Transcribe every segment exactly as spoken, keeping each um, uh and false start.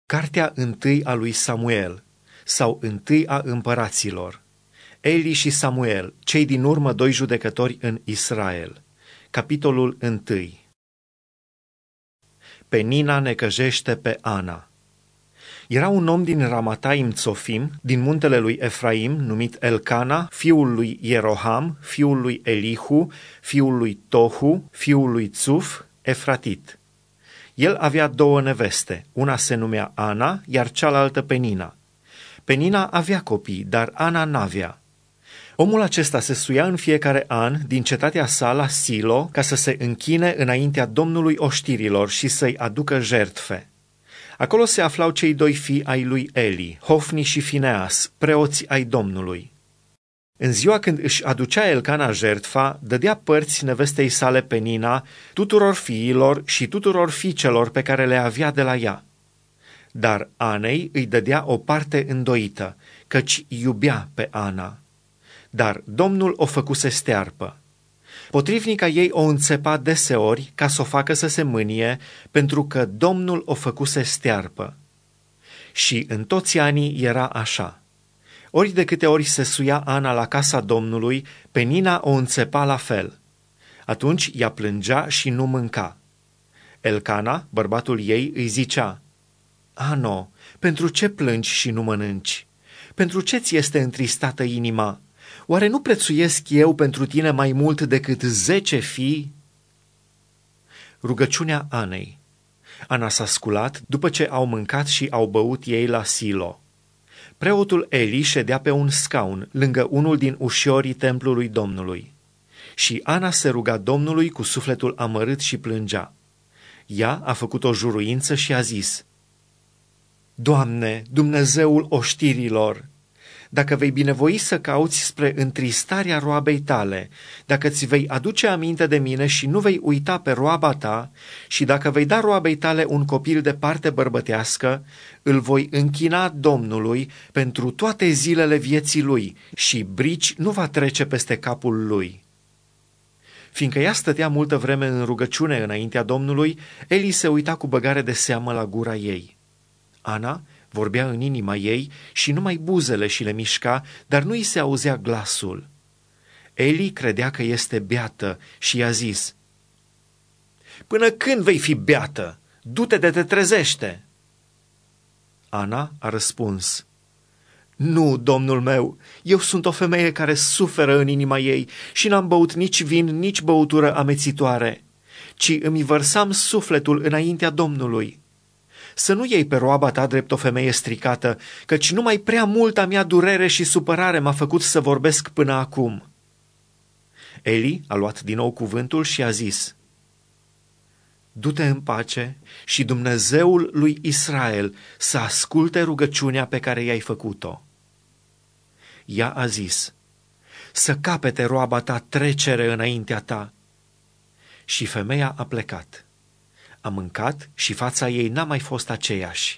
Cartea întâi a lui Samuel sau întâi a împăraților. Eli și Samuel, cei din urmă doi judecători în Israel. Capitolul întâi. Penina necăjește pe Ana. Era un om din Ramataim Țofim, din muntele lui Efraim, numit Elcana, fiul lui Ieroham, fiul lui Elihu, fiul lui Tohu, fiul lui Țuf, Efratit. El avea două neveste, una se numea Ana, iar cealaltă Penina. Penina avea copii, dar Ana n-avea. Omul acesta se suia în fiecare an din cetatea sa la Silo ca să se închine înaintea Domnului oștirilor și să-i aducă jertfe. Acolo se aflau cei doi fii ai lui Eli, Hofni și Fineas, preoți ai Domnului. În ziua când își aducea Elcana jertfa, dădea părți nevestei sale Penina, tuturor fiilor și tuturor fiicelor pe care le avea de la ea. Dar Anei îi dădea o parte îndoită, căci iubea pe Ana. Dar Domnul o făcuse stearpă. Potrivnica ei o înțepa deseori ca să o facă să se mânie, pentru că Domnul o făcuse stearpă. Și în toți anii era așa. Ori de câte ori se suia Ana la casa Domnului, Penina o înțepa la fel. Atunci ea plângea și nu mânca. Elcana, bărbatul ei, îi zicea: Ano, pentru ce plângi și nu mănânci? Pentru ce ți este întristată inima? Oare nu prețuiesc eu pentru tine mai mult decât zece fii? Rugăciunea Anei. Ana s-a sculat după ce au mâncat și au băut ei la Silo. Preotul Eli ședea pe un scaun lângă unul din ușiorii templului Domnului. Și Ana se ruga Domnului cu sufletul amărât și plângea. Ea a făcut o juruință și a zis: Doamne, Dumnezeul oștirilor, dacă vei binevoi să cauți spre întristarea roabei tale, dacă ți vei aduce aminte de mine și nu vei uita pe roaba ta, și dacă vei da roabei tale un copil de parte bărbătească, îl voi închina Domnului pentru toate zilele vieții lui și brici nu va trece peste capul lui. Fiindcă ea stătea multă vreme în rugăciune înaintea Domnului, Eli se uita cu băgare de seamă la gura ei. Ana vorbea în inima ei și numai buzele și le mișca, dar nu îi se auzea glasul. Eli credea că este beată și i-a zis: Până când vei fi beată? Du-te de te trezește! Ana a răspuns: Nu, domnul meu, eu sunt o femeie care suferă în inima ei și n-am băut nici vin, nici băutură amețitoare, ci îmi vărsam sufletul înaintea Domnului. Să nu iei pe roaba ta drept o femeie stricată, căci numai prea multa mea durere și supărare m-a făcut să vorbesc până acum. Eli a luat din nou cuvântul și a zis: Du-te în pace și Dumnezeul lui Israel să asculte rugăciunea pe care i-ai făcut-o. Ea a zis: Să capete roaba ta trecere înaintea ta. Și femeia a plecat. A mâncat și fața ei n-a mai fost aceeași.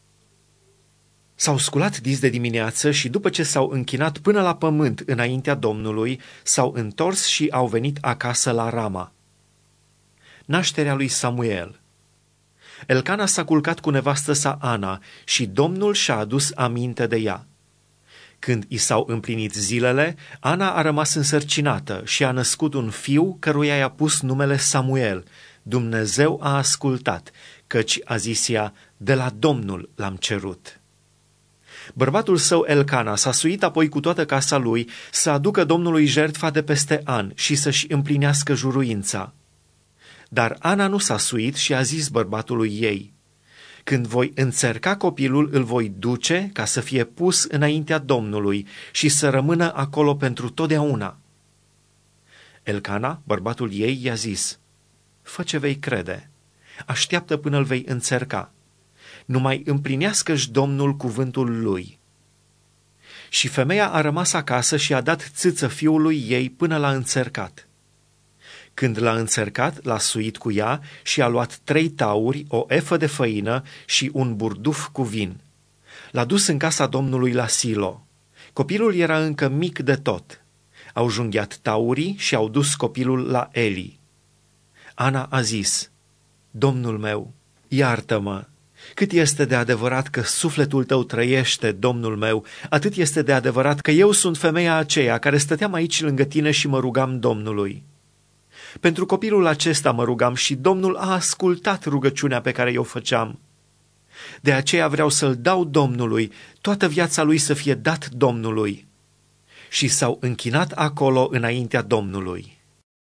S-au sculat dis de dimineață și după ce s-au închinat până la pământ înaintea Domnului, s-au întors și au venit acasă la Rama. Nașterea lui Samuel. Elcana s-a culcat cu nevastă sa Ana și Domnul și-a adus aminte de ea. Când i s-au împlinit zilele, Ana a rămas însărcinată și a născut un fiu căruia i-a pus numele Samuel. Dumnezeu a ascultat, căci a zis ea: de la Domnul l-am cerut. Bărbatul său Elcana s-a suit apoi cu toată casa lui să aducă Domnului jertfa de peste an și să-și împlinească juruința. Dar Ana nu s-a suit și a zis bărbatului ei: Când voi înțerca copilul, îl voi duce ca să fie pus înaintea Domnului și să rămână acolo pentru totdeauna. Elcana, bărbatul ei, i-a zis: Fă ce vei crede, așteaptă până îl vei înțerca, numai împlinească-și Domnul cuvântul lui. Și femeia a rămas acasă și a dat țâță fiului ei până l-a înțercat. Când l-a înțercat, l-a suit cu ea și a luat trei tauri, o efă de făină și un burduf cu vin. L-a dus în casa Domnului la Silo. Copilul era încă mic de tot. Au junghiat taurii și au dus copilul la Eli. Ana a zis: Domnul meu, iartă-mă, Cât este de adevărat că sufletul tău trăiește, Domnul meu, atât este de adevărat că eu sunt femeia aceea care stăteam aici lângă tine și mă rugam Domnului. Pentru copilul acesta mă rugam și Domnul a ascultat rugăciunea pe care eu făceam. De aceea vreau să-l dau Domnului, toată viața lui să fie dat Domnului. Și s-au închinat acolo înaintea Domnului.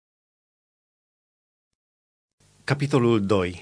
Capitolul doi.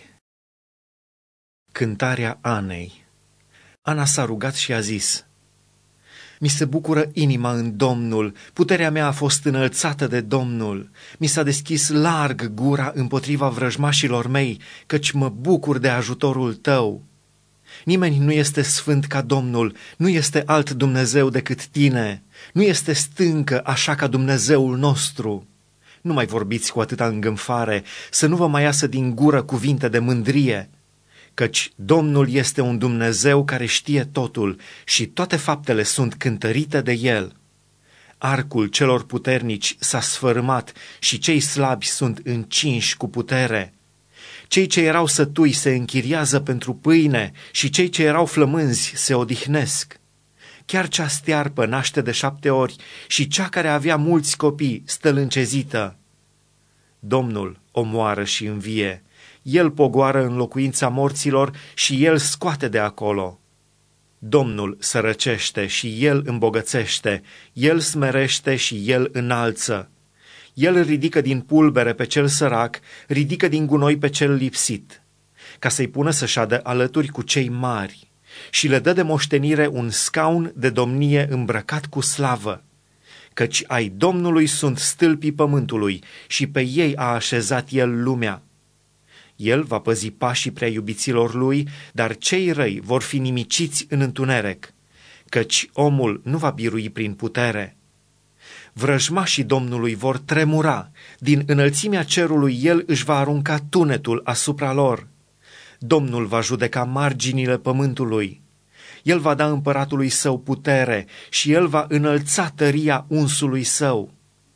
Cântarea Anei. Ana s-a rugat și a zis: Mi se bucură inima în Domnul, puterea mea a fost înălțată de Domnul. Mi s-a deschis larg gura împotriva vrăjmașilor mei, căci mă bucur de ajutorul tău. Nimeni nu este sfânt ca Domnul, nu este alt Dumnezeu decât tine, nu este stâncă așa ca Dumnezeul nostru. Nu mai vorbiți cu atâta îngânfare, să nu vă mai iasă din gură cuvinte de mândrie, căci Domnul este un Dumnezeu care știe totul și toate faptele sunt cântărite de El. Arcul celor puternici s-a sfărâmat și cei slabi sunt încinși cu putere. Cei ce erau sătui se închiriază pentru pâine și cei ce erau flămânzi se odihnesc. Chiar cea stearpă naște de șapte ori și cea care avea mulți copii stă lâncezită. Domnul omoară și învie, El pogoară în locuința morților și El scoate de acolo. Domnul sărăcește și El îmbogățește, El smerește și El înalță. El ridică din pulbere pe cel sărac, ridică din gunoi pe cel lipsit, ca să-i pună să șadă alături cu cei mari, și le dă de moștenire un scaun de domnie îmbrăcat cu slavă, căci ai Domnului sunt stâlpii pământului și pe ei a așezat El lumea. El va păzi pașii prea iubiților Lui, dar cei răi vor fi nimiciți în întuneric, căci omul nu va birui prin putere. Vrăjmașii Domnului vor tremura, din înălțimea cerului El își va arunca tunetul asupra lor. Domnul va judeca marginile pământului. El va da împăratului său putere și El va înălța tăria unsului său.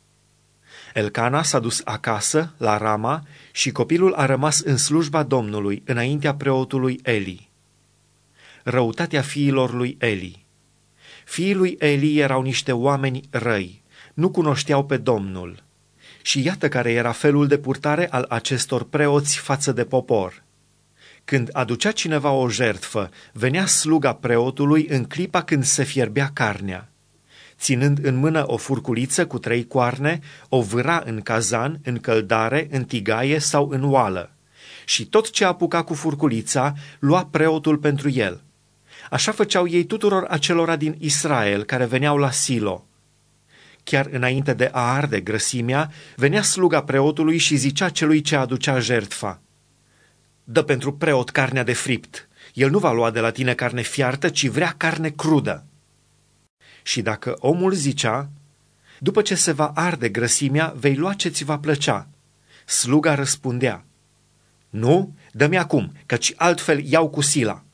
Elcana s-a dus acasă, la Rama, și copilul a rămas în slujba Domnului, înaintea preotului Eli. Răutatea fiilor lui Eli. Fiii lui Eli erau niște oameni răi, nu cunoșteau pe Domnul. Și iată care era felul de purtare al acestor preoți față de popor. Când aducea cineva o jertfă, venea sluga preotului în clipa când se fierbea carnea. Ținând în mână o furculiță cu trei coarne, o vâra în cazan, în căldare, în tigaie sau în oală. Și tot ce apuca cu furculița, lua preotul pentru el. Așa făceau ei tuturor acelora din Israel care veneau la Silo. Chiar înainte de a arde grăsimea, venea sluga preotului și zicea celui ce aducea jertfa: Dă pentru preot carnea de fript. El nu va lua de la tine carne fiartă, ci vrea carne crudă. Și dacă omul zicea: După ce se va arde grăsimea, vei lua ce ți va plăcea, sluga răspundea: Nu, dă-mi acum, căci altfel iau cu sila.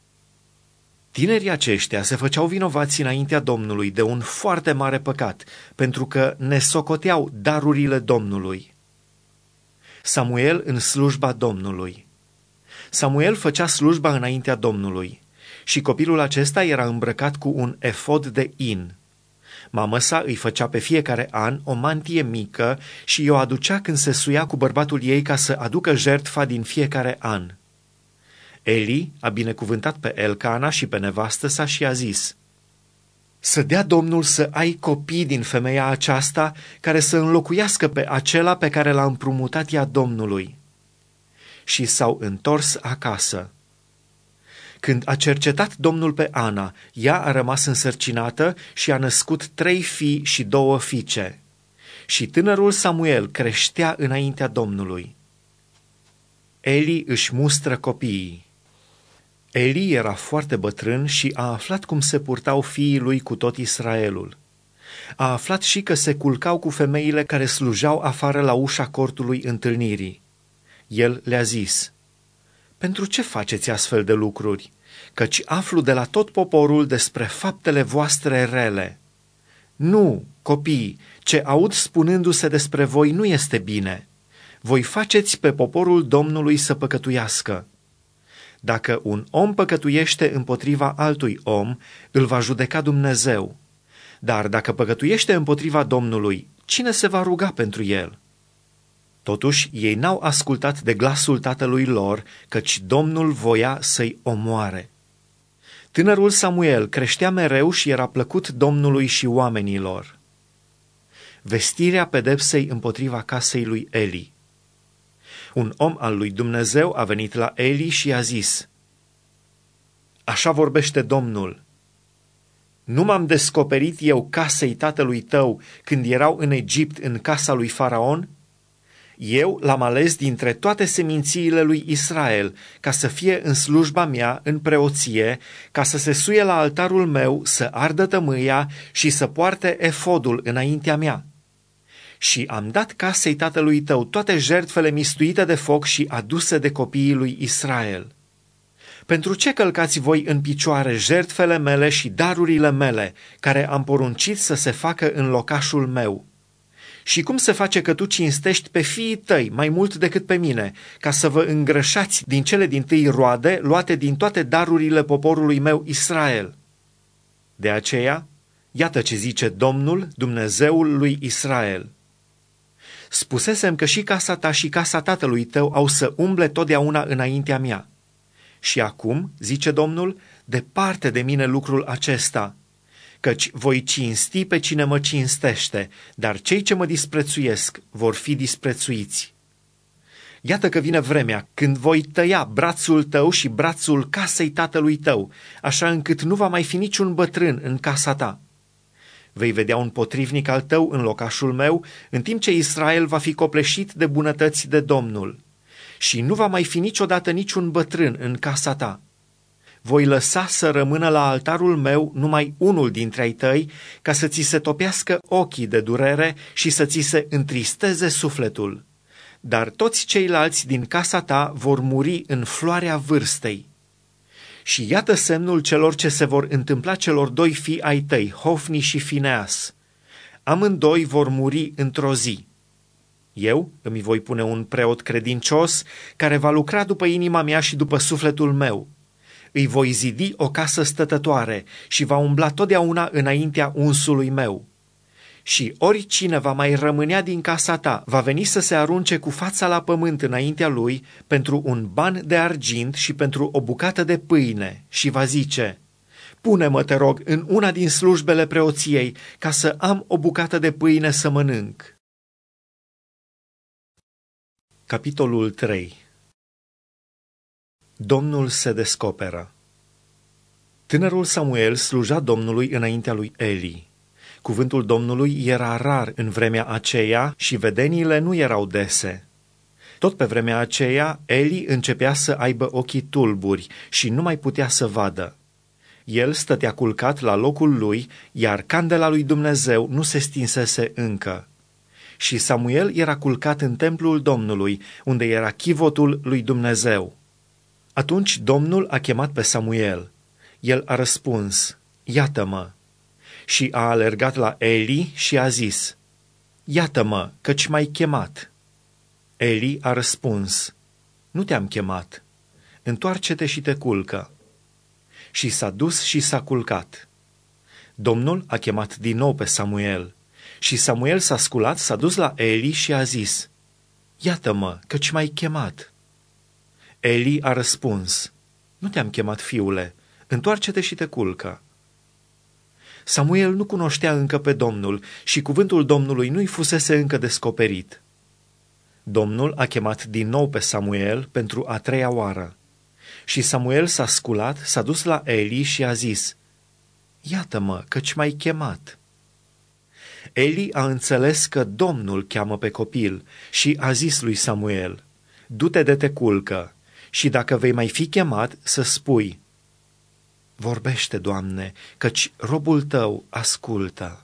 Tinerii aceștia se făceau vinovați înaintea Domnului de un foarte mare păcat, pentru că ne socoteau darurile Domnului. Samuel în slujba Domnului. Samuel făcea slujba înaintea Domnului și copilul acesta era îmbrăcat cu un efod de in. Mama sa îi făcea pe fiecare an o mantie mică și o aducea când se suia cu bărbatul ei ca să aducă jertfa din fiecare an. Eli a binecuvântat pe Elcana și pe nevastă sa și a zis: Să dea Domnul să ai copii din femeia aceasta care să înlocuiască pe acela pe care l-a împrumutat ea Domnului. Și s-au întors acasă. Când a cercetat Domnul pe Ana, ea a rămas însărcinată și a născut trei fii și două fiice. Și tânărul Samuel creștea înaintea Domnului. Eli își mustră copiii. Eli era foarte bătrân și a aflat cum se purtau fiii lui cu tot Israelul. A aflat și că se culcau cu femeile care slujeau afară la ușa cortului întâlnirii. El le-a zis: Pentru ce faceți astfel de lucruri? Căci aflu de la tot poporul despre faptele voastre rele. Nu, copii, ce aud spunându-se despre voi nu este bine. Voi faceți pe poporul Domnului să păcătuiască. Dacă un om păcătuiește împotriva altui om, îl va judeca Dumnezeu. Dar dacă păcătuiește împotriva Domnului, cine se va ruga pentru el? Totuși, ei n-au ascultat de glasul tatălui lor, căci Domnul voia să-i omoare. Tânărul Samuel creștea mereu și era plăcut Domnului și oamenilor. Vestirea pedepsei împotriva casei lui Eli. Un om al lui Dumnezeu a venit la Eli și a zis: Așa vorbește Domnul: Nu m-am descoperit eu casei tatălui tău când erau în Egipt în casa lui Faraon? Eu l-am ales dintre toate semințiile lui Israel ca să fie în slujba mea în preoție, ca să se suie la altarul meu, să ardă tămâia și să poarte efodul înaintea mea. Și am dat casei tatălui tău toate jertfele mistuite de foc și aduse de copiii lui Israel. Pentru ce călcați voi în picioare jertfele mele și darurile mele, care am poruncit să se facă în locașul meu? Și cum se face că tu cinstești pe fiii tăi mai mult decât pe mine, ca să vă îngrășați din cele dintâi roade luate din toate darurile poporului meu Israel? De aceea, iată ce zice Domnul, Dumnezeul lui Israel: Spusesem că și casa ta și casa tatălui tău au să umble totdeauna înaintea mea. Și acum, zice Domnul, departe de mine lucrul acesta, căci voi cinsti pe cine mă cinstește, dar cei ce mă disprețuiesc vor fi disprețuiți. Iată că vine vremea când voi tăia brațul tău și brațul casei tatălui tău, așa încât nu va mai fi niciun bătrân în casa ta. Vei vedea un potrivnic al tău în locașul meu, în timp ce Israel va fi copleșit de bunătăți de Domnul. Și nu va mai fi niciodată niciun bătrân în casa ta. Voi lăsa să rămână la altarul meu numai unul dintre ai tăi, ca să ți se topească ochii de durere și să ți se întristeze sufletul. Dar toți ceilalți din casa ta vor muri în floarea vârstei. Și iată semnul celor ce se vor întâmpla celor doi fii ai tăi, Hofni și Fineas. Amândoi vor muri într-o zi. Eu îmi voi pune un preot credincios care va lucra după inima mea și după sufletul meu. Îi voi zidi o casă stătătoare și va umbla totdeauna înaintea unsului meu. Și oricine va mai rămânea din casa ta va veni să se arunce cu fața la pământ înaintea lui pentru un ban de argint și pentru o bucată de pâine și va zice: Pune-mă, te rog, în una din slujbele preoției, ca să am o bucată de pâine să mănânc. Capitolul trei. Domnul se descoperă. Tânărul Samuel sluja Domnului înaintea lui Eli. Cuvântul Domnului era rar în vremea aceea și vedeniile nu erau dese. Tot pe vremea aceea, Eli începea să aibă ochii tulburi și nu mai putea să vadă. El stătea culcat la locul lui, iar candela lui Dumnezeu nu se stinsese încă. Și Samuel era culcat în templul Domnului, unde era chivotul lui Dumnezeu. Atunci Domnul a chemat pe Samuel. El a răspuns: Iată-mă. Și a alergat la Eli și a zis: Iată-mă, căci m-ai chemat. Eli a răspuns: Nu te-am chemat. Întoarce-te și te culcă. Și s-a dus și s-a culcat. Domnul a chemat din nou pe Samuel. Și Samuel s-a sculat, s-a dus la Eli și a zis: Iată-mă, căci m-ai chemat. Eli a răspuns: Nu te-am chemat, fiule, întoarce-te și te culcă. Samuel nu cunoștea încă pe Domnul și cuvântul Domnului nu-i fusese încă descoperit. Domnul a chemat din nou pe Samuel pentru a treia oară. Și Samuel s-a sculat, s-a dus la Eli și a zis: Iată-mă, căci m-ai chemat. Eli a înțeles că Domnul cheamă pe copil și a zis lui Samuel: Du-te de te culcă și dacă vei mai fi chemat, să spui: Vorbește, Doamne, căci robul tău ascultă.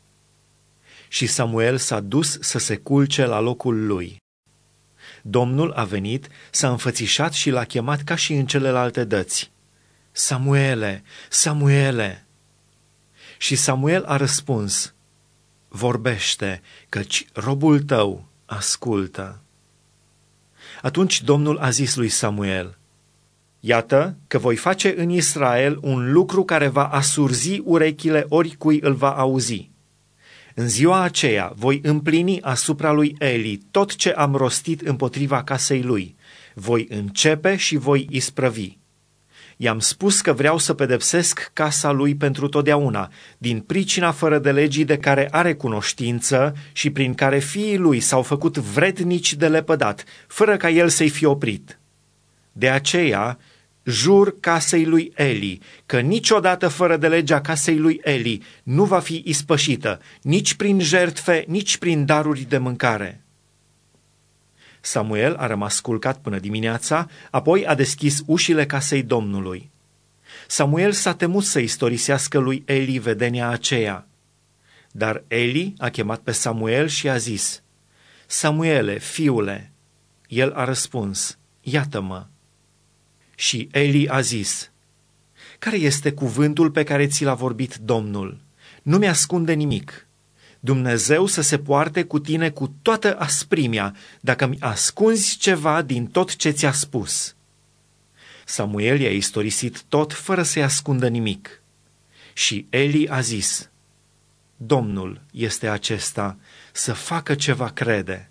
Și Samuel s-a dus să se culce la locul lui. Domnul a venit, s-a înfățișat și l-a chemat ca și în celelalte dăți: Samuele, Samuele! Și Samuel a răspuns: Vorbește, căci robul tău ascultă. Atunci Domnul a zis lui Samuel: Iată că voi face în Israel un lucru care va asurzi urechile oricui îl va auzi. În ziua aceea voi împlini asupra lui Eli tot ce am rostit împotriva casei lui. Voi începe și voi isprăvi. I-am spus că vreau să pedepsesc casa lui pentru totdeauna, din pricina fără de legii de care are cunoștință și prin care fiii lui s-au făcut vrednici de lepădat, fără ca el să-i fi oprit. De aceea jur casei lui Eli că niciodată fără de legea casei lui Eli nu va fi ispășită, nici prin jertfe, nici prin daruri de mâncare. Samuel a rămas culcat până dimineața, apoi a deschis ușile casei Domnului. Samuel s-a temut să istorisească lui Eli vedenia aceea. Dar Eli a chemat pe Samuel și a zis: Samuele, fiule. El a răspuns: Iată-mă. Și Eli a zis: Care este cuvântul pe care ți l-a vorbit Domnul? Nu mi-ascunde nimic. Dumnezeu să se poarte cu tine cu toată asprimea, dacă mi ascunzi ceva din tot ce ți-a spus. Samuel i-a istorisit tot fără să-i ascundă nimic. Și Eli a zis: Domnul este acesta, să facă ce va crede.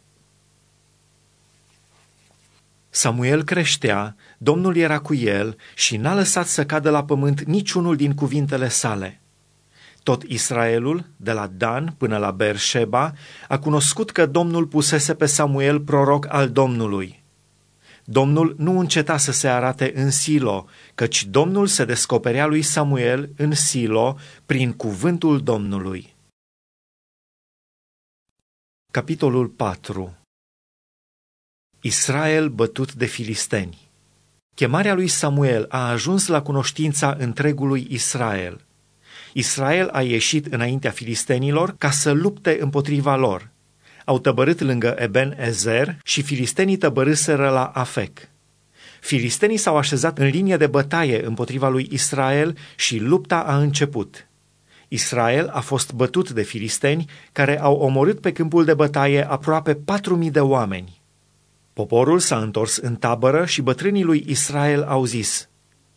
Samuel creștea, Domnul era cu el și n-a lăsat să cadă la pământ niciunul din cuvintele sale. Tot Israelul, de la Dan până la Beersheba, a cunoscut că Domnul pusese pe Samuel proroc al Domnului. Domnul nu înceta să se arate în Silo, căci Domnul se descoperea lui Samuel în Silo prin cuvântul Domnului. Capitolul patru. Israel bătut de filisteni. Chemarea lui Samuel a ajuns la cunoștința întregului Israel. Israel a ieșit înaintea filistenilor ca să lupte împotriva lor. Au tăbărât lângă Eben-Ezer și filistenii tăbărâseră la Afec. Filistenii s-au așezat în linie de bătaie împotriva lui Israel și lupta a început. Israel a fost bătut de filisteni, care au omorât pe câmpul de bătaie aproape patru mii de oameni. Poporul s-a întors în tabără și bătrânii lui Israel au zis: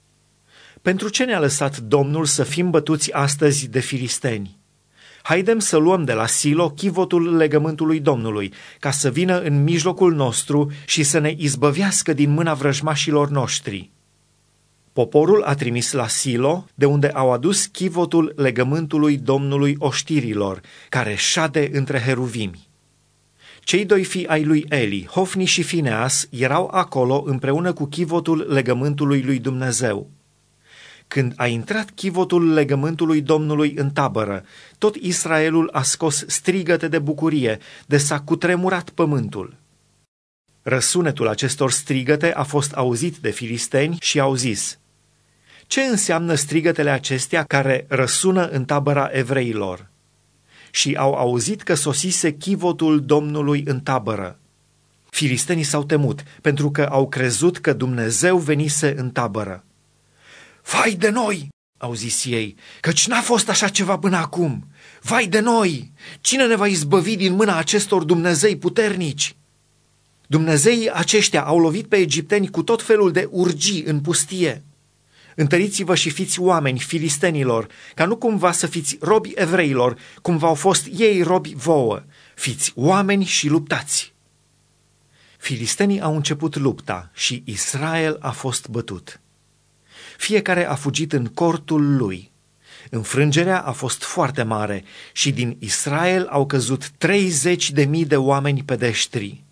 Pentru ce ne-a lăsat Domnul să fim bătuți astăzi de filisteni? Haidem să luăm de la Silo chivotul legământului Domnului, ca să vină în mijlocul nostru și să ne izbăvească din mâna vrăjmașilor noștri. Poporul a trimis la Silo, de unde au adus chivotul legământului Domnului oștirilor, care șade între heruvimi. Cei doi fii ai lui Eli, Hofni și Fineas, erau acolo împreună cu chivotul legământului lui Dumnezeu. Când a intrat chivotul legământului Domnului în tabără, tot Israelul a scos strigăte de bucurie, de s-a cutremurat pământul. Răsunetul acestor strigăte a fost auzit de filisteni și au zis: Ce înseamnă strigătele acestea care răsună în tabăra evreilor? Și au auzit că sosise chivotul Domnului în tabără. Filistenii s-au temut, pentru că au crezut că Dumnezeu venise în tabără. Vai de noi, au zis ei, căci n-a fost așa ceva până acum. Vai de noi, cine ne va izbăvi din mâna acestor Dumnezei puternici? Dumnezeii aceștia au lovit pe egipteni cu tot felul de urgii în pustie. Întăriți-vă și fiți oameni filistenilor, ca nu cumva să fiți robi evreilor, cum v-au fost ei robi vouă. Fiți oameni și luptați. Filistenii au început lupta și Israel a fost bătut. Fiecare a fugit în cortul lui. Înfrângerea a fost foarte mare și din Israel au căzut treizeci de mii de oameni pedeștri.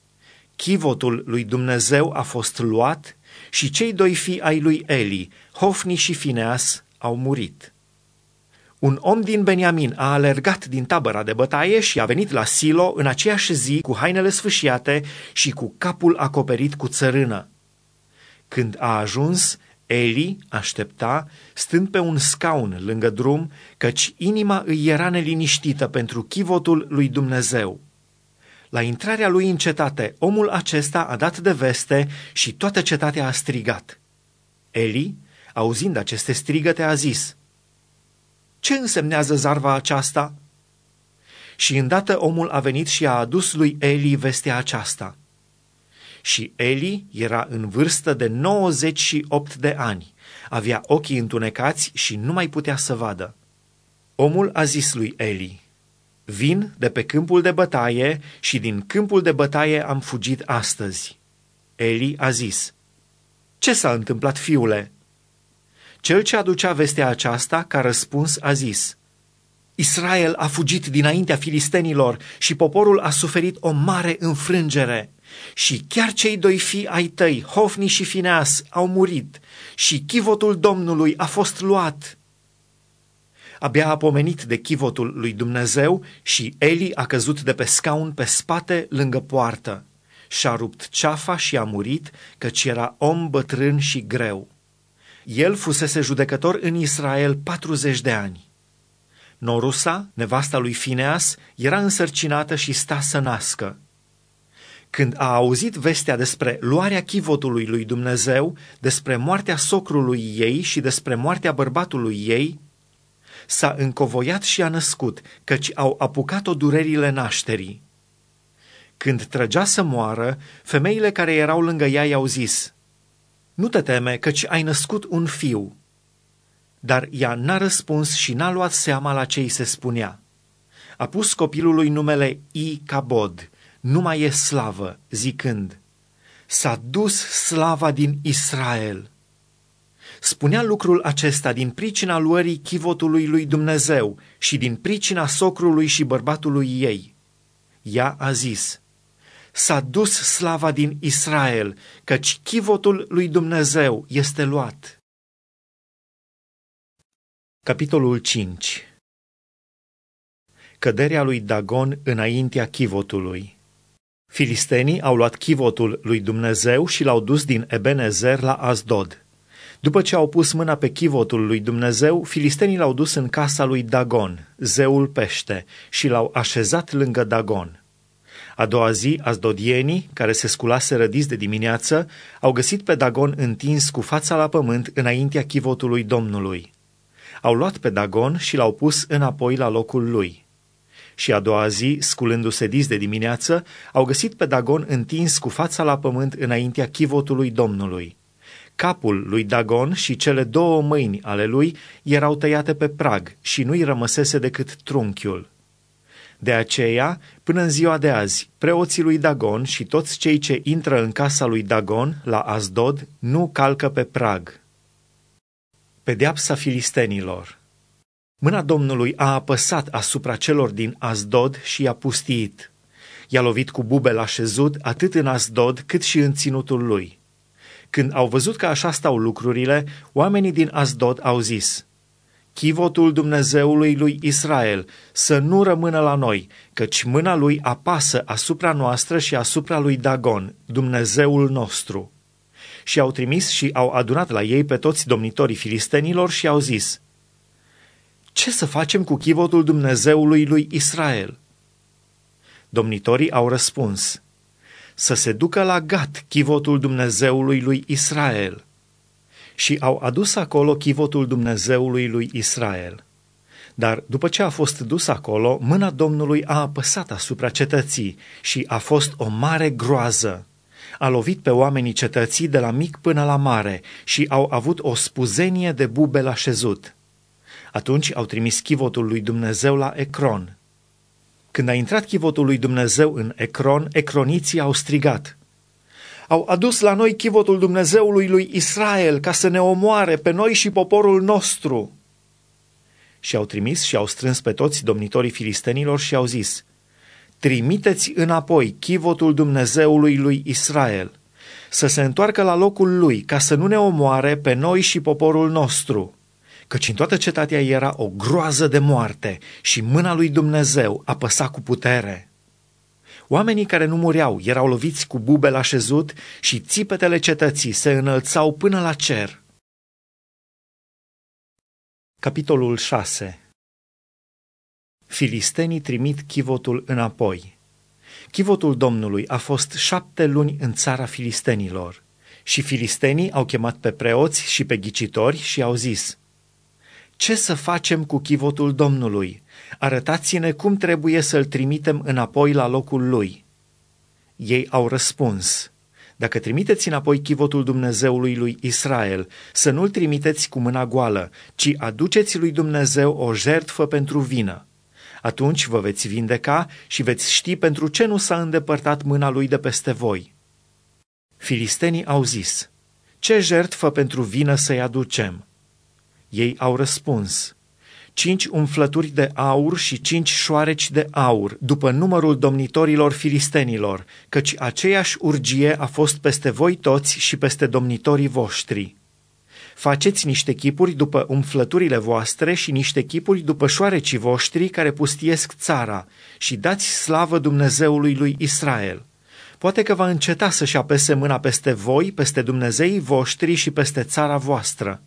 Chivotul lui Dumnezeu a fost luat și cei doi fii ai lui Eli, Hofni și Fineas, au murit. Un om din Beniamin a alergat din tabăra de bătaie și a venit la Silo în aceeași zi cu hainele sfâșiate și cu capul acoperit cu țărână. Când a ajuns, Eli aștepta, stând pe un scaun lângă drum, căci inima îi era neliniștită pentru chivotul lui Dumnezeu. La intrarea lui în cetate, omul acesta a dat de veste și toată cetatea a strigat. Eli, auzind aceste strigăte, a zis: Ce însemnează zarva aceasta? Și îndată omul a venit și a adus lui Eli vestea aceasta. și Eli era în vârstă de nouăzeci și opt de ani, avea ochii întunecați și nu mai putea să vadă. Omul a zis lui Eli: vin de pe câmpul de bătaie și din câmpul de bătaie am fugit astăzi. Eli a zis: ce s-a întâmplat, fiule? Cel ce aducea vestea aceasta, ca răspuns, a zis: Israel a fugit dinaintea filistenilor și poporul a suferit o mare înfrângere. Și chiar cei doi fii ai tăi, Hofni și Fineas, au murit și chivotul Domnului a fost luat. Abia a pomenit de chivotul lui Dumnezeu și Eli a căzut de pe scaun pe spate lângă poartă. Și-a rupt ceafa și a murit, căci era om bătrân și greu. El fusese judecător în Israel patruzeci de ani. Norusa, nevasta lui Fineas, era însărcinată și sta să nască. Când a auzit vestea despre luarea chivotului lui Dumnezeu, despre moartea socrului ei și despre moartea bărbatului ei, s-a încovoiat și a născut, căci au apucat-o durerile nașterii. Când trăgea să moară, femeile care erau lângă ea i-au zis: nu te teme, căci ai născut un fiu. Dar ea n-a răspuns și n-a luat seama la ce îi se spunea. A pus copilului numele I-Cabod, nu mai e slavă, zicând: s-a dus slava din Israel. Spunea lucrul acesta din pricina luării chivotului lui Dumnezeu și din pricina socrului și bărbatului ei. Ea a zis: s-a dus slava din Israel, căci chivotul lui Dumnezeu este luat. Capitolul cinci. Căderea lui Dagon înaintea chivotului. Filistenii au luat chivotul lui Dumnezeu și l-au dus din Ebenezer la Asdod. După ce au pus mâna pe chivotul lui Dumnezeu, filistenii l-au dus în casa lui Dagon, zeul pește, și l-au așezat lângă Dagon. A doua zi, asdodienii, care se sculase rădiți de dimineață, au găsit pe Dagon întins cu fața la pământ înaintea chivotului Domnului. Au luat pe Dagon și l-au pus înapoi la locul lui. Și a doua zi, sculându-se dis de dimineață, au găsit pe Dagon întins cu fața la pământ înaintea chivotului Domnului. Capul lui Dagon și cele două mâini ale lui erau tăiate pe prag și nu-i rămăsese decât trunchiul. De aceea, până în ziua de azi, preoții lui Dagon și toți cei ce intră în casa lui Dagon, la Asdod, nu calcă pe prag. Pedeapsa filistenilor. Mâna Domnului a apăsat asupra celor din Asdod și i-a pustiit. I-a lovit cu bube la șezut atât în Asdod cât și în ținutul lui. Când au văzut că așa stau lucrurile, oamenii din Asdod au zis: chivotul Dumnezeului lui Israel să nu rămână la noi, căci mâna lui apasă asupra noastră și asupra lui Dagon, Dumnezeul nostru. Și au trimis și au adunat la ei pe toți domnitorii filistenilor și au zis: ce să facem cu chivotul Dumnezeului lui Israel? Domnitorii au răspuns: să se ducă la Gat chivotul Dumnezeului lui Israel. Și au adus acolo chivotul Dumnezeului lui Israel. Dar după ce a fost dus acolo, mâna Domnului a apăsat asupra cetății și a fost o mare groază. A lovit pe oamenii cetății de la mic până la mare și au avut o spuzenie de bube la șezut. Atunci au trimis chivotul lui Dumnezeu la Ecron. Când a intrat chivotul lui Dumnezeu în Ecron, ecroniții au strigat: au adus la noi chivotul Dumnezeului lui Israel ca să ne omoare pe noi și poporul nostru. Și au trimis și au strâns pe toți domnitorii filistenilor și au zis: trimiteți înapoi chivotul Dumnezeului lui Israel, să se întoarcă la locul lui ca să nu ne omoare pe noi și poporul nostru. Căci în toată cetatea era o groază de moarte și mâna lui Dumnezeu apăsa cu putere. Oamenii care nu mureau erau loviți cu bube la șezut și țipetele cetății se înălțau până la cer. Capitolul șase. Filistenii trimit chivotul înapoi. Chivotul Domnului a fost șapte luni în țara filistenilor. Și filistenii au chemat pe preoți și pe ghicitori și au zis: ce să facem cu chivotul Domnului? Arătați-ne cum trebuie să-l trimitem înapoi la locul lui. Ei au răspuns: Dacă trimiteți înapoi chivotul Dumnezeului lui Israel, să nu-l trimiteți cu mâna goală, ci aduceți lui Dumnezeu o jertfă pentru vină. Atunci vă veți vindeca și veți ști pentru ce nu s-a îndepărtat mâna lui de peste voi. Filistenii au zis: ce jertfă pentru vină să-i aducem? Ei au răspuns: cinci umflături de aur și cinci șoareci de aur, după numărul domnitorilor filistenilor, căci aceeași urgie a fost peste voi toți și peste domnitorii voștri. Faceți niște chipuri după umflăturile voastre și niște chipuri după șoarecii voștri care pustiesc țara și dați slavă Dumnezeului lui Israel. Poate că va înceta să-și apese mâna peste voi, peste Dumnezeii voștri și peste țara voastră.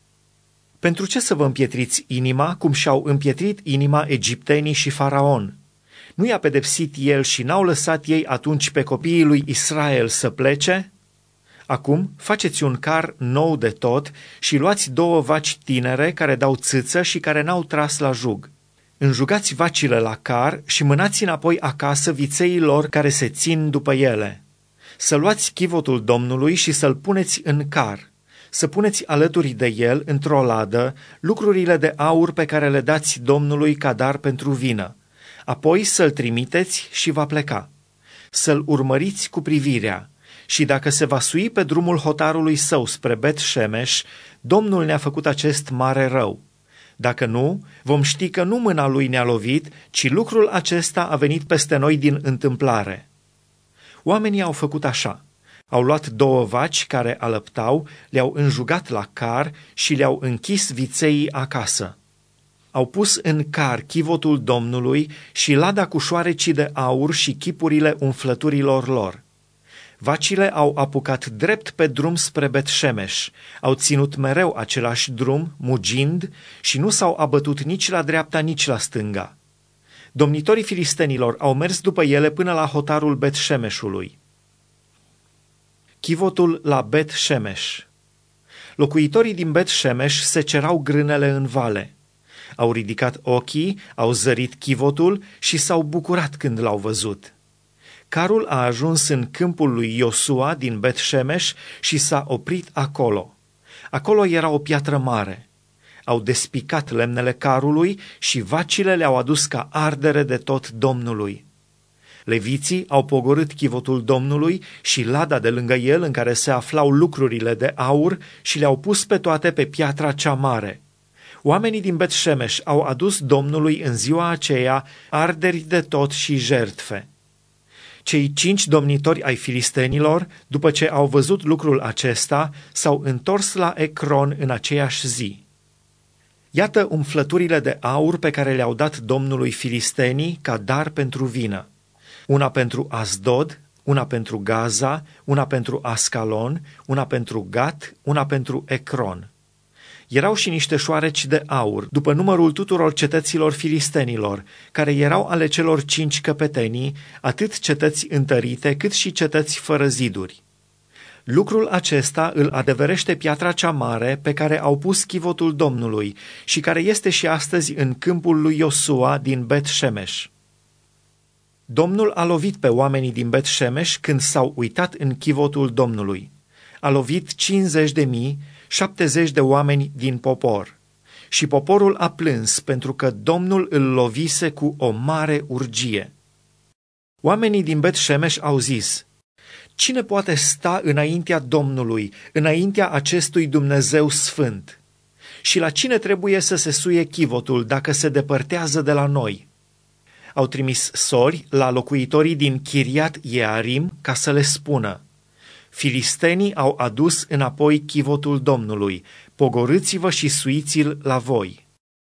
Pentru ce să vă împietriți inima, cum și-au împietrit inima egiptenii și faraon? Nu i-a pedepsit el și n-au lăsat ei atunci pe copiii lui Israel să plece? Acum faceți un car nou de tot și luați două vaci tinere care dau țâță și care n-au tras la jug. Înjugați vacile la car și mânați înapoi acasă vițeii lor care se țin după ele. Să luați chivotul Domnului și să-l puneți în car. Să puneți alături de el, într-o ladă, lucrurile de aur pe care le dați Domnului ca dar pentru vină. Apoi să-l trimiteți și va pleca. Să-l urmăriți cu privirea. Și dacă se va sui pe drumul hotarului său spre Bet-Shemesh, Domnul ne-a făcut acest mare rău. Dacă nu, vom ști că nu mâna lui ne-a lovit, ci lucrul acesta a venit peste noi din întâmplare. Oamenii au făcut așa. Au luat două vaci care alăptau, le-au înjugat la car și le-au închis vițeii acasă. Au pus în car chivotul Domnului și lada cu șoarecii de aur și chipurile umflăturilor lor. Vacile au apucat drept pe drum spre Bet-Shemesh, au ținut mereu același drum, mugind, și nu s-au abătut nici la dreapta, nici la stânga. Domnitorii filistenilor au mers după ele până la hotarul Bet-Shemeshului. Chivotul la Bet-Shemesh. Locuitorii din Bet-Shemesh se cerau grânele în vale. Au ridicat ochii, au zărit chivotul și s-au bucurat când l-au văzut. Carul a ajuns în câmpul lui Iosua din Bet-Shemesh și s-a oprit acolo. Acolo era o piatră mare. Au despicat lemnele carului și vacile le-au adus ca ardere de tot Domnului. Leviții au pogorât chivotul Domnului și lada de lângă el în care se aflau lucrurile de aur și le-au pus pe toate pe piatra cea mare. Oamenii din Bet-Shemesh au adus Domnului în ziua aceea arderi de tot și jertfe. Cei cinci domnitori ai filistenilor, după ce au văzut lucrul acesta, s-au întors la Ecron în aceeași zi. Iată umflăturile de aur pe care le-au dat Domnului filistenii ca dar pentru vină. Una pentru Asdod, una pentru Gaza, una pentru Ascalon, una pentru Gat, una pentru Ecron. Erau și niște șoareci de aur, după numărul tuturor cetăților filistenilor, care erau ale celor cinci căpetenii, atât cetăți întărite, cât și cetăți fără ziduri. Lucrul acesta îl adeverește piatra cea mare pe care au pus chivotul Domnului și care este și astăzi în câmpul lui Iosua din Bet-Shemesh. Domnul a lovit pe oamenii din Bet-Shemesh când s-au uitat în chivotul Domnului. A lovit cincizeci de mii, șaptezeci de oameni din popor. Și poporul a plâns pentru că Domnul îl lovise cu o mare urgie. Oamenii din Bet-Shemesh au zis: cine poate sta înaintea Domnului, înaintea acestui Dumnezeu sfânt? Și la cine trebuie să se suie chivotul dacă se depărtează de la noi? Au trimis sori la locuitorii din Chiriat Jearim ca să le spună: filistenii au adus înapoi chivotul Domnului, pogorâți-vă și suiți-l la voi.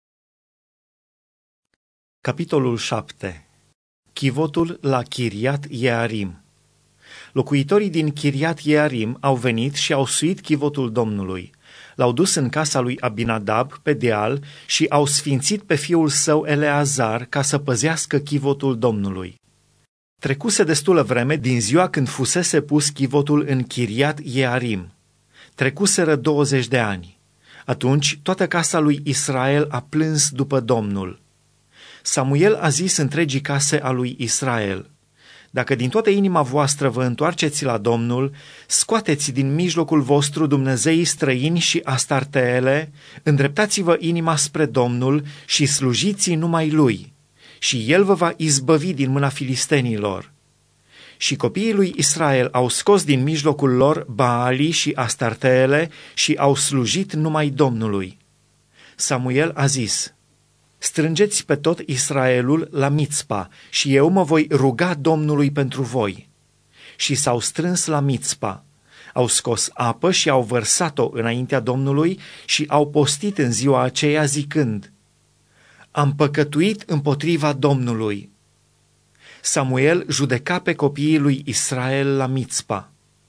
Capitolul șapte. Chivotul la Chiriat Jearim. Locuitorii din Chiriat Jearim au venit și au suit chivotul Domnului. L-au dus în casa lui Abinadab pe deal și au sfințit pe fiul său Eleazar ca să păzească chivotul Domnului. Trecuse destulă vreme din ziua când fusese pus chivotul în Chiriat Jearim. Trecuseră douăzeci de ani. Atunci toată casa lui Israel a plâns după Domnul. Samuel a zis întregii case a lui Israel: Dacă din toată inima voastră vă întoarceți la Domnul, scoateți din mijlocul vostru dumnezeii străini și astarteele, îndreptați-vă inima spre Domnul și slujiți numai Lui, și El vă va izbăvi din mâna filistenilor. Și copiii lui Israel au scos din mijlocul lor Baalii și astarteele și au slujit numai Domnului. Samuel a zis: strângeți pe tot Israelul la Mițpa și eu mă voi ruga Domnului pentru voi. Și s-au strâns la Mițpa, au scos apă și au vărsat-o înaintea Domnului și au postit în ziua aceea zicând: am păcătuit împotriva Domnului. Samuel judeca pe copiii lui Israel la Mițpa.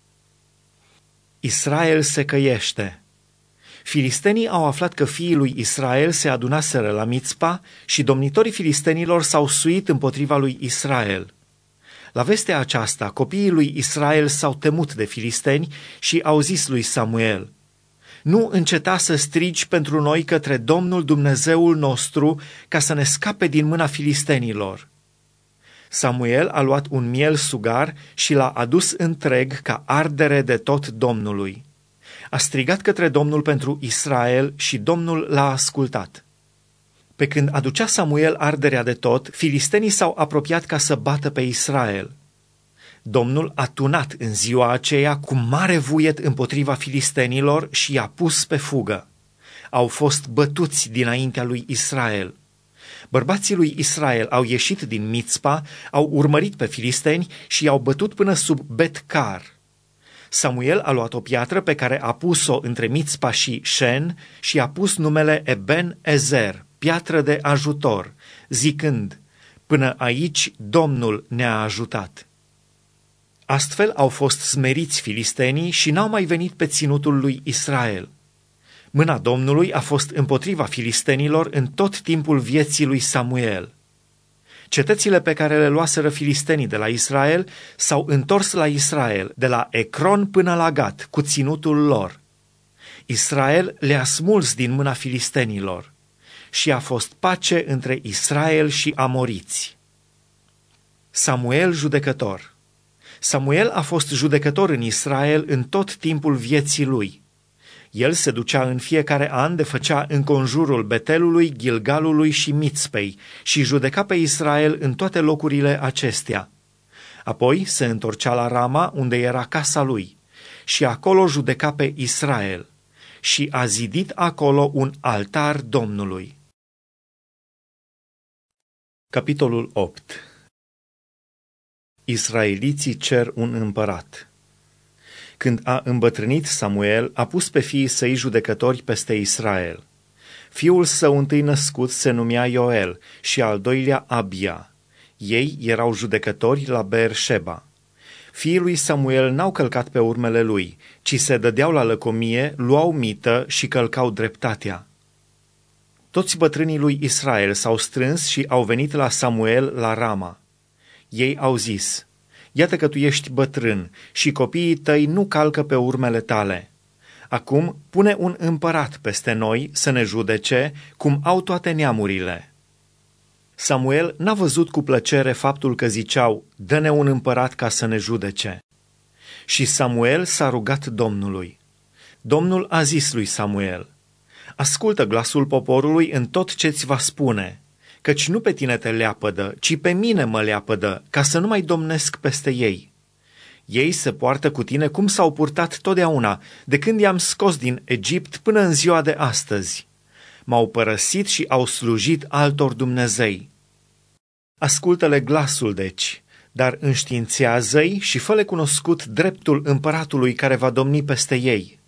Israel se căiește. Filistenii au aflat că fiii lui Israel se adunaseră la Mițpa și domnitorii filistenilor s-au suit împotriva lui Israel. La vestea aceasta, copiii lui Israel s-au temut de filisteni și au zis lui Samuel: nu înceta să strigi pentru noi către Domnul Dumnezeul nostru ca să ne scape din mâna filistenilor. Samuel a luat un miel sugar și l-a adus întreg ca ardere de tot Domnului. A strigat către Domnul pentru Israel și Domnul l-a ascultat. Pe când aducea Samuel arderea de tot, filistenii s-au apropiat ca să bată pe Israel. Domnul a tunat în ziua aceea cu mare vuiet împotriva filistenilor și i-a pus pe fugă. Au fost bătuți dinaintea lui Israel. Bărbații lui Israel au ieșit din Mițpa, au urmărit pe filisteni și i-au bătut până sub Bet-car. Samuel a luat o piatră pe care a pus-o între Mițpa și Șen și a pus numele Eben-Ezer, piatră de ajutor, zicând: până aici Domnul ne-a ajutat. Astfel au fost smeriți filistenii și n-au mai venit pe ținutul lui Israel. Mâna Domnului a fost împotriva filistenilor în tot timpul vieții lui Samuel. Cetățile pe care le luaseră filistenii de la Israel s-au întors la Israel, de la Ecron până la Gat, cu ținutul lor. Israel le-a smuls din mâna filistenilor și a fost pace între Israel și amoriți. Samuel judecător. Samuel a fost judecător în Israel în tot timpul vieții lui. El se ducea în fiecare an de făcea înconjurul Betelului, Gilgalului și Mițpei și judeca pe Israel în toate locurile acestea. Apoi se întorcea la Rama, unde era casa lui, și acolo judeca pe Israel și a zidit acolo un altar Domnului. Capitolul opt. Israeliții cer un împărat. Când a îmbătrânit Samuel, a pus pe fiii săi judecători peste Israel. Fiul său întâi născut se numea Ioel și al doilea Abia. Ei erau judecători la Beer-Sheba. Fiii lui Samuel n-au călcat pe urmele lui, ci se dădeau la lăcomie, luau mită și călcau dreptatea. Toți bătrânii lui Israel s-au strâns și au venit la Samuel la Rama. Ei au zis: iată că tu ești bătrân și copiii tăi nu calcă pe urmele tale. Acum pune un împărat peste noi să ne judece, cum au toate neamurile. Samuel n-a văzut cu plăcere faptul că ziceau: dă-ne un împărat ca să ne judece. Și Samuel s-a rugat Domnului. Domnul a zis lui Samuel: ascultă glasul poporului în tot ce-ți va spune, căci nu pe tine te leapădă, ci pe mine mă leapădă, ca să nu mai domnesc peste ei. Ei se poartă cu tine cum s-au purtat totdeauna, de când i-am scos din Egipt până în ziua de astăzi. M-au părăsit și au slujit altor dumnezei. Ascultă-le glasul, deci, dar înștiințează-i și fă-le cunoscut dreptul împăratului care va domni peste ei.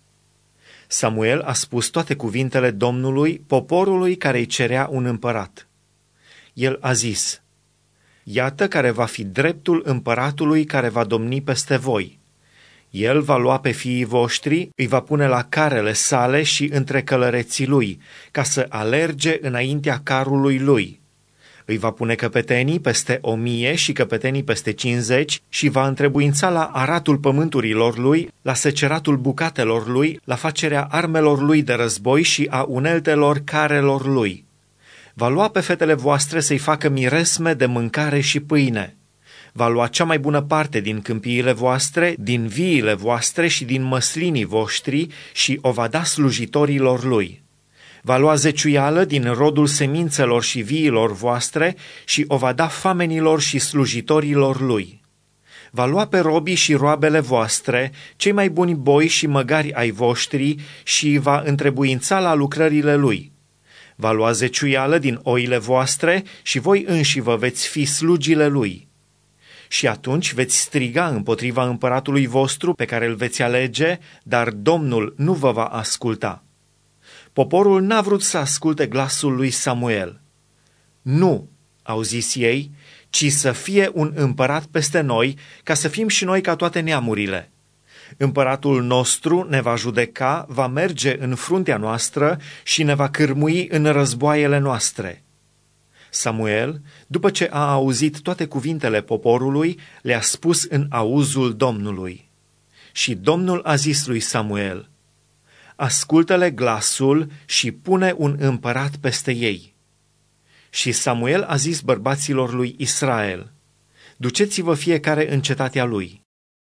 Samuel a spus toate cuvintele Domnului poporului care îi cerea un împărat. El a zis: iată care va fi dreptul împăratului care va domni peste voi. El va lua pe fiii voștri, îi va pune la carele sale și între călăreții lui, ca să alerge înaintea carului lui. Îi va pune căpetenii peste o mie și căpetenii peste cincizeci și va întrebuința la aratul pământurilor lui, la seceratul bucatelor lui, la facerea armelor lui de război și a uneltelor carelor lui. Va lua pe fetele voastre să-i facă miresme de mâncare și pâine. Va lua cea mai bună parte din câmpiile voastre, din viile voastre și din măslinii voștri și o va da slujitorilor lui. Va lua zeciuială din rodul semințelor și viilor voastre și o va da famenilor și slujitorilor lui. Va lua pe robii și roabele voastre, cei mai buni boi și măgari ai voștri și va întrebuința la lucrările lui. Va lua zeciuială din oile voastre și voi înși vă veți fi slugile lui. Și atunci veți striga împotriva împăratului vostru pe care îl veți alege, dar Domnul nu vă va asculta. Poporul n-a vrut să asculte glasul lui Samuel. Nu, au zis ei, ci să fie un împărat peste noi, ca să fim și noi ca toate neamurile. Împăratul nostru ne va judeca, va merge în fruntea noastră și ne va cârmui în războaiele noastre. Samuel, după ce a auzit toate cuvintele poporului, le-a spus în auzul Domnului. Și Domnul a zis lui Samuel: ascultă-le glasul și pune un împărat peste ei. Și Samuel a zis bărbaților lui Israel: duceți-vă fiecare în cetatea lui.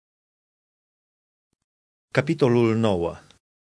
Capitolul nouă.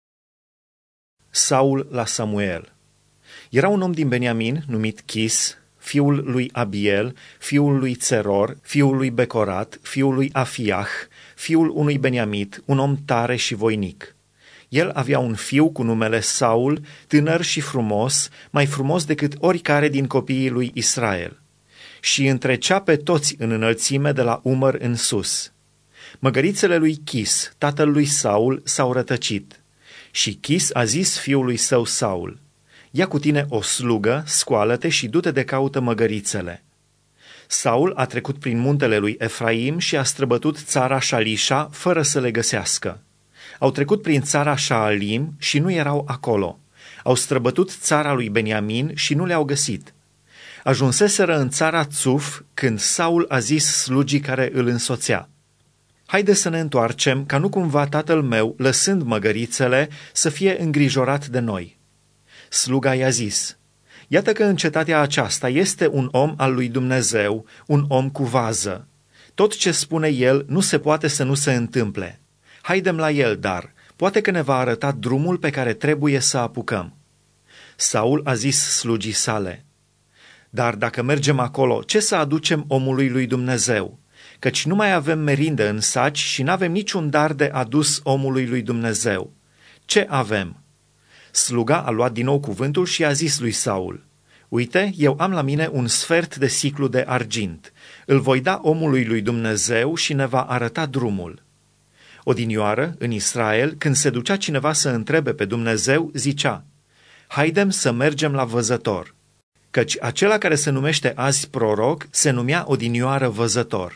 Saul la Samuel. Era un om din Beniamin numit Chis, fiul lui Abiel, fiul lui Țeror, fiul lui Becorat, fiul lui Afiah, fiul unui Beniamit, un om tare și voinic. El avea un fiu cu numele Saul, tânăr și frumos, mai frumos decât oricare din copiii lui Israel. Și întrecea pe toți în înălțime de la umăr în sus. Măgărițele lui Chis, tatăl lui Saul, s-au rătăcit. Și Chis a zis fiului său Saul: ia cu tine o slugă, scoală-te și du-te de caută măgărițele. Saul a trecut prin muntele lui Efraim și a străbătut țara Șalișa fără să le găsească. Au trecut prin țara Șaalim și nu erau acolo. Au străbătut țara lui Beniamin și nu le-au găsit. Ajunseseră în țara Țuf când Saul a zis slugii care îl însoțea: haide să ne întoarcem, ca nu cumva tatăl meu, lăsând măgărițele, să fie îngrijorat de noi. Sluga i-a zis: iată că în cetatea aceasta este un om al lui Dumnezeu, un om cu vază. Tot ce spune el nu se poate să nu se întâmple. Haidem la el, dar poate că ne va arăta drumul pe care trebuie să apucăm. Saul a zis slugii sale: dar dacă mergem acolo, ce să aducem omului lui Dumnezeu? Căci nu mai avem merindă în saci și n-avem niciun dar de adus omului lui Dumnezeu. Ce avem? Sluga a luat din nou cuvântul și a zis lui Saul: uite, eu am la mine un sfert de siclu de argint. Îl voi da omului lui Dumnezeu și ne va arăta drumul. Odinioară, în Israel, când se ducea cineva să întrebe pe Dumnezeu, zicea: haidem să mergem la văzător. Căci acela care se numește azi proroc se numea odinioară văzător.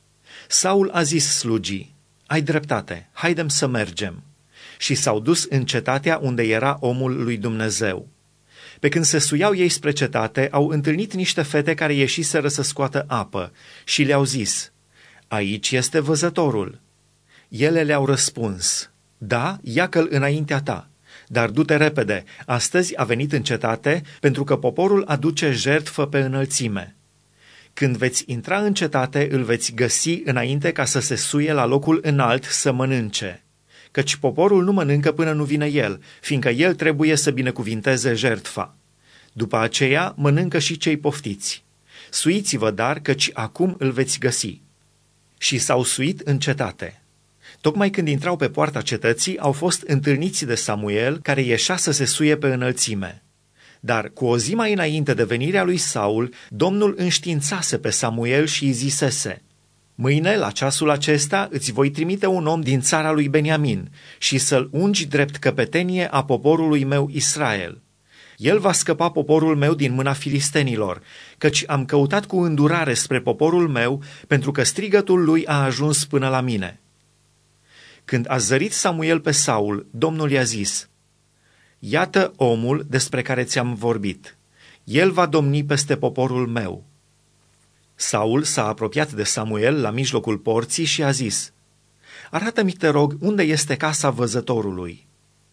Saul a zis slugii: ai dreptate, haidem să mergem. Și s-au dus în cetatea unde era omul lui Dumnezeu. Pe când se suiau ei spre cetate, au întâlnit niște fete care ieșiseră să scoată apă și le-au zis: aici este văzătorul. Ele le-au răspuns: da, ia-că-l înaintea ta, dar du-te repede, astăzi a venit în cetate, pentru că poporul aduce jertfă pe înălțime. Când veți intra în cetate, îl veți găsi înainte ca să se suie la locul înalt să mănânce. Căci poporul nu mănâncă până nu vine el, fiindcă el trebuie să binecuvinteze jertfa. După aceea mănâncă și cei poftiți. Suiți-vă dar, căci acum îl veți găsi. Și s-au suit în cetate. Tocmai când intrau pe poarta cetății, au fost întâlniți de Samuel, care ieșea să se suie pe înălțime. Dar cu o zi mai înainte de venirea lui Saul, Domnul înștiințase pe Samuel și îi zisese: mâine, la ceasul acesta, îți voi trimite un om din țara lui Beniamin și să-l ungi drept căpetenie a poporului meu Israel. El va scăpa poporul meu din mâna filistenilor, căci am căutat cu îndurare spre poporul meu, pentru că strigătul lui a ajuns până la mine. Când a zărit Samuel pe Saul, Domnul i-a zis: iată omul despre care ți-am vorbit. El va domni peste poporul meu. Saul s-a apropiat de Samuel la mijlocul porții și a zis: arată-mi, te rog, unde este casa văzătorului.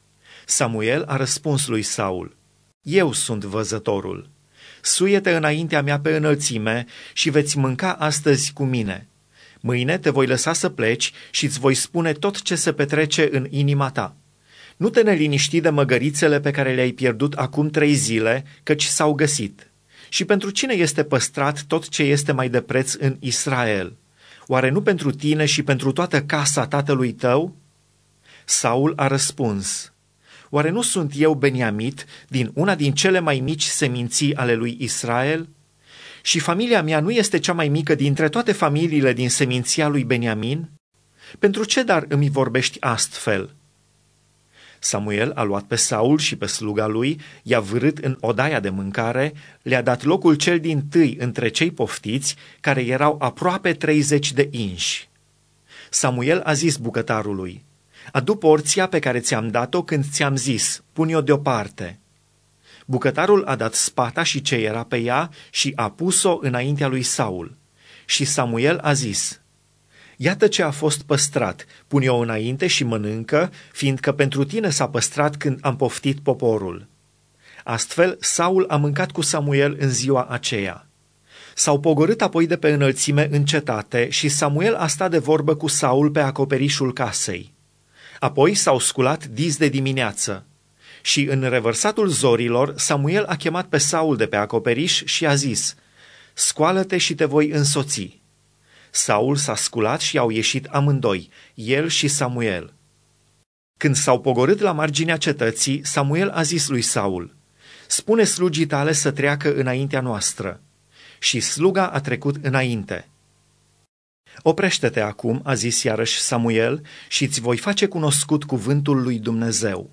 Samuel a răspuns lui Saul: eu sunt văzătorul. Suie-te înaintea mea pe înălțime și veți mânca astăzi cu mine. Mâine te voi lăsa să pleci și îți voi spune tot ce se petrece în inima ta. Nu te neliniști de măgărițele pe care le-ai pierdut acum trei zile, căci s-au găsit. Și pentru cine este păstrat tot ce este mai de preț în Israel? Oare nu pentru tine și pentru toată casa tatălui tău?" Saul a răspuns: Oare nu sunt eu Beniamit, din una din cele mai mici seminții ale lui Israel? Și familia mea nu este cea mai mică dintre toate familiile din seminția lui Beniamin? Pentru ce dar îmi vorbești astfel?" Samuel a luat pe Saul și pe sluga lui, i-a vârât în odaia de mâncare, le-a dat locul cel dintâi între cei poftiți, care erau aproape treizeci de inși. Samuel a zis bucătarului: Adu porția pe care ți-am dat-o când ți-am zis, pune-o deoparte. Bucătarul a dat spata și ce era pe ea și a pus-o înaintea lui Saul. Și Samuel a zis: Iată ce a fost păstrat, pune-o înainte și mănâncă, fiindcă pentru tine s-a păstrat când am poftit poporul. Astfel, Saul a mâncat cu Samuel în ziua aceea. S-au pogorât apoi de pe înălțime în cetate și Samuel a stat de vorbă cu Saul pe acoperișul casei. Apoi s-au sculat dis de dimineață. Și în revărsatul zorilor, Samuel a chemat pe Saul de pe acoperiș și a zis: Scoală-te și te voi însoți. Saul s-a sculat și au ieșit amândoi, el și Samuel. Când s-au pogorât la marginea cetății, Samuel a zis lui Saul: Spune slugii tale să treacă înaintea noastră. Și sluga a trecut înainte. Oprește-te acum, a zis iarăși Samuel, și îți voi face cunoscut cuvântul lui Dumnezeu.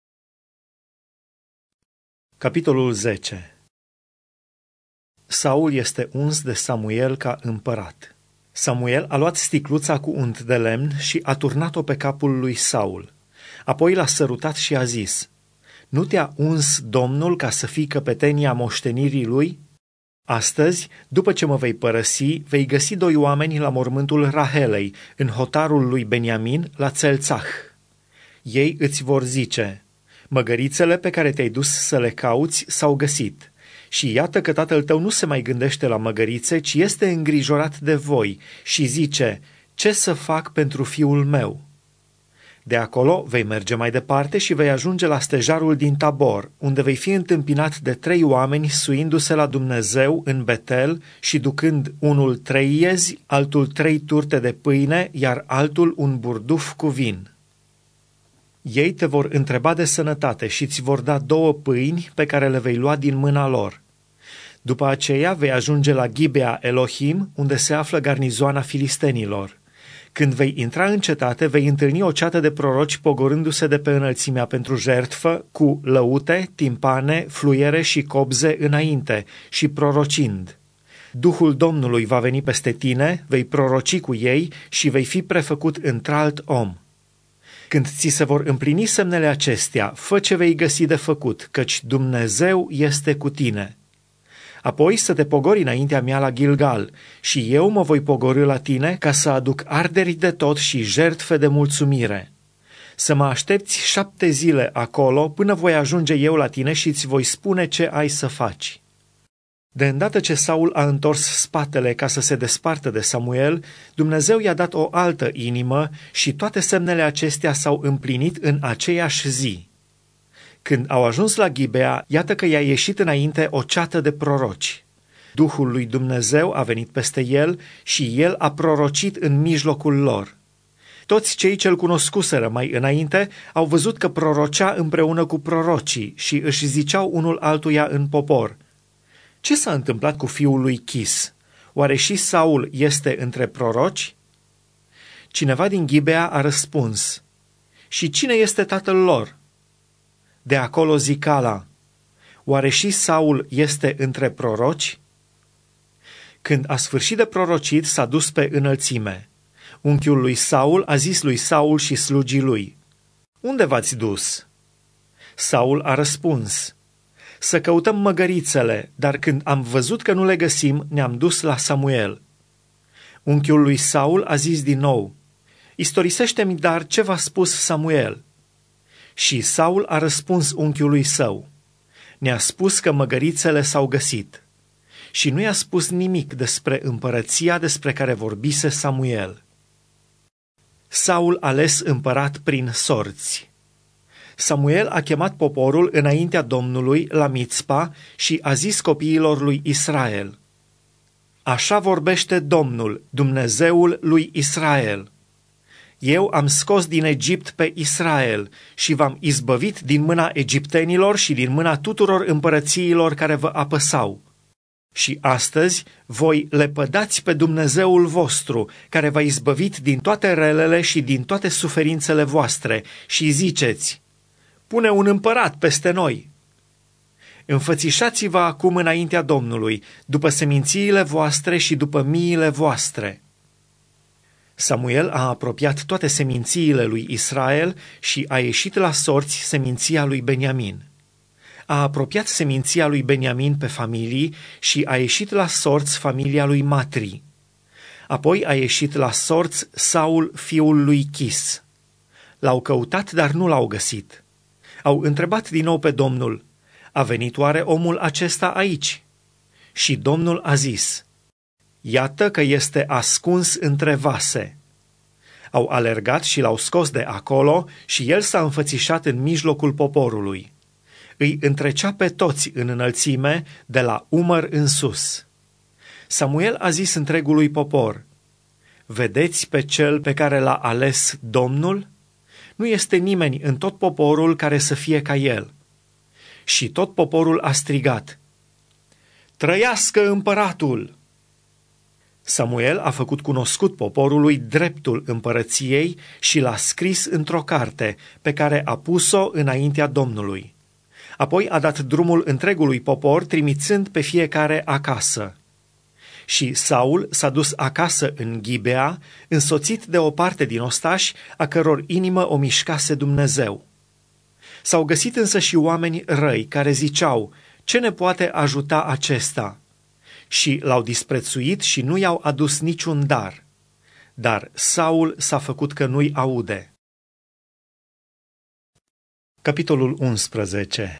Capitolul zece. Saul este uns de Samuel ca împărat. Samuel a luat sticluța cu unt de lemn și a turnat-o pe capul lui Saul. Apoi l-a sărutat și a zis: Nu te-a uns Domnul ca să fii căpetenia moștenirii lui? Astăzi, după ce mă vei părăsi, vei găsi doi oameni la mormântul Rahelei, în hotarul lui Beniamin, la Țelțah. Ei îți vor zice: Măgărițele pe care te-ai dus să le cauți s-au găsit. Și iată că tatăl tău nu se mai gândește la măgărițe, ci este îngrijorat de voi și zice: Ce să fac pentru fiul meu? De acolo vei merge mai departe și vei ajunge la stejarul din Tabor, unde vei fi întâmpinat de trei oameni suindu-se la Dumnezeu în Betel și ducând unul trei iezi, altul trei turte de pâine, iar altul un burduf cu vin. Ei te vor întreba de sănătate și îți vor da două pâini pe care le vei lua din mâna lor. După aceea vei ajunge la Ghibea Elohim, unde se află garnizoana filistenilor. Când vei intra în cetate, vei întâlni o ceată de proroci pogorându-se de pe înălțimea pentru jertfă, cu lăute, timpane, fluiere și cobze înainte și prorocind. Duhul Domnului va veni peste tine, vei proroci cu ei și vei fi prefăcut într-alt om. Când ți se vor împlini semnele acestea, fă ce vei găsi de făcut, căci Dumnezeu este cu tine. Apoi să te pogori înaintea mea la Gilgal și eu mă voi pogorî la tine ca să aduc arderi de tot și jertfe de mulțumire. Să mă aștepți șapte zile acolo până voi ajunge eu la tine și îți voi spune ce ai să faci. De îndată ce Saul a întors spatele ca să se despartă de Samuel, Dumnezeu i-a dat o altă inimă și toate semnele acestea s-au împlinit în aceeași zi. Când au ajuns la Ghibea, iată că i-a ieșit înainte o ceată de proroci. Duhul lui Dumnezeu a venit peste el și el a prorocit în mijlocul lor. Toți cei ce-l cunoscuseră mai înainte au văzut că prorocea împreună cu prorocii și își ziceau unul altuia în popor: Ce s-a întâmplat cu fiul lui Chis? Oare și Saul este între proroci? Cineva din Ghibea a răspuns: Și cine este tatăl lor? De acolo zicala: Oare și Saul este între proroci? Când a sfârșit de prorocit, s-a dus pe înălțime. Unchiul lui Saul a zis lui Saul și slugii lui: Unde v-ați dus? Saul a răspuns: Să căutăm măgărițele, dar când am văzut că nu le găsim, ne-am dus la Samuel. Unchiul lui Saul a zis din nou: Istorisește-mi dar ce v-a spus Samuel. Și Saul a răspuns unchiului său: Ne-a spus că măgărițele s-au găsit. și nu i-a spus nimic despre împărăția despre care vorbise Samuel. Saul ales împărat prin sorți. Samuel a chemat poporul înaintea Domnului la Mițpa și a zis copiilor lui Israel: Așa vorbește Domnul, Dumnezeul lui Israel. Eu am scos din Egipt pe Israel și v-am izbăvit din mâna egiptenilor și din mâna tuturor împărățiilor care vă apăsau. Și astăzi voi lepădați pe Dumnezeul vostru, care v-a izbăvit din toate relele și din toate suferințele voastre, și ziceți: Pune un împărat peste noi. Înfățișați-vă acum înaintea Domnului, după semințiile voastre și după miile voastre. Samuel a apropiat toate semințiile lui Israel și a ieșit la sorți seminția lui Beniamin. A apropiat seminția lui Beniamin pe familii și a ieșit la sorți familia lui Matri. Apoi a ieșit la sorți Saul, fiul lui Chis. L-au căutat, dar nu l-au găsit. Au întrebat din nou pe Domnul: A venit oare omul acesta aici? Și Domnul a zis: Iată că este ascuns între vase. Au alergat și l-au scos de acolo și el s-a înfățișat în mijlocul poporului. Îi întrecea pe toți în înălțime, de la umăr în sus. Samuel a zis întregului popor: Vedeți pe cel pe care l-a ales Domnul? Nu este nimeni în tot poporul care să fie ca el. Și tot poporul a strigat: Trăiască împăratul! Samuel a făcut cunoscut poporului dreptul împărăției și l-a scris într-o carte, pe care a pus-o înaintea Domnului. Apoi a dat drumul întregului popor, trimițând pe fiecare acasă. Și Saul s-a dus acasă în Ghibea, însoțit de o parte din ostași, a căror inimă o mișcase Dumnezeu. S-au găsit însă și oameni răi care ziceau: Ce ne poate ajuta acesta? Și l-au disprețuit și nu i-au adus niciun dar. Dar Saul s-a făcut că nu-i aude. Capitolul unsprezece.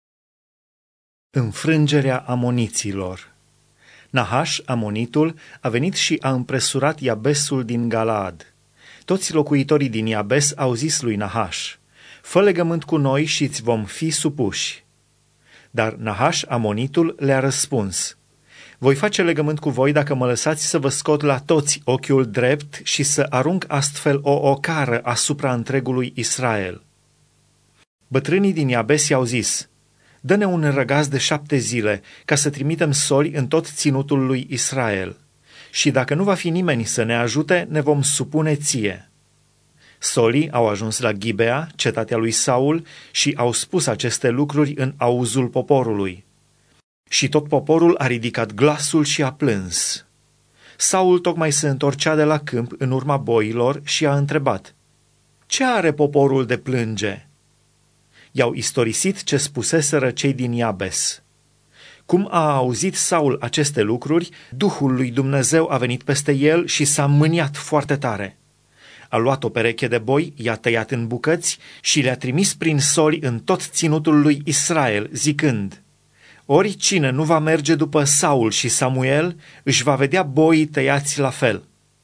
Înfrângerea amoniților. Nahaș, amonitul, a venit și a împresurat Iabesul din Galaad. Toți locuitorii din Iabes au zis lui Nahaș: Fă legământ cu noi și îți vom fi supuși. Dar Nahaș, amonitul, le-a răspuns: Voi face legământ cu voi dacă mă lăsați să vă scot la toți ochiul drept și să arunc astfel o ocară asupra întregului Israel. Bătrânii din Iabes i-au zis: Dă-ne un răgaz de șapte zile, ca să trimitem soli în tot ținutul lui Israel. Și dacă nu va fi nimeni să ne ajute, ne vom supune ție. Solii au ajuns la Ghibea, cetatea lui Saul, și au spus aceste lucruri în auzul poporului. Și tot poporul a ridicat glasul și a plâns. Saul tocmai se întorcea de la câmp în urma boilor și a întrebat: Ce are poporul de plânge? I-au istorisit ce spuseseră cei din Iabes. Cum a auzit Saul aceste lucruri, Duhul lui Dumnezeu a venit peste el și s-a mâniat foarte tare. A luat o pereche de boi, i-a tăiat în bucăți și le-a trimis prin soli în tot ținutul lui Israel, zicând: Oricine nu va merge după Saul și Samuel, își va vedea boii tăiați la fel.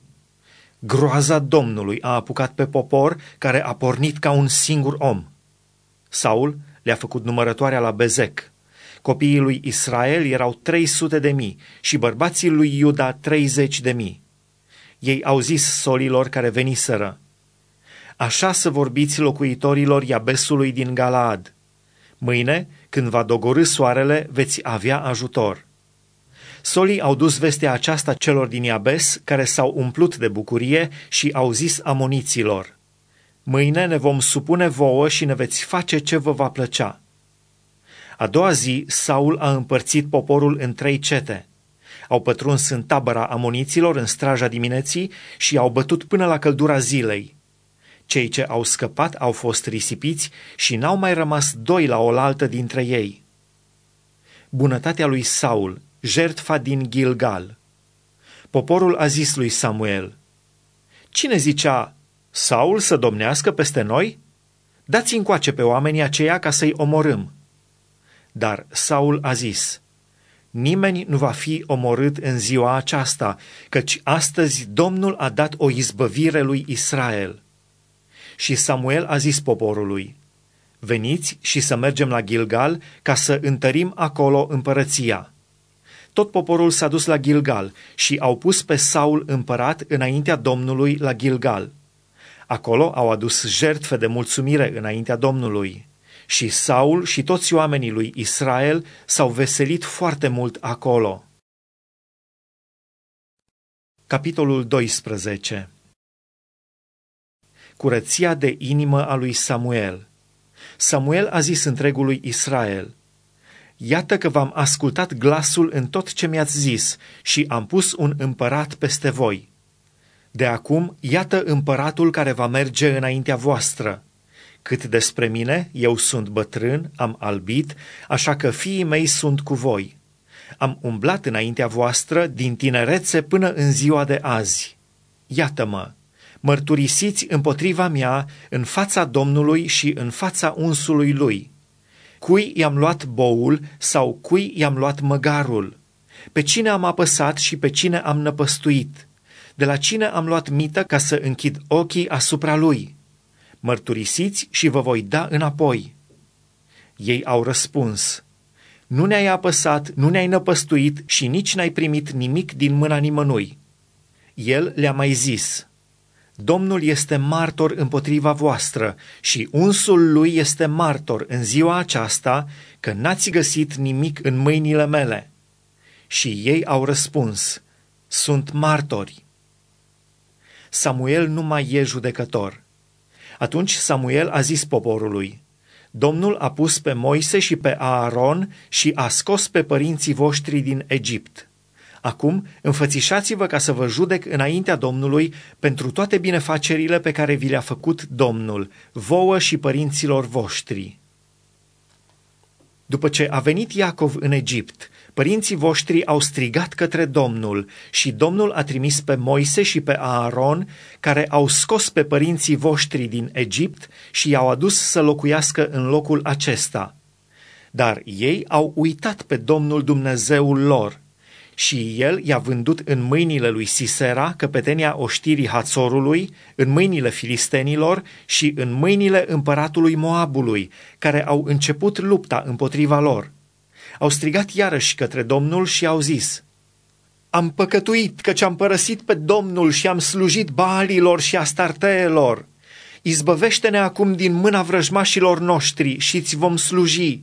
Groaza Domnului a apucat pe popor, care a pornit ca un singur om. Saul le-a făcut numărătoarea la Bezec. Copiii lui Israel erau trei sute de mii și bărbații lui Iuda treizeci de mii. Ei au zis solilor care veniseră: Așa să vorbiți locuitorilor Iabesului din Galaad: Mâine, când va dogorî soarele, veți avea ajutor. Solii au dus vestea aceasta celor din Iabes, care s-au umplut de bucurie și au zis amoniților: Mâine ne vom supune vouă și ne veți face ce vă va plăcea. A doua zi, Saul a împărțit poporul în trei cete. Au pătruns în tabăra amoniților în straja dimineții și au bătut până la căldura zilei. Cei ce au scăpat au fost risipiți și n-au mai rămas doi la oaltă dintre ei. Bunătatea lui Saul, jertfa din Gilgal. Poporul a zis lui Samuel: Cine zicea: Saul să domnească peste noi? Dați încoace pe oamenii aceia ca să-i omorâm. Dar Saul a zis: nimeni nu va fi omorât în ziua aceasta, căci astăzi Domnul a dat o izbăvire lui Israel. Și Samuel a zis poporului: veniți și să mergem la Gilgal ca să întărim acolo împărăția. Tot poporul s-a dus la Gilgal și au pus pe Saul împărat înaintea Domnului la Gilgal. Acolo au adus jertfe de mulțumire înaintea Domnului. Și Saul și toți oamenii lui Israel s-au veselit foarte mult acolo. Capitolul doisprezece. Curăția de inimă a lui Samuel. Samuel a zis întregului Israel: iată că v-am ascultat glasul în tot ce mi-ați zis și am pus un împărat peste voi. De acum, iată împăratul care va merge înaintea voastră. Cât despre mine, eu sunt bătrân, am albit, așa că fiii mei sunt cu voi. Am umblat înaintea voastră din tinerețe până în ziua de azi. Iată-mă, mărturisiți împotriva mea în fața Domnului și în fața unsului lui. Cui i-am luat boul sau cui i-am luat măgarul? Pe cine am apăsat și pe cine am năpăstuit? De la cine am luat mită ca să închid ochii asupra lui? Mărturisiți și vă voi da înapoi. Ei au răspuns: nu ne-ai apăsat, nu ne-ai năpăstuit și nici n-ai primit nimic din mâna nimănui. El le-a mai zis: Domnul este martor împotriva voastră și unsul lui este martor în ziua aceasta că n-ați găsit nimic în mâinile mele. Și ei au răspuns: sunt martori. Samuel nu mai e judecător. Atunci Samuel a zis poporului: Domnul a pus pe Moise și pe Aaron și a scos pe părinții voștri din Egipt. Acum înfățișați-vă ca să vă judec înaintea Domnului pentru toate binefacerile pe care vi le-a făcut Domnul, vouă și părinților voștri. După ce a venit Iacov în Egipt, părinții voștri au strigat către Domnul și Domnul a trimis pe Moise și pe Aaron, care au scos pe părinții voștri din Egipt și i-au adus să locuiască în locul acesta. Dar ei au uitat pe Domnul Dumnezeul lor și el i-a vândut în mâinile lui Sisera, căpetenia oștirii Hațorului, în mâinile filistenilor și în mâinile împăratului Moabului, care au început lupta împotriva lor. Au strigat iarăși către Domnul și au zis: Am păcătuit căci am părăsit pe Domnul și am slujit Baalilor și Astarteelor. Izbăvește-ne acum din mâna vrăjmașilor noștri și îți vom sluji.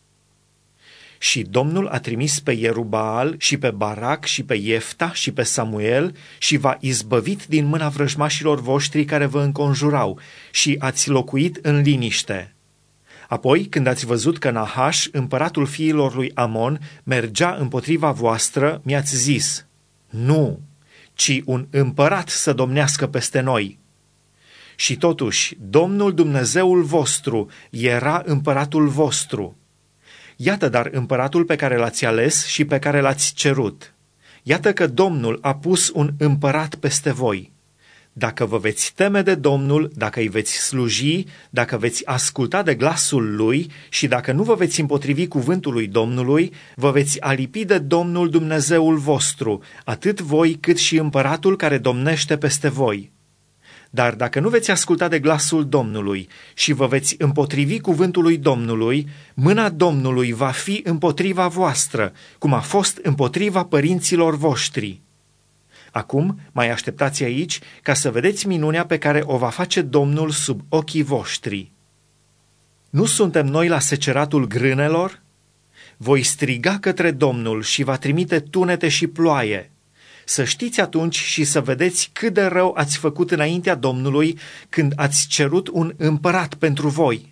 Și Domnul a trimis pe Ierubaal și pe Barac și pe Iefta și pe Samuel și v-a izbăvit din mâna vrăjmașilor voștri care vă înconjurau și ați locuit în liniște. Apoi, când ați văzut că Nahaș, împăratul fiilor lui Amon, mergea împotriva voastră, mi-ați zis: Nu, ci un împărat să domnească peste noi. Și totuși, Domnul Dumnezeul vostru era împăratul vostru. Iată dar împăratul pe care l-ați ales și pe care l-ați cerut. Iată că Domnul a pus un împărat peste voi. Dacă vă veți teme de Domnul, dacă îi veți sluji, dacă veți asculta de glasul lui și dacă nu vă veți împotrivi cuvântului Domnului, vă veți alipi de Domnul Dumnezeul vostru, atât voi cât și împăratul care domnește peste voi. Dar dacă nu veți asculta de glasul Domnului și vă veți împotrivi cuvântului Domnului, mâna Domnului va fi împotriva voastră, cum a fost împotriva părinților voștri. Acum mai așteptați aici ca să vedeți minunea pe care o va face Domnul sub ochii voștri. Nu suntem noi la seceratul grânelor? Voi striga către Domnul și va trimite tunete și ploaie. Să știți atunci și să vedeți cât de rău ați făcut înaintea Domnului când ați cerut un împărat pentru voi.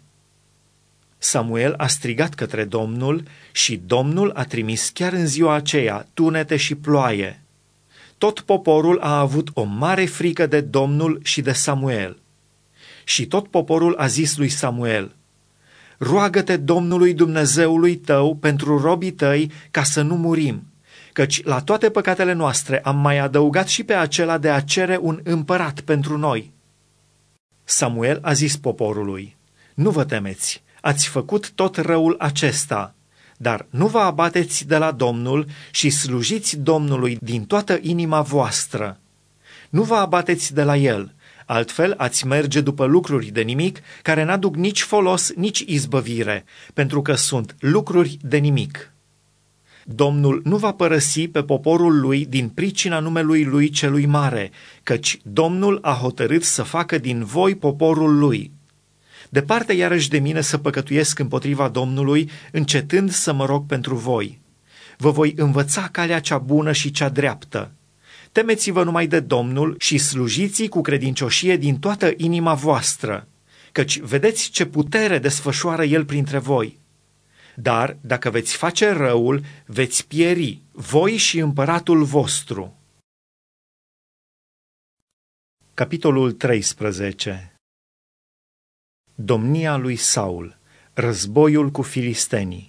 Samuel a strigat către Domnul și Domnul a trimis chiar în ziua aceea tunete și ploaie. Tot poporul a avut o mare frică de Domnul și de Samuel. Și tot poporul a zis lui Samuel: Roagă-te Domnului Dumnezeului tău pentru robii tăi ca să nu murim, căci la toate păcatele noastre am mai adăugat și pe acela de a cere un împărat pentru noi. Samuel a zis poporului: Nu vă temeți, ați făcut tot răul acesta, Dar nu vă abateți de la Domnul și slujiți Domnului din toată inima voastră. Nu vă abateți de la El, altfel ați merge după lucruri de nimic care n-aduc nici folos, nici izbăvire, pentru că sunt lucruri de nimic. Domnul nu va părăsi pe poporul lui din pricina numelui lui celui mare, căci Domnul a hotărât să facă din voi poporul lui. Departe iarăși de mine să păcătuiesc împotriva Domnului, încetând să mă rog pentru voi. Vă voi învăța calea cea bună și cea dreaptă. Temeți-vă numai de Domnul și slujiți-i cu credincioșie din toată inima voastră, căci vedeți ce putere desfășoară El printre voi. Dar dacă veți face răul, veți pieri, voi și împăratul vostru. Capitolul treisprezece. Domnia lui Saul, războiul cu filistenii.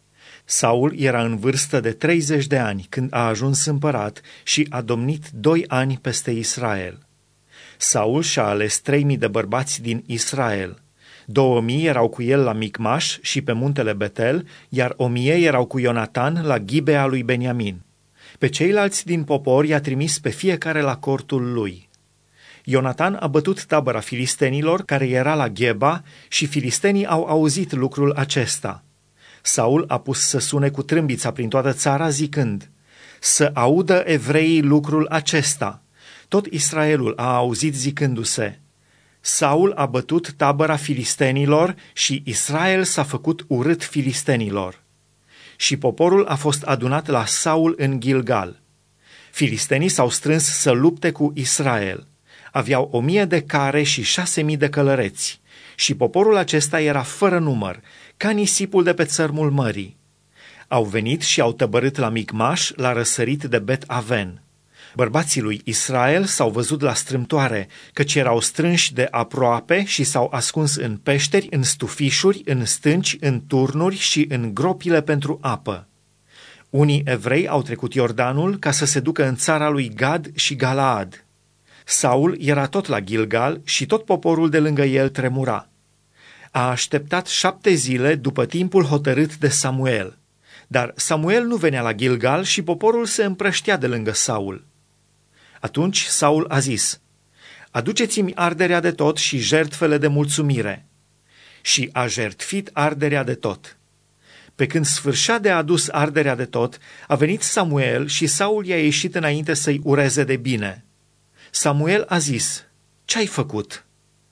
Saul era în vârstă de treizeci de ani când a ajuns împărat și a domnit doi ani peste Israel. Saul și-a ales trei mii de bărbați din Israel. Două mii erau cu el la Micmaș și pe muntele Betel, iar o mie erau cu Ionatan la Ghibea lui Beniamin. Pe ceilalți din popor i-a trimis pe fiecare la cortul lui. Ionatan a bătut tabăra filistenilor care era la Gheba și filistenii au auzit lucrul acesta. Saul a pus să sune cu trâmbița prin toată țara zicând: să audă evreii lucrul acesta. Tot Israelul a auzit zicându-se: Saul a bătut tabăra filistenilor și Israel s-a făcut urât filistenilor. Și poporul a fost adunat la Saul în Gilgal. Filistenii s-au strâns să lupte cu Israel. Aveau o mie de care și șase mii de călăreți. Și poporul acesta era fără număr, ca nisipul de pe țărmul mării. Au venit și au tăbărât la Micmaș, la răsărit de Bet-Aven. Bărbații lui Israel s-au văzut la strâmtoare, căci erau strânși de aproape și s-au ascuns în peșteri, în stufișuri, în stânci, în turnuri și în gropile pentru apă. Unii evrei au trecut Iordanul ca să se ducă în țara lui Gad și Galaad. Saul era tot la Gilgal și tot poporul de lângă el tremura. A așteptat șapte zile după timpul hotărât de Samuel. Dar Samuel nu venea la Gilgal și poporul se împrăștea de lângă Saul. Atunci Saul a zis: aduceți-mi arderea de tot și jertfele de mulțumire. Și a jertfit arderea de tot. Pe când sfârșea de adus arderea de tot, a venit Samuel și Saul i-a ieșit înainte să-i ureze de bine. Samuel a zis: ce-ai făcut?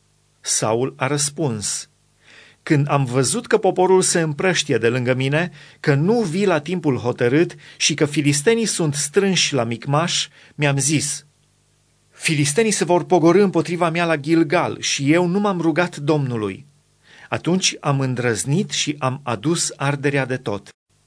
Saul a răspuns: când am văzut că poporul se împrăștie de lângă mine, că nu vii la timpul hotărât și că filistenii sunt strânși la Micmaș, mi-am zis: filistenii se vor pogorî împotriva mea la Gilgal și eu nu m-am rugat Domnului. Atunci am îndrăznit și am adus arderea de tot.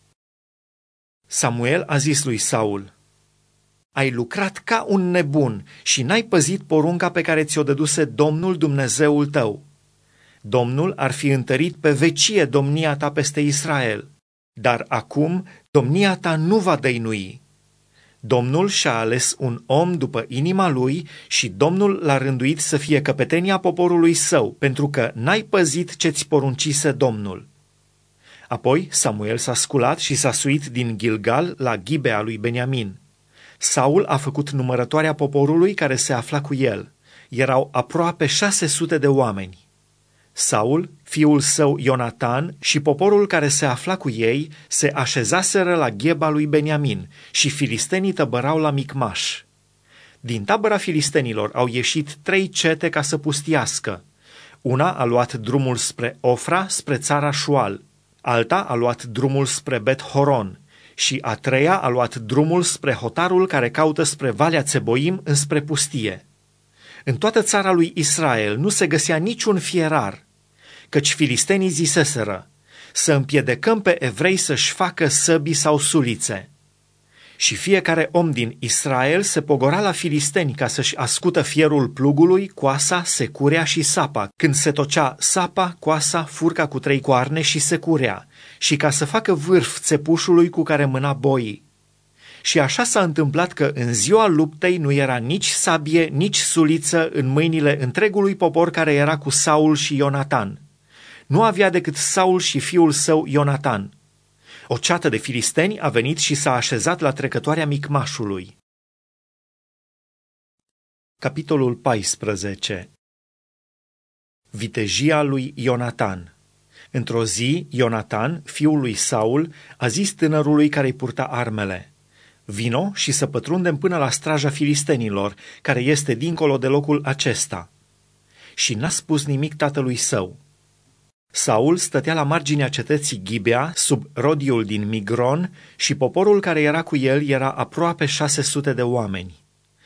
Samuel a zis lui Saul: ai lucrat ca un nebun și n-ai păzit porunca pe care ți-o dăduse Domnul Dumnezeul tău. Domnul ar fi întărit pe vecie domnia ta peste Israel, dar acum domnia ta nu va dăinui. Domnul și-a ales un om după inima lui și Domnul l-a rânduit să fie căpetenia poporului său, pentru că n-ai păzit ce-ți poruncise Domnul. Apoi Samuel s-a sculat și s-a suit din Gilgal la Ghibea lui Beniamin. Saul a făcut numărătoarea poporului care se afla cu el. Erau aproape șase sute de oameni. Saul, fiul său Ionatan și poporul care se afla cu ei se așezaseră la Gheba lui Beniamin și filistenii tăbărau la Micmaș. Din tabăra filistenilor au ieșit trei cete ca să pustiască. Una a luat drumul spre Ofra, spre țara Șual, alta a luat drumul spre Bet-Horon și a treia a luat drumul spre hotarul care caută spre Valea Țeboim înspre pustie. În toată țara lui Israel nu se găsea niciun fierar, căci filistenii ziseseră: să împiedecăm pe evrei să-și facă săbii sau sulițe. Și fiecare om din Israel se pogora la filisteni ca să-și ascută fierul plugului, coasa, securea și sapa, când se tocea sapa, coasa, furca cu trei coarne și securea, și ca să facă vârf țepușului cu care mâna boii. Și așa s-a întâmplat că în ziua luptei nu era nici sabie, nici suliță în mâinile întregului popor care era cu Saul și Ionatan. Nu avea decât Saul și fiul său Ionatan. O ceată de filisteni a venit și s-a așezat la trecătoarea Micmașului. Capitolul paisprezece. Vitejia lui Ionatan. Într-o zi, Ionatan, fiul lui Saul, a zis tânărului care-i purta armele: vino și să pătrundem până la straja filistenilor, care este dincolo de locul acesta. Și n-a spus nimic tatălui său. Saul stătea la marginea cetății Ghibea, sub rodiul din Migron, și poporul care era cu el era aproape șase sute de oameni.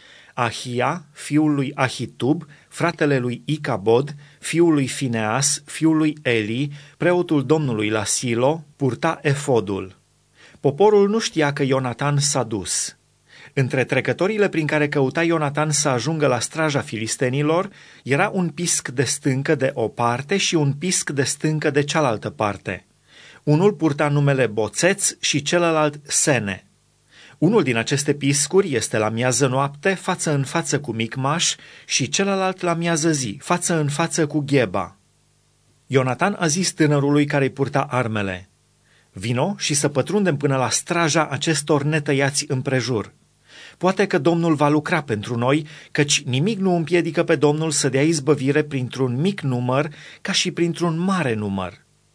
Ahia, fiul lui Ahitub, fratele lui Icabod, fiul lui Fineas, fiul lui Eli, preotul Domnului la Silo, purta efodul. Poporul nu știa că Ionatan s-a dus. Între trecătorile prin care căuta Ionatan să ajungă la straja filistenilor, era un pisc de stâncă de o parte și un pisc de stâncă de cealaltă parte. Unul purta numele Boțeț și celălalt Sene. Unul din aceste piscuri este la miază noapte, față în față cu Micmaș, și celălalt la miază zi, față în față cu Gheba. Ionatan a zis tânărului care-i purta armele: vino și să pătrundem până la straja acestor netăiați împrejur. Poate că Domnul va lucra pentru noi, căci nimic nu împiedică pe Domnul să dea izbăvire printr-un mic număr ca și printr-un mare număr.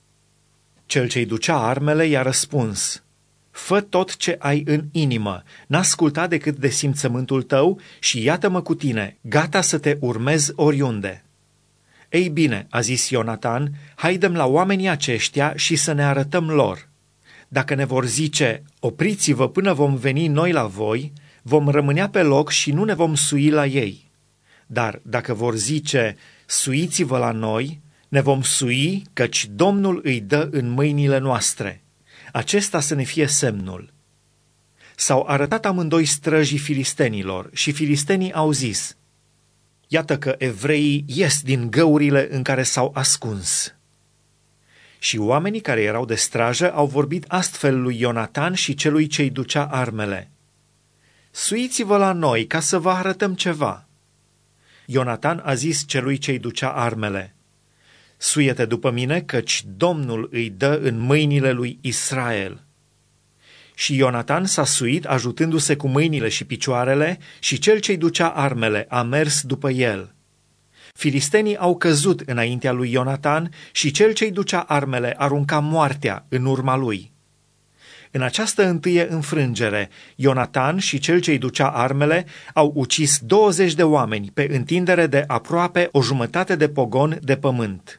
Cel ce-i ducea armele i-a răspuns: fă tot ce ai în inimă, n-asculta decât de simțământul tău și iată-mă cu tine, gata să te urmez oriunde. Ei bine, a zis Ionatan, haidem la oamenii aceștia și să ne arătăm lor. Dacă ne vor zice, opriți-vă până vom veni noi la voi, vom rămânea pe loc și nu ne vom sui la ei. Dar dacă vor zice, suiți-vă la noi, ne vom sui, căci Domnul îi dă în mâinile noastre. Acesta să ne fie semnul. S-au arătat amândoi străjii filistenilor și filistenii au zis: iată că evreii ies din găurile în care s-au ascuns. Și oamenii care erau de strajă au vorbit astfel lui Ionatan și celui ce-i ducea armele: suiți-vă la noi ca să vă arătăm ceva. Ionatan a zis celui ce-i ducea armele: suie-te după mine, căci Domnul îi dă în mâinile lui Israel. Și Ionatan s-a suit ajutându-se cu mâinile și picioarele și cel ce-i ducea armele a mers după el. Filistenii au căzut înaintea lui Ionatan și cel ce-i ducea armele arunca moartea în urma lui. În această întâie înfrângere, Ionatan și cel ce-i ducea armele au ucis douăzeci de oameni pe întindere de aproape o jumătate de pogon de pământ.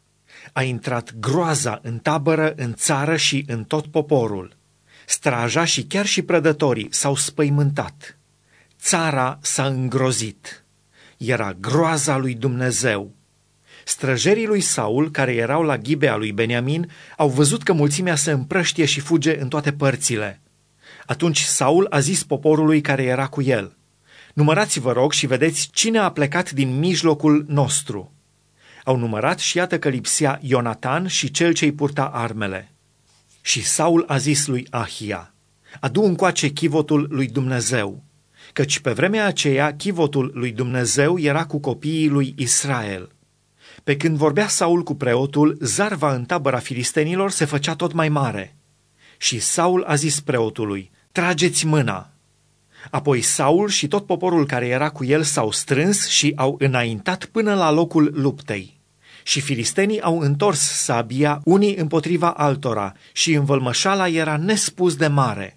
A intrat groaza în tabără, în țară și în tot poporul. Straja și chiar și prădătorii s-au spăimântat. Țara s-a îngrozit. Era groaza lui Dumnezeu. Străjerii lui Saul, care erau la Ghibea lui Beniamin, au văzut că mulțimea se împrăștie și fuge în toate părțile. Atunci Saul a zis poporului care era cu el: numărați-vă, rog, și vedeți cine a plecat din mijlocul nostru. Au numărat și iată că lipsea Ionatan și cel ce-i purta armele. Și Saul a zis lui Ahia: adu încoace chivotul lui Dumnezeu, căci pe vremea aceea chivotul lui Dumnezeu era cu copiii lui Israel. Pe când vorbea Saul cu preotul, zarva în tabăra filistenilor se făcea tot mai mare. Și Saul a zis preotului: trageți mâna. Apoi Saul și tot poporul care era cu el s-au strâns și au înaintat până la locul luptei. Și filistenii au întors sabia unii împotriva altora și învălmășala era nespus de mare.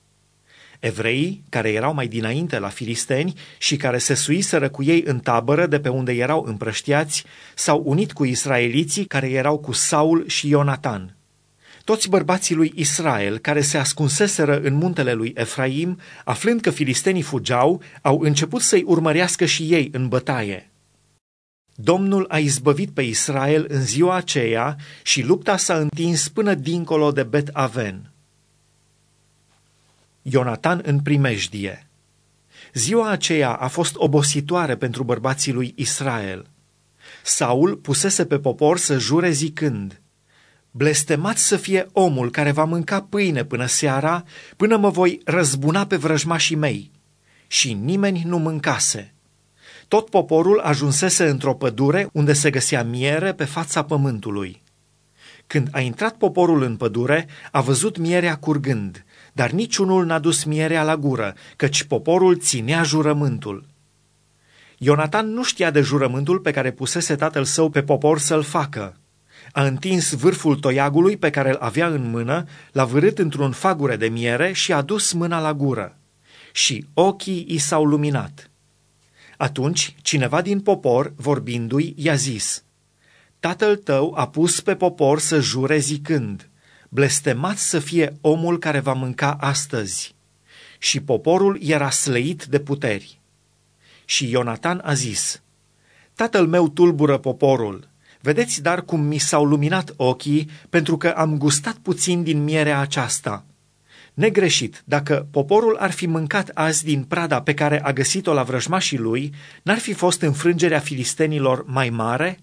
Evreii, care erau mai dinainte la filisteni și care se suiseră cu ei în tabără de pe unde erau împrăștiați, s-au unit cu israeliții care erau cu Saul și Ionatan. Toți bărbații lui Israel, care se ascunseseră în muntele lui Efraim, aflând că filistenii fugeau, au început să-i urmărească și ei în bătaie. Domnul a izbăvit pe Israel în ziua aceea și lupta s-a întins până dincolo de Bet-Aven. Ionatan în primejdie. Ziua aceea a fost obositoare pentru bărbații lui Israel. Saul pusese pe popor să jure zicând: blestemat să fie omul care va mânca pâine până seara, până mă voi răzbuna pe vrăjmașii mei. Și nimeni nu mâncase. Tot poporul ajunsese într-o pădure unde se găsea miere pe fața pământului. Când a intrat poporul în pădure, a văzut mierea curgând, dar niciunul n-a dus mierea la gură, căci poporul ținea jurământul. Ionatan nu știa de jurământul pe care pusese tatăl său pe popor să-l facă. A întins vârful toiagului pe care îl avea în mână, l-a vârât într-un fagure de miere și a dus mâna la gură. Și ochii i s-au luminat. Atunci cineva din popor, vorbindu-i, i-a zis: Tatăl tău a pus pe popor să jure zicând: blestemat să fie omul care va mânca astăzi. Și poporul era slăit de puteri. Și Ionatan a zis: tatăl meu tulbură poporul. Vedeți dar cum mi s-au luminat ochii, pentru că am gustat puțin din mierea aceasta. Negreșit, dacă poporul ar fi mâncat azi din prada pe care a găsit-o la vrăjmașii lui, n-ar fi fost înfrângerea filistenilor mai mare?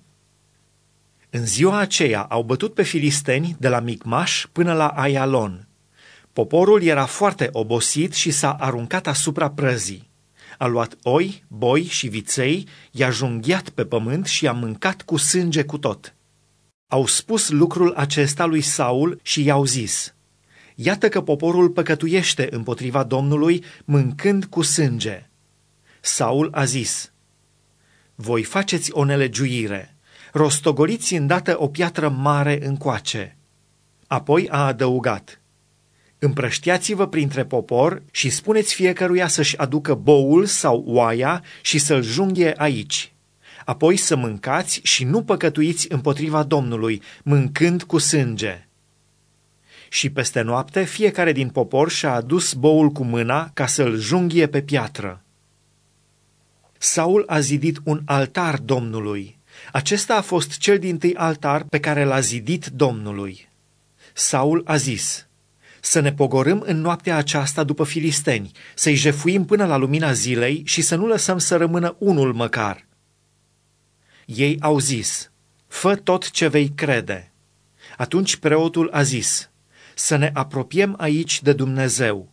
În ziua aceea au bătut pe filisteni de la Micmaș până la Aialon. Poporul era foarte obosit și s-a aruncat asupra prăzii. A luat oi, boi și viței, i-a junghiat pe pământ și i-a mâncat cu sânge cu tot. Au spus lucrul acesta lui Saul și i-au zis: iată că poporul păcătuiește împotriva Domnului, mâncând cu sânge. Saul a zis: voi faceți o nelegiuire, rostogoliți îndată o piatră mare încoace. Apoi a adăugat: împrăștiați-vă printre popor și spuneți fiecăruia să-și aducă boul sau oaia și să-l junghie aici. Apoi să mâncați și nu păcătuiți împotriva Domnului, mâncând cu sânge. Și peste noapte fiecare din popor și-a adus boul cu mâna ca să-l junghie pe piatră. Saul a zidit un altar Domnului. Acesta a fost cel dintâi altar pe care l-a zidit Domnului. Saul a zis: să ne pogorâm în noaptea aceasta după filisteni, să-i jefuim până la lumina zilei și să nu lăsăm să rămână unul măcar. Ei au zis: fă tot ce vei crede. Atunci preotul a zis: să ne apropiem aici de Dumnezeu.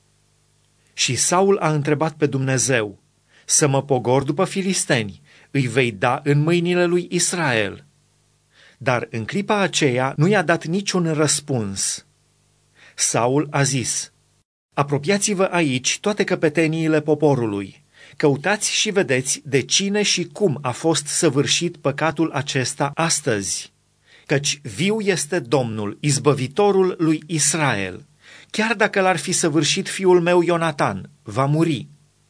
Și Saul a întrebat pe Dumnezeu: să mă pogor după filisteni, îi vei da în mâinile lui Israel. Dar în clipa aceea nu i-a dat niciun răspuns. Saul a zis: apropiați-vă aici toate căpeteniile poporului, căutați și vedeți de cine și cum a fost săvârșit păcatul acesta astăzi, căci viu este Domnul, izbăvitorul lui Israel. Chiar dacă l-ar fi săvârșit fiul meu Ionatan, va muri.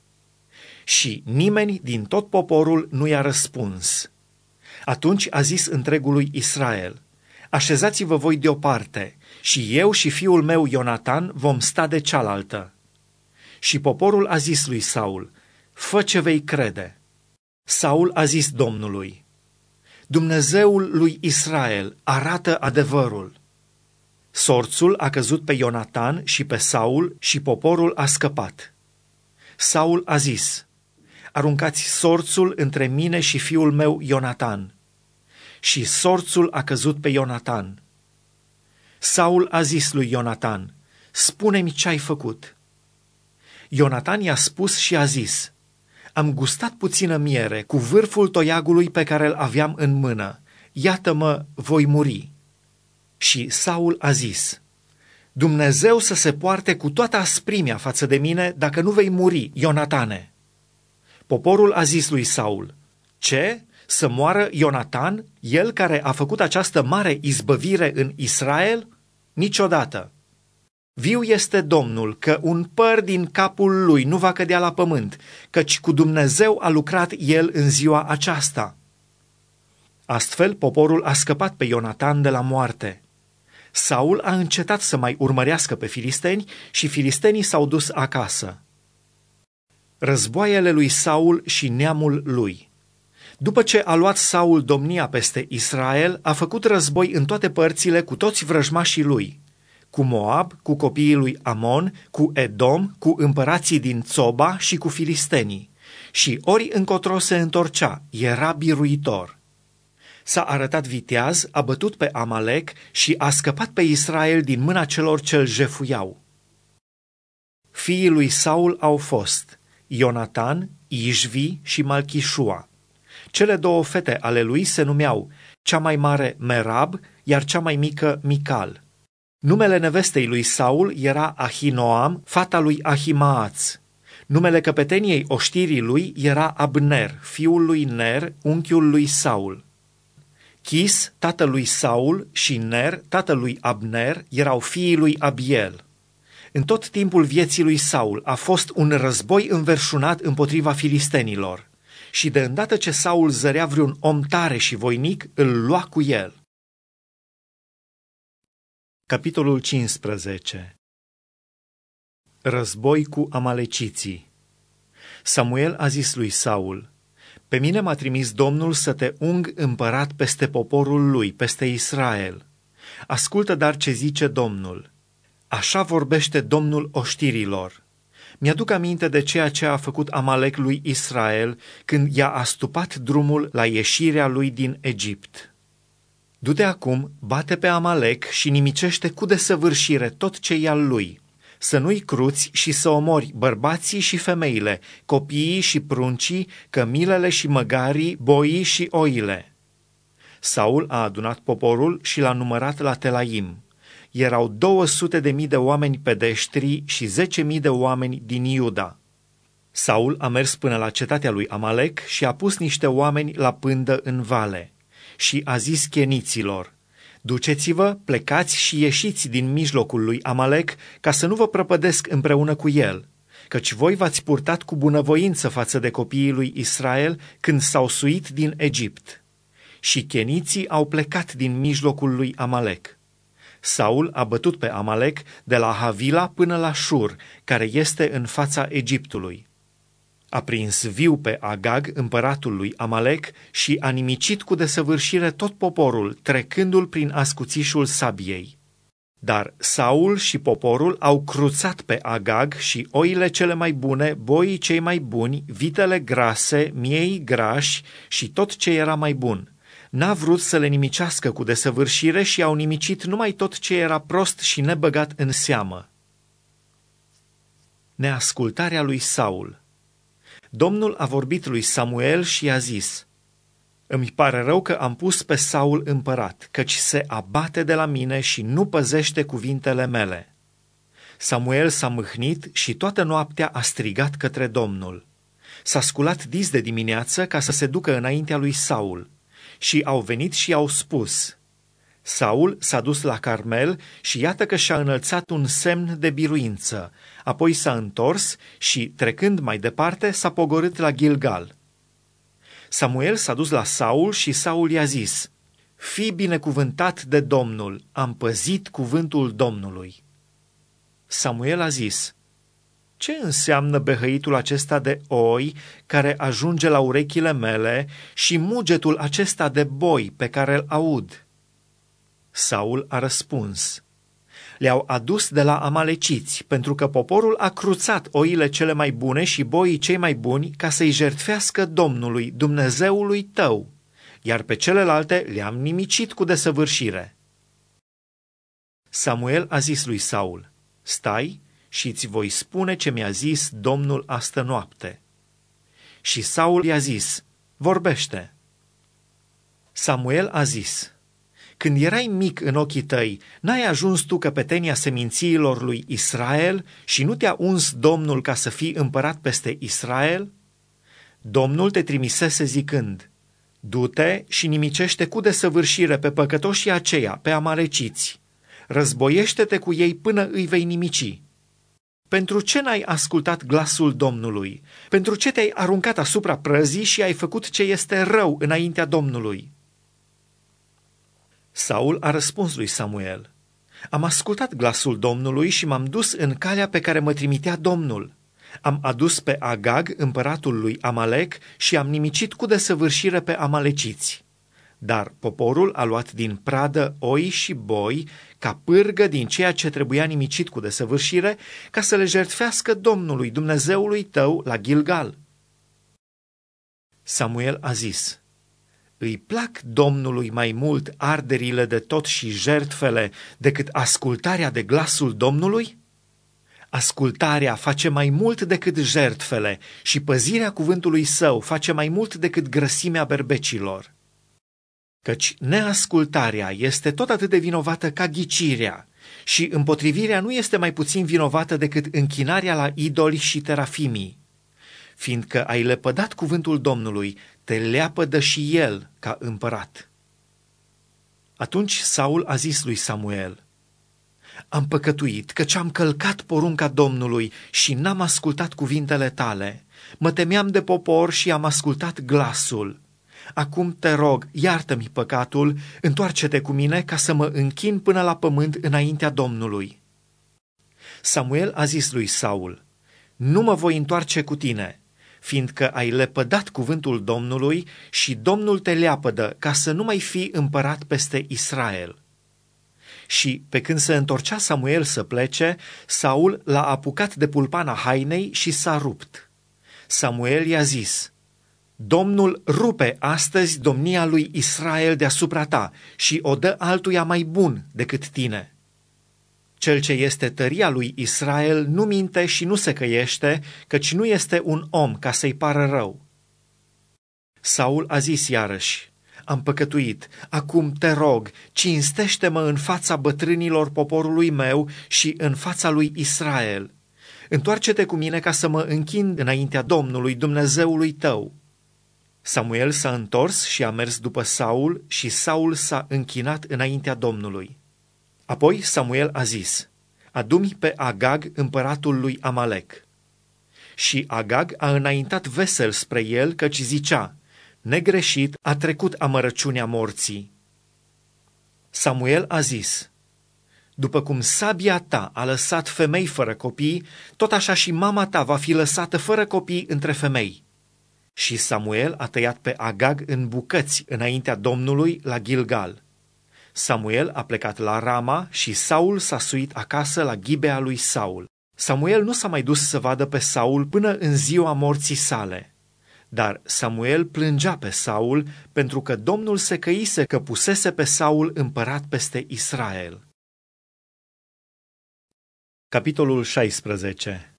Și nimeni din tot poporul nu i-a răspuns. Atunci a zis întregului Israel: așezați-vă voi deoparte, și eu și fiul meu Ionatan vom sta de cealaltă. Și poporul a zis lui Saul: fă ce vei crede. Saul a zis Domnului: Dumnezeul lui Israel arată adevărul. Sorțul a căzut pe Ionatan și pe Saul și poporul a scăpat. Saul a zis: aruncați sorțul între mine și fiul meu Ionatan. Și sorțul a căzut pe Ionatan. Saul a zis lui Ionatan: spune-mi ce ai făcut. Ionatan i-a spus și a zis: am gustat puțină miere cu vârful toiagului pe care îl aveam în mână. Iată-mă, voi muri. Și Saul a zis: Dumnezeu să se poarte cu toată asprimea față de mine dacă nu vei muri, Ionatane. Poporul a zis lui Saul: ce? Să moară Ionatan, el care a făcut această mare izbăvire în Israel? Niciodată. Viu este Domnul, că un păr din capul lui nu va cădea la pământ, căci cu Dumnezeu a lucrat el în ziua aceasta. Astfel, poporul a scăpat pe Ionatan de la moarte. Saul a încetat să mai urmărească pe filisteni și filistenii s-au dus acasă. Războaiele lui Saul și neamul lui. După ce a luat Saul domnia peste Israel, a făcut război în toate părțile cu toți vrăjmașii lui, cu Moab, cu copiii lui Amon, cu Edom, cu împărații din Țoba și cu filistenii. Și ori încotro se întorcea, era biruitor. S-a arătat viteaz, a bătut pe Amalek și a scăpat pe Israel din mâna celor ce-l jefuiau. Fiii lui Saul au fost Ionatan, Ișvi și Malchișua. Cele două fete ale lui se numeau cea mai mare Merab, iar cea mai mică Mical. Numele nevestei lui Saul era Ahinoam, fata lui Ahimaaț. Numele căpeteniei oștirii lui era Abner, fiul lui Ner, unchiul lui Saul. Chis, tatălui Saul, și Ner, tatălui Abner, erau fiii lui Abiel. În tot timpul vieții lui Saul a fost un război înverșunat împotriva filistenilor și de îndată ce Saul zărea vreun om tare și voinic, îl lua cu el. Capitolul cincisprezece. Război cu amaleciții. Samuel a zis lui Saul: Pe mine m-a trimis Domnul să te ung împărat peste poporul lui, peste Israel. Ascultă dar ce zice Domnul. Așa vorbește Domnul oștirilor. Mi-aduc aminte de ceea ce a făcut Amalec lui Israel când i-a astupat drumul la ieșirea lui din Egipt. Du-te acum, bate pe Amalec și nimicește cu desăvârșire tot ce e al lui. Să nu-i cruți și să omori bărbații și femeile, copiii și pruncii, cămilele și măgarii, boii și oile. Saul a adunat poporul și l-a numărat la Telaim. Erau două sute de mii de oameni pedeștri și zece mii de oameni din Iuda. Saul a mers până la cetatea lui Amalec și a pus niște oameni la pândă în vale și a zis cheniților: Duceți-vă, plecați și ieșiți din mijlocul lui Amalec, ca să nu vă prăpădesc împreună cu el, căci voi v-ați purtat cu bunăvoință față de copiii lui Israel când s-au suit din Egipt. Și cheniții au plecat din mijlocul lui Amalec. Saul a bătut pe Amalec de la Havila până la Șur, care este în fața Egiptului. A prins viu pe Agag, împăratul lui Amalec, și a nimicit cu desăvârșire tot poporul, trecându-l prin ascuțișul sabiei. Dar Saul și poporul au cruțat pe Agag și oile cele mai bune, boii cei mai buni, vitele grase, miei grași și tot ce era mai bun. N-a vrut să le nimicească cu desăvârșire și au nimicit numai tot ce era prost și nebăgat în seamă. Neascultarea lui Saul. Domnul a vorbit lui Samuel și i-a zis: Îmi pare rău că am pus pe Saul împărat, căci se abate de la mine și nu păzește cuvintele mele. Samuel s-a mâhnit și toată noaptea a strigat către Domnul. S-a sculat dis de dimineață ca să se ducă înaintea lui Saul. Și au venit și au spus: Saul s-a dus la Carmel și iată că și-a înălțat un semn de biruință. Apoi s-a întors și, trecând mai departe, s-a pogorât la Gilgal. Samuel s-a dus la Saul și Saul i-a zis: Fii binecuvântat de Domnul, am păzit cuvântul Domnului. Samuel a zis: Ce înseamnă behăitul acesta de oi care ajunge la urechile mele și mugetul acesta de boi pe care îl aud? Saul a răspuns: Le-au adus de la amaleciți, pentru că poporul a cruțat oile cele mai bune și boii cei mai buni ca să-i jertfească Domnului, Dumnezeului tău, iar pe celelalte le-am nimicit cu desăvârșire. Samuel a zis lui Saul: Stai și îți voi spune ce mi-a zis Domnul astă noapte. Și Saul i-a zis: Vorbește. Samuel a zis: Când erai mic în ochii tăi, n-ai ajuns tu căpetenia semințiilor lui Israel și nu te-a uns Domnul ca să fii împărat peste Israel? Domnul te trimisese zicând: Du-te și nimicește cu desăvârșire pe păcătoșii aceia, pe amaleciți. Războiește-te cu ei până îi vei nimici. Pentru ce n-ai ascultat glasul Domnului? Pentru ce te-ai aruncat asupra prăzii și ai făcut ce este rău înaintea Domnului? Saul a răspuns lui Samuel: Am ascultat glasul Domnului și m-am dus în calea pe care mă trimitea Domnul. Am adus pe Agag, împăratul lui Amalec, și am nimicit cu desăvârșire pe amaleciți. Dar poporul a luat din pradă oi și boi, ca pârgă din ceea ce trebuia nimicit cu desăvârșire, ca să le jertfească Domnului, Dumnezeului tău, la Gilgal. Samuel a zis: Îi plac Domnului mai mult arderile de tot și jertfele decât ascultarea de glasul Domnului? Ascultarea face mai mult decât jertfele și păzirea cuvântului său face mai mult decât grăsimea berbecilor. Căci neascultarea este tot atât de vinovată ca ghicirea și împotrivirea nu este mai puțin vinovată decât închinarea la idoli și terafimii. Fiindcă ai lepădat cuvântul Domnului, te leapădă și el ca împărat. Atunci Saul a zis lui Samuel: Am păcătuit, căci am călcat porunca Domnului și n-am ascultat cuvintele tale. Mă temeam de popor și am ascultat glasul. Acum te rog, iartă-mi păcatul, întoarce-te cu mine ca să mă închin până la pământ înaintea Domnului. Samuel a zis lui Saul: Nu mă voi întoarce cu tine, fiindcă ai lepădat cuvântul Domnului și Domnul te leapădă ca să nu mai fii împărat peste Israel. Și pe când se întorcea Samuel să plece, Saul l-a apucat de pulpana hainei și s-a rupt. Samuel i-a zis: Domnul rupe astăzi domnia lui Israel deasupra ta și o dă altuia mai bun decât tine. Cel ce este tăria lui Israel nu minte și nu se căiește, căci nu este un om ca să-i pară rău. Saul a zis iarăși: Am păcătuit, acum te rog, cinstește-mă în fața bătrânilor poporului meu și în fața lui Israel. Întoarce-te cu mine ca să mă închin înaintea Domnului, Dumnezeului tău. Samuel s-a întors și a mers după Saul și Saul s-a închinat înaintea Domnului. Apoi Samuel a zis: Adu-mi pe Agag, împăratul lui Amalek. Și Agag a înaintat vesel spre el, căci zicea: Negreșit a trecut amărăciunea morții. Samuel a zis: După cum sabia ta a lăsat femei fără copii, tot așa și mama ta va fi lăsată fără copii între femei. Și Samuel a tăiat pe Agag în bucăți înaintea Domnului la Gilgal. Samuel a plecat la Rama și Saul s-a suit acasă la Ghibea lui Saul. Samuel nu s-a mai dus să vadă pe Saul până în ziua morții sale. Dar Samuel plângea pe Saul pentru că Domnul se căise că pusese pe Saul împărat peste Israel. Capitolul șaisprezece.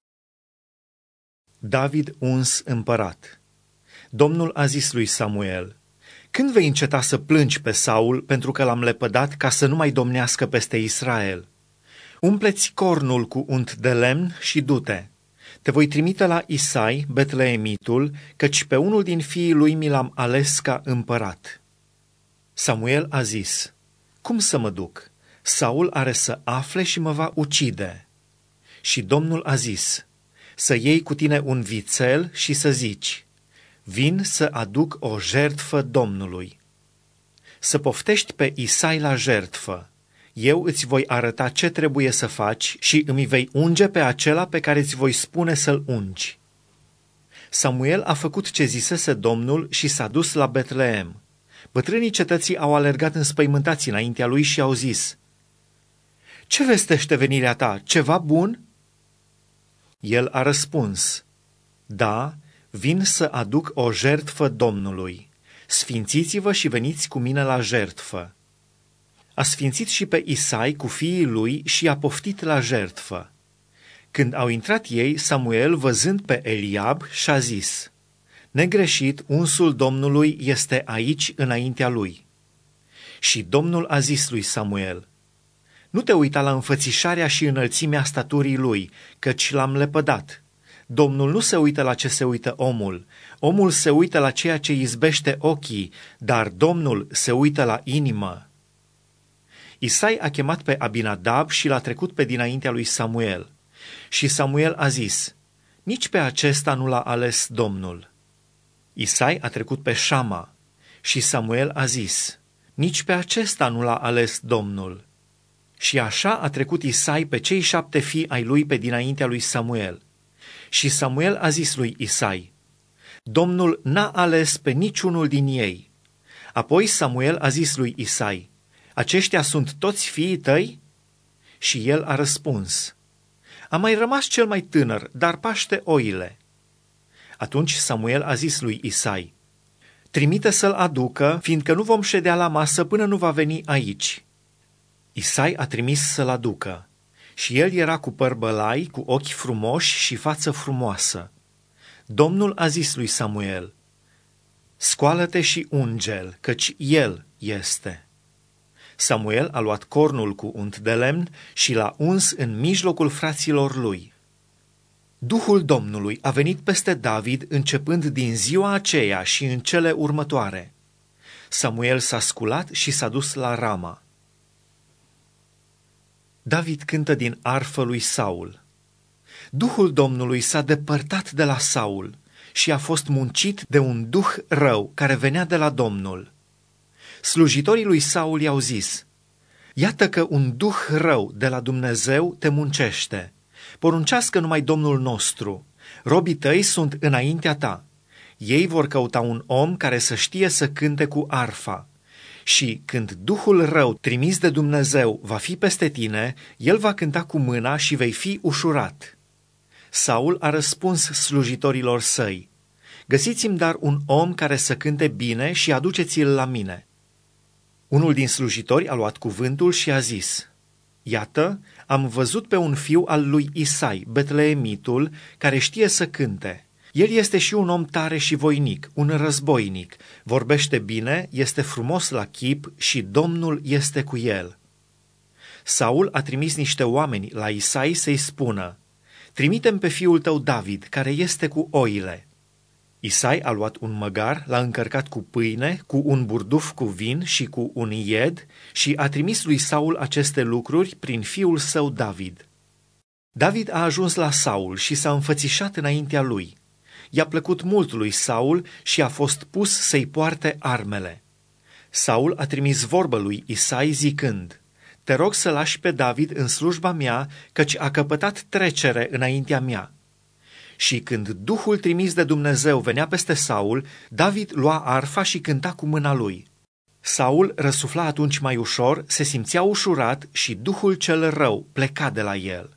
David uns împărat. Domnul a zis lui Samuel: Când vei înceta să plângi pe Saul pentru că l-am lepădat ca să nu mai domnească peste Israel? Umple-ți cornul cu unt de lemn și du-te. Te voi trimite la Isai, Betleemitul, căci pe unul din fiii lui mi l-am ales ca împărat. Samuel a zis: Cum să mă duc? Saul are să afle și mă va ucide. Și Domnul a zis: Să iei cu tine un vițel și să zici: Vin să aduc o jertfă Domnului. Să poftești pe Isai la jertfă. Eu îți voi arăta ce trebuie să faci și îmi vei unge pe acela pe care îți voi spune să-l ungi. Samuel a făcut ce zisese Domnul și s-a dus la Betleem. Bătrânii cetății au alergat înspăimântați înaintea lui și au zis: Ce vestește venirea ta? Ceva bun? El a răspuns: Da, vin să aduc o jertfă Domnului. Sfințiți-vă și veniți cu mine la jertfă. A sfințit și pe Isai cu fiii lui și a poftit la jertfă. Când au intrat ei, Samuel, văzând pe Eliab, și-a zis: Negreșit, unsul Domnului este aici înaintea lui. Și Domnul a zis lui Samuel: Nu te uita la înfățișarea și înălțimea staturii lui, căci l-am lepădat. Domnul nu se uită la ce se uită omul. Omul se uită la ceea ce izbește ochii, dar Domnul se uită la inimă. Isai a chemat pe Abinadab și l-a trecut pe dinaintea lui Samuel. Și Samuel a zis: Nici pe acesta nu l-a ales Domnul. Isai a trecut pe Șama. Și Samuel a zis: Nici pe acesta nu l-a ales Domnul. Și așa a trecut Isai pe cei șapte fii ai lui pe dinaintea lui Samuel. Și Samuel a zis lui Isai: Domnul n-a ales pe niciunul din ei. Apoi Samuel a zis lui Isai: Aceștia sunt toți fiii tăi? Și el a răspuns: A mai rămas cel mai tânăr, dar paște oile. Atunci Samuel a zis lui Isai: Trimite să-l aducă, fiindcă nu vom ședea la masă până nu va veni aici. Isai a trimis să-l aducă. Și el era cu păr bălai, cu ochi frumoși și față frumoasă. Domnul a zis lui Samuel: scoală-te și unge-l, căci el este. Samuel a luat cornul cu unt de lemn și l-a uns în mijlocul fraților lui. Duhul Domnului a venit peste David începând din ziua aceea și în cele următoare. Samuel s-a sculat și s-a dus la Rama. David cântă din arfă lui Saul. Duhul Domnului s-a depărtat de la Saul și a fost muncit de un duh rău care venea de la Domnul. Slujitorii lui Saul i-au zis: iată că un duh rău de la Dumnezeu te muncește. Poruncească numai Domnul nostru. Robii tăi sunt înaintea ta. Ei vor căuta un om care să știe să cânte cu arfa. Și când duhul rău trimis de Dumnezeu va fi peste tine, el va cânta cu mâna și vei fi ușurat. Saul a răspuns slujitorilor săi: găsiți-mi dar un om care să cânte bine și aduceți-l la mine. Unul din slujitori a luat cuvântul și a zis: iată, am văzut pe un fiu al lui Isai, betleemitul, care știe să cânte. El este și un om tare și voinic, un războinic, vorbește bine, este frumos la chip și Domnul este cu el. Saul a trimis niște oameni la Isai să-i spună: trimite-mi pe fiul tău David, care este cu oile. Isai a luat un măgar, l-a încărcat cu pâine, cu un burduf cu vin și cu un ied și a trimis lui Saul aceste lucruri prin fiul său David. David a ajuns la Saul și s-a înfățișat înaintea lui. I-a plăcut mult lui Saul și a fost pus să-i poarte armele. Saul a trimis vorbă lui Isai zicând: te rog să lași pe David în slujba mea, căci a căpătat trecere înaintea mea. Și când Duhul trimis de Dumnezeu venea peste Saul, David lua arfa și cânta cu mâna lui. Saul răsufla atunci mai ușor, se simțea ușurat și Duhul cel rău pleca de la el.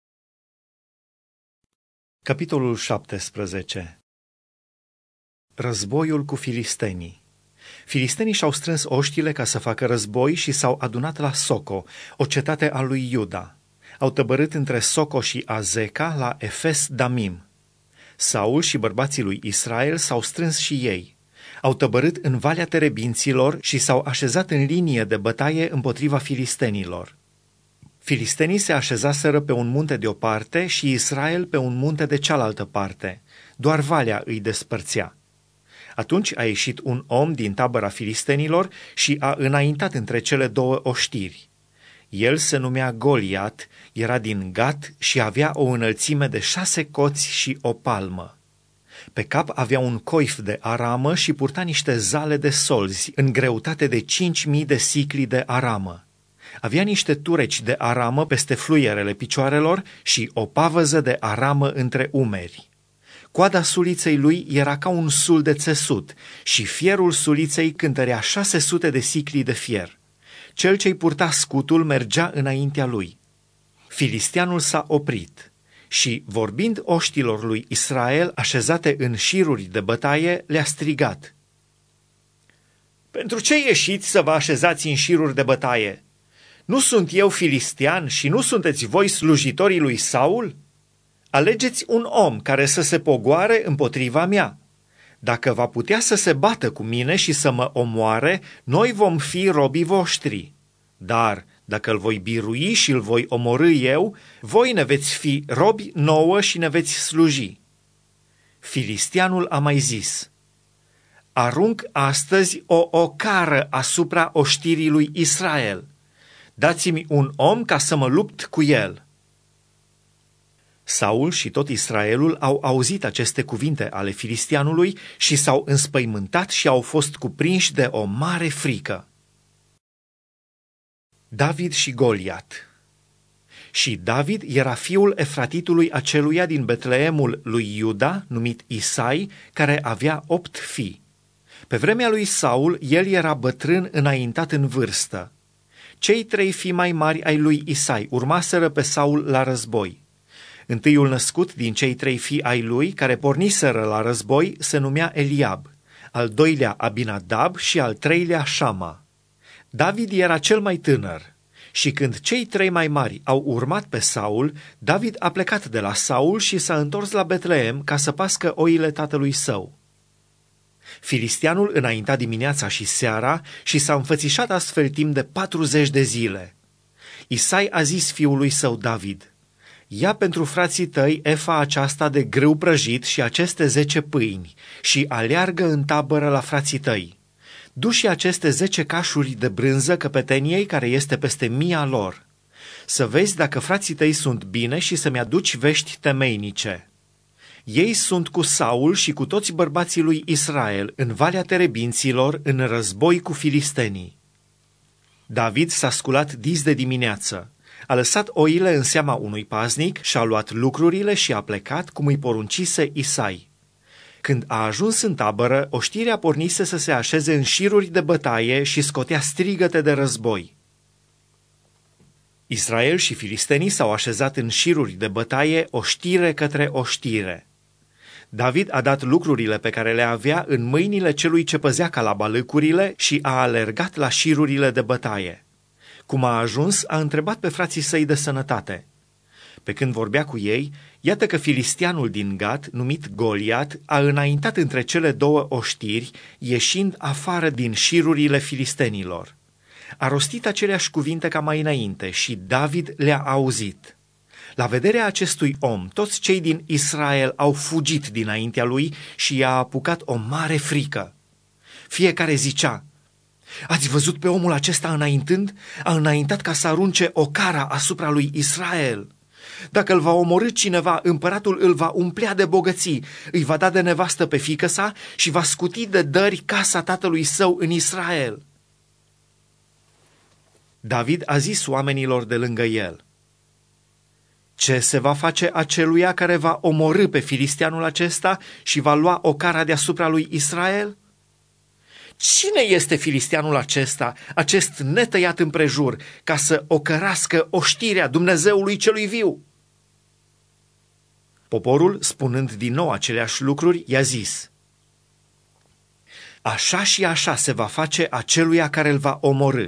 Capitolul șaptesprezece. Războiul cu filistenii. Filistenii și-au strâns oștile ca să facă război și s-au adunat la Soco, o cetate a lui Iuda. Au tăbărât între Soco și Azeca la Efes Damim. Saul și bărbații lui Israel s-au strâns și ei. Au tăbărât în Valea Terebinților și s-au așezat în linie de bătaie împotriva filistenilor. Filistenii se așezaseră pe un munte de o parte și Israel pe un munte de cealaltă parte. Doar valea îi despărțea. Atunci a ieșit un om din tabăra filistenilor și a înaintat între cele două oștiri. El se numea Goliat, era din Gat și avea o înălțime de șase coți și o palmă. Pe cap avea un coif de aramă și purta niște zale de solzi, în greutate de cinci mii de sicli de aramă. Avea niște tureci de aramă peste fluierele picioarelor și o pavăză de aramă între umeri. Coada suliței lui era ca un sul de țesut și fierul suliței cântărea șase sute de sicli de fier. Cel ce-i purta scutul mergea înaintea lui. Filisteanul s-a oprit și, vorbind oștilor lui Israel așezate în șiruri de bătaie, le-a strigat: pentru ce ieșiți să vă așezați în șiruri de bătaie? Nu sunt eu filistean și nu sunteți voi slujitorii lui Saul? Alegeți un om care să se pogoare împotriva mea. Dacă va putea să se bată cu mine și să mă omoare, noi vom fi robii voștri. Dar dacă îl voi birui și îl voi omorâ eu, voi ne veți fi robi nouă și ne veți sluji. Filisteanul a mai zis: arunc astăzi o ocară asupra oștirii lui Israel. Dați-mi un om ca să mă lupt cu el. Saul și tot Israelul au auzit aceste cuvinte ale filisteanului și s-au înspăimântat și au fost cuprinși de o mare frică. David și Goliat. Și David era fiul Efratitului aceluia din Betleemul lui Iuda, numit Isai, care avea opt fii. Pe vremea lui Saul, el era bătrân înaintat în vârstă. Cei trei fii mai mari ai lui Isai urmaseră pe Saul la război. Întâiul născut din cei trei fii ai lui, care porniseră la război, se numea Eliab, al doilea Abinadab și al treilea Șama. David era cel mai tânăr și când cei trei mai mari au urmat pe Saul, David a plecat de la Saul și s-a întors la Betleem ca să pască oile tatălui său. Filisteanul înainta dimineața și seara și s-a înfățișat astfel timp de patruzeci de zile. Isai a zis fiului său David: ia pentru frații tăi efa aceasta de grâu prăjit și aceste zece pâini și aleargă în tabără la frații tăi. Du și aceste zece cașuri de brânză căpeteniei care este peste mia lor. Să vezi dacă frații tăi sunt bine și să-mi aduci vești temeinice. Ei sunt cu Saul și cu toți bărbații lui Israel în Valea Terebinților în război cu filistenii. David s-a sculat dis de dimineață, a lăsat oile în seama unui paznic și-a luat lucrurile și a plecat cum îi poruncise Isai. Când a ajuns în tabără, oștirea pornise să se așeze în șiruri de bătaie și scotea strigăte de război. Israel și filistenii s-au așezat în șiruri de bătaie, oștire către oștire. David a dat lucrurile pe care le avea în mâinile celui ce păzea calabalâcurile și a alergat la șirurile de bătaie. Cum a ajuns, a întrebat pe frații săi de sănătate. Pe când vorbea cu ei, iată că filisteanul din Gat, numit Goliat, a înaintat între cele două oștiri, ieșind afară din șirurile filistenilor. A rostit aceleași cuvinte ca mai înainte și David le-a auzit. La vederea acestui om, toți cei din Israel au fugit dinaintea lui și i-a apucat o mare frică. Fiecare zicea: ați văzut pe omul acesta înaintând? A înaintat ca să arunce o cara asupra lui Israel. Dacă îl va omorî cineva, împăratul îl va umplea de bogății, îi va da de nevastă pe fiică sa și va scuti de dări casa tatălui său în Israel. David a zis oamenilor de lângă el: ce se va face aceluia care va omorî pe filisteanul acesta și va lua o cara deasupra lui Israel? Cine este filisteanul acesta, acest netăiat împrejur, ca să ocărască oștirea Dumnezeului celui viu? Poporul, spunând din nou aceleași lucruri, i-a zis: așa și așa se va face aceluia care îl va omorî.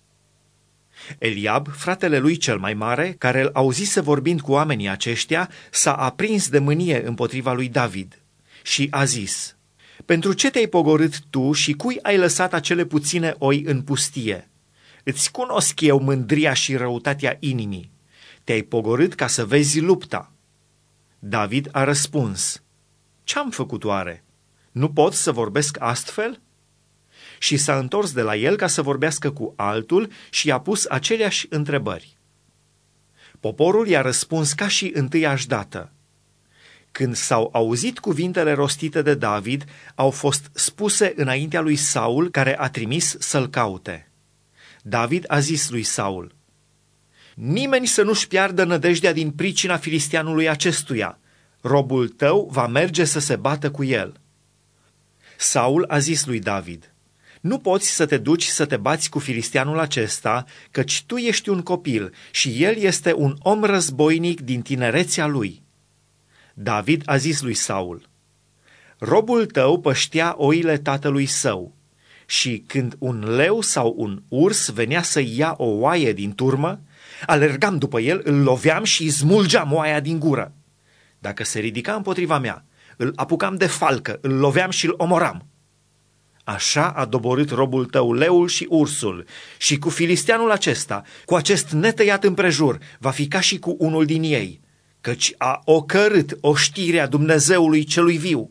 Eliab, fratele lui cel mai mare, care îl auzise vorbind cu oamenii aceștia, s-a aprins de mânie împotriva lui David și a zis: pentru ce te-ai pogorât tu și cui ai lăsat acele puține oi în pustie? Îți cunosc eu mândria și răutatea inimii. Te-ai pogorât ca să vezi lupta. David a răspuns: ce-am făcut oare? Nu pot să vorbesc astfel? Și s-a întors de la el ca să vorbească cu altul și i-a pus aceleași întrebări. Poporul i-a răspuns ca și întâiași dată. Când s-au auzit cuvintele rostite de David, au fost spuse înaintea lui Saul, care a trimis să-l caute. David a zis lui Saul: nimeni să nu-și piardă nădejdea din pricina filisteanului acestuia. Robul tău va merge să se bată cu el. Saul a zis lui David: nu poți să te duci să te bați cu filisteanul acesta, căci tu ești un copil și el este un om războinic din tinerețea lui. David a zis lui Saul: robul tău păștea oile tatălui său și când un leu sau un urs venea să ia o oaie din turmă, alergam după el, îl loveam și îi smulgeam oaia din gură. Dacă se ridica împotriva mea, îl apucam de falcă, îl loveam și îl omoram. Așa a doborât robul tău leul și ursul și cu filisteanul acesta, cu acest netăiat împrejur, va fi ca și cu unul din ei, căci a ocărât oștirea Dumnezeului celui viu.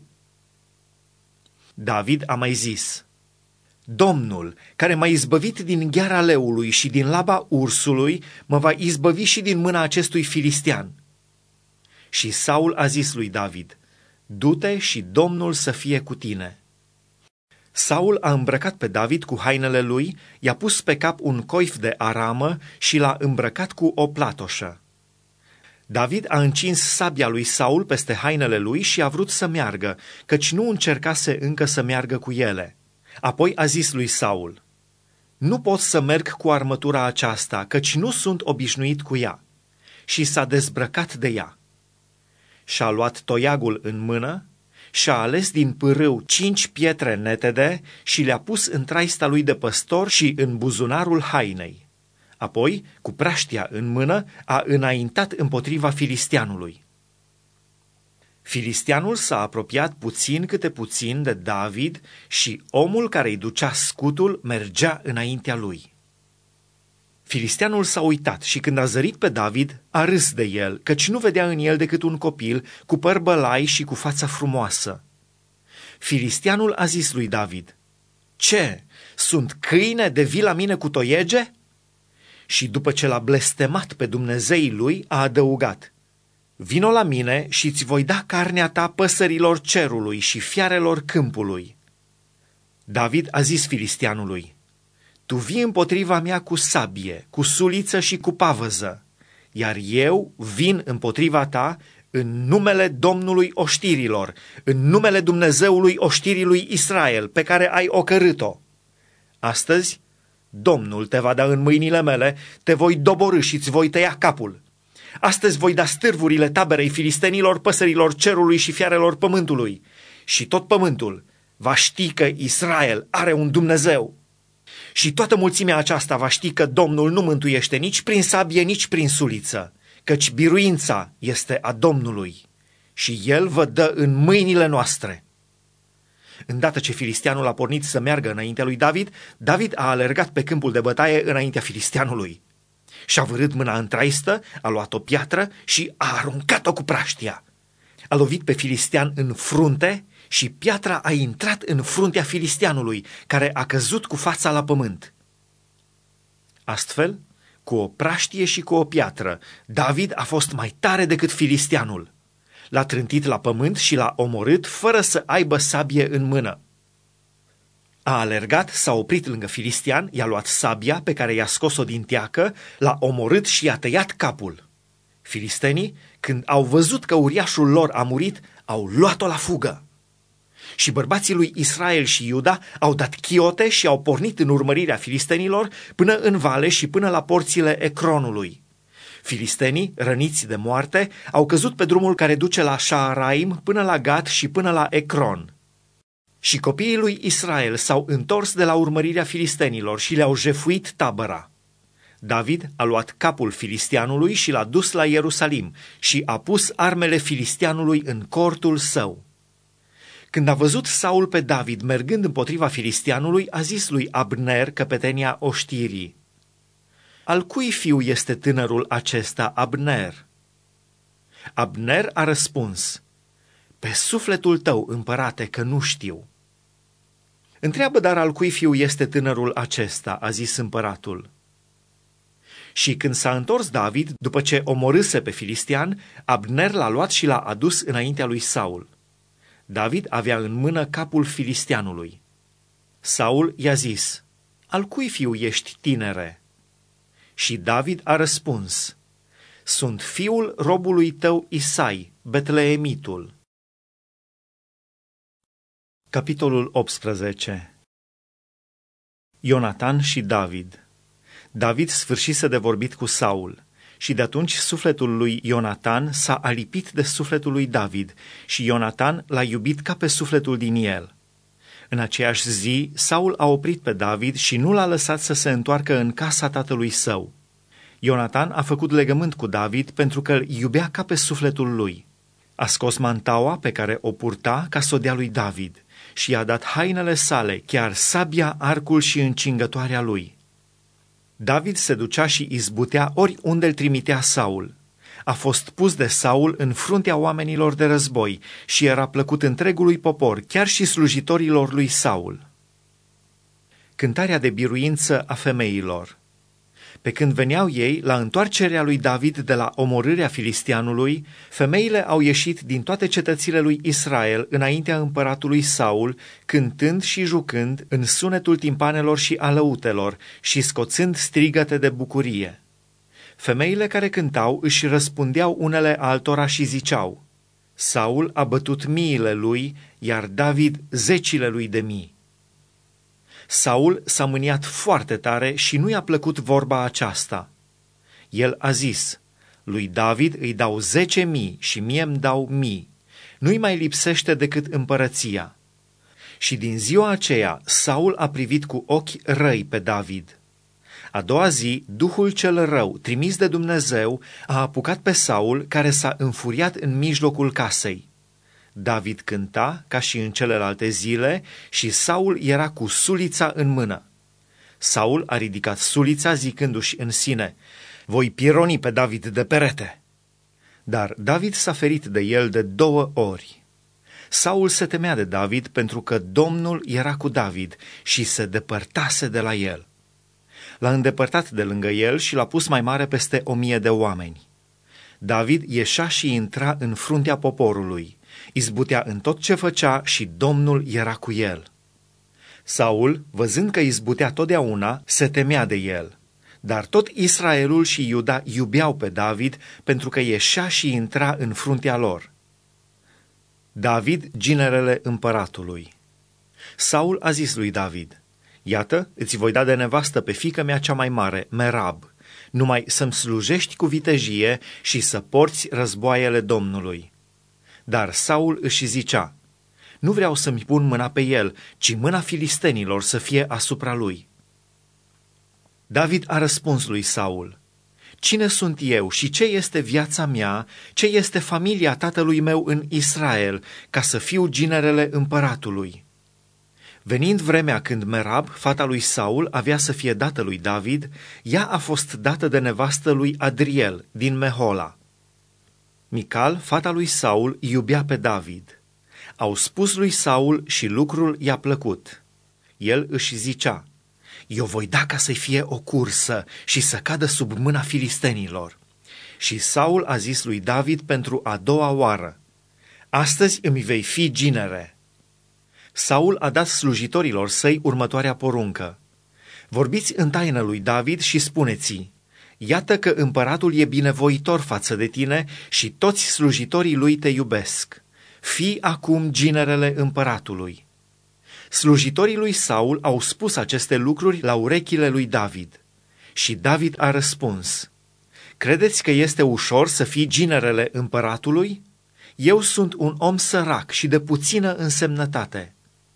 David a mai zis: Domnul, care m-a izbăvit din gheara leului și din laba ursului, mă va izbăvi și din mâna acestui filistean. Și Saul a zis lui David: du-te și Domnul să fie cu tine. Saul a îmbrăcat pe David cu hainele lui, i-a pus pe cap un coif de aramă și l-a îmbrăcat cu o platoșă. David a încins sabia lui Saul peste hainele lui și a vrut să meargă, căci nu încercase încă să meargă cu ele. Apoi a zis lui Saul: nu pot să merg cu armătura aceasta, căci nu sunt obișnuit cu ea. Și s-a dezbrăcat de ea. Și-a luat toiagul în mână, și-a ales din pârâu cinci pietre netede și le-a pus în traista lui de păstor și în buzunarul hainei. Apoi, cu praștia în mână, a înaintat împotriva filisteanului. Filisteanul s-a apropiat puțin câte puțin de David și omul care îi ducea scutul mergea înaintea lui. Filisteanul s-a uitat și când a zărit pe David, a râs de el, căci nu vedea în el decât un copil cu păr bălai și cu fața frumoasă. Filisteanul a zis lui David: „Ce? Sunt câine de vii la mine cu toiege?” Și după ce l-a blestemat pe Dumnezeii lui, a adăugat: „Vino la mine și îți voi da carnea ta păsărilor cerului și fiarelor câmpului.” David a zis filisteanului: „Tu vii împotriva mea cu sabie, cu suliță și cu pavăză, iar eu vin împotriva ta în numele Domnului oștirilor, în numele Dumnezeului oștirii lui Israel, pe care ai ocărât-o. Astăzi Domnul te va da în mâinile mele, te voi doborî și îți voi tăia capul. Astăzi voi da stârvurile taberei filistenilor, păsărilor cerului și fiarelor pământului, și tot pământul va ști că Israel are un Dumnezeu. Și toată mulțimea aceasta va ști că Domnul nu mântuiește nici prin sabie, nici prin suliță, căci biruința este a Domnului și El vă dă în mâinile noastre.” Îndată ce filisteanul a pornit să meargă înaintea lui David, David a alergat pe câmpul de bătaie înaintea filisteanului. Și-a vârât mâna în traistă, a luat o piatră și a aruncat-o cu praștia. A lovit pe filistean în frunte și piatra a intrat în fruntea filisteanului, care a căzut cu fața la pământ. Astfel, cu o praștie și cu o piatră, David a fost mai tare decât filisteanul. L-a trântit la pământ și l-a omorât fără să aibă sabie în mână. A alergat, s-a oprit lângă filistean, i-a luat sabia pe care i-a scos-o din teacă, l-a omorât și i-a tăiat capul. Filistenii, când au văzut că uriașul lor a murit, au luat-o la fugă. Și bărbații lui Israel și Iuda au dat chiote și au pornit în urmărirea filistenilor până în vale și până la porțile Ecronului. Filistenii, răniți de moarte, au căzut pe drumul care duce la Șaaraim până la Gat și până la Ecron. Și copiii lui Israel s-au întors de la urmărirea filistenilor și le-au jefuit tabăra. David a luat capul filisteanului și l-a dus la Ierusalim și a pus armele filisteanului în cortul său. Când a văzut Saul pe David mergând împotriva filisteanului, a zis lui Abner, căpetenia oștirii: „Al cui fiu este tânărul acesta, Abner?” Abner a răspuns: „Pe sufletul tău, împărate, că nu știu.” „Întreabă dar al cui fiu este tânărul acesta,” a zis împăratul. Și când s-a întors David, după ce omorâse pe filistean, Abner l-a luat și l-a adus înaintea lui Saul. David avea în mână capul filisteanului. Saul i-a zis: „Al cui fiu ești, tinere?” Și David a răspuns: „Sunt fiul robului tău Isai, Betleemitul.” Capitolul optsprezece. Ionatan și David. David sfârșise de vorbit cu Saul și de atunci sufletul lui Ionatan s-a alipit de sufletul lui David și Ionatan l-a iubit ca pe sufletul din el. În aceeași zi, Saul a oprit pe David și nu l-a lăsat să se întoarcă în casa tatălui său. Ionatan a făcut legământ cu David pentru că îl iubea ca pe sufletul lui. A scos mantaua pe care o purta ca să o dea lui David și i-a dat hainele sale, chiar sabia, arcul și încingătoarea lui. David se ducea și izbutea oriunde îl trimitea Saul. A fost pus de Saul în fruntea oamenilor de război și era plăcut întregului popor, chiar și slujitorilor lui Saul. Cântarea de biruință a femeilor. Pe când veneau ei la întoarcerea lui David de la omorârea filisteanului, femeile au ieșit din toate cetățile lui Israel înaintea împăratului Saul, cântând și jucând în sunetul timpanelor și alăutelor și scoțând strigăte de bucurie. Femeile care cântau își răspundeau unele altora și ziceau: „Saul a bătut miile lui, iar David zecile lui de mii.” Saul s-a mâniat foarte tare și nu i-a plăcut vorba aceasta. El a zis: „Lui David îi dau zece mii și mie îmi dau mii. Nu-i mai lipsește decât împărăția.” Și din ziua aceea Saul a privit cu ochi răi pe David. A doua zi, Duhul cel rău, trimis de Dumnezeu, a apucat pe Saul, care s-a înfuriat în mijlocul casei. David cânta ca și în celelalte zile și Saul era cu sulița în mână. Saul a ridicat sulița zicându-și în sine: voi pironi pe David de perete. Dar David s-a ferit de el de două ori. Saul se temea de David pentru că Domnul era cu David și se depărtase de la el. L-a îndepărtat de lângă el și l-a pus mai mare peste o mie de oameni. David ieșea și intra în fruntea poporului, izbutea în tot ce făcea și Domnul era cu el. Saul, văzând că izbutea totdeauna, se temea de el, dar tot Israelul și Iuda iubeau pe David pentru că ieșea și intra în fruntea lor. David, ginerele împăratului. Saul a zis lui David: iată, îți voi da de nevastă pe fiica mea cea mai mare, Merab, numai să-mi slujești cu vitejie și să porți războaiele Domnului. Dar Saul își zicea: nu vreau să-mi pun mâna pe el, ci mâna filistenilor să fie asupra lui. David a răspuns lui Saul: cine sunt eu și ce este viața mea, ce este familia tatălui meu în Israel, ca să fiu ginerele împăratului? Venind vremea când Merab, fata lui Saul, avea să fie dată lui David, ea a fost dată de nevastă lui Adriel din Mehola. Mical, fata lui Saul, iubea pe David. Au spus lui Saul și lucrul i-a plăcut. El își zicea: eu voi da ca să-i fie o cursă și să cadă sub mâna filistenilor. Și Saul a zis lui David pentru a doua oară: astăzi îmi vei fi ginere. Saul a dat slujitorilor săi următoarea poruncă: vorbiți în taină lui David și spuneți-i: iată că împăratul e binevoitor față de tine și toți slujitorii lui te iubesc. Fii acum ginerele împăratului. Slujitorii lui Saul au spus aceste lucruri la urechile lui David. Și David a răspuns: credeți că este ușor să fii ginerele împăratului? Eu sunt un om sărac și de puțină însemnătate.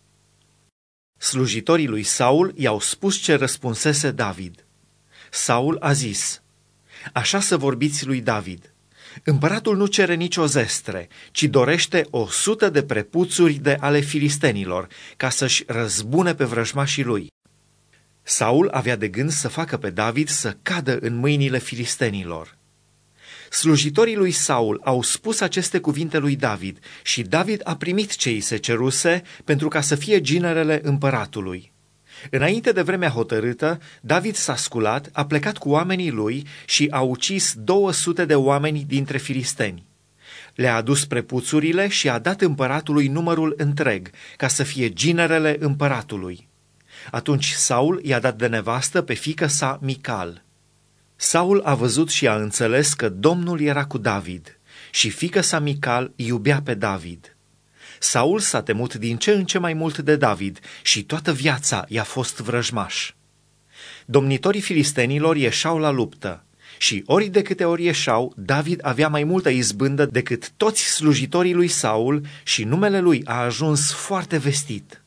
Slujitorii lui Saul i-au spus ce răspunsese David. Saul a zis: așa să vorbiți lui David: împăratul nu cere nicio zestre, ci dorește o sută de prepuțuri de ale filistenilor, ca să-și răzbune pe vrăjmașii lui. Saul avea de gând să facă pe David să cadă în mâinile filistenilor. Slujitorii lui Saul au spus aceste cuvinte lui David și David a primit ce îi se ceruse pentru ca să fie ginerele împăratului. Înainte de vremea hotărâtă, David s-a sculat, a plecat cu oamenii lui și a ucis două sute de oameni dintre filisteni. Le-a adus prepuțurile și a dat împăratului numărul întreg, ca să fie ginerele împăratului. Atunci Saul i-a dat de nevastă pe fiica sa Mical. Saul a văzut și a înțeles că Domnul era cu David și fiica sa Mical iubea pe David. Saul s-a temut din ce în ce mai mult de David și toată viața i-a fost vrăjmaș. Domnitorii filistenilor ieșeau la luptă și ori de câte ori ieșeau, David avea mai multă izbândă decât toți slujitorii lui Saul și numele lui a ajuns foarte vestit.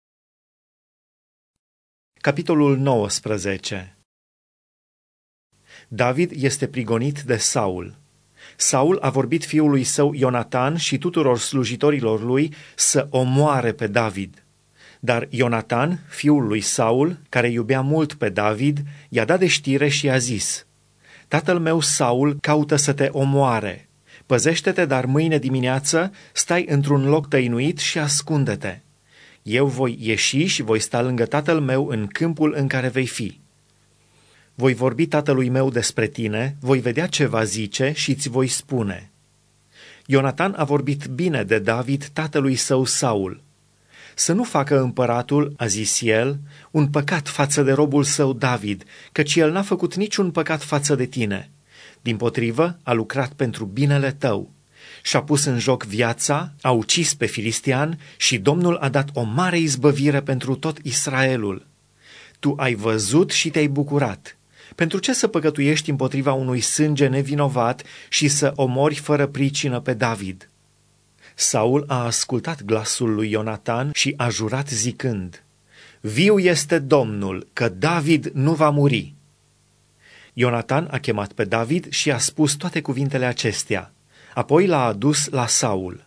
Capitolul nouăsprezece. David este prigonit de Saul. Saul a vorbit fiului său Ionatan și tuturor slujitorilor lui să omoare pe David. Dar Ionatan, fiul lui Saul, care iubea mult pe David, i-a dat de știre și i-a zis: tatăl meu Saul caută să te omoare. Păzește-te, dar mâine dimineață stai într-un loc tăinuit și ascunde-te. Eu voi ieși și voi sta lângă tatăl meu în câmpul în care vei fi. Voi vorbi tatălui meu despre tine, voi vedea ce va zice și îți voi spune. Ionatan a vorbit bine de David, tatălui său Saul. Să nu facă împăratul, a zis el, un păcat față de robul său David, căci el n-a făcut niciun păcat față de tine. Dimpotrivă, a lucrat pentru binele tău. Și-a pus în joc viața, a ucis pe filistean și Domnul a dat o mare izbăvire pentru tot Israelul. Tu ai văzut și te-ai bucurat. Pentru ce să păcătuiești împotriva unui sânge nevinovat și să omori fără pricină pe David? Saul a ascultat glasul lui Ionatan și a jurat zicând: viu este Domnul, că David nu va muri. Ionatan a chemat pe David și a spus toate cuvintele acestea. Apoi l-a adus la Saul.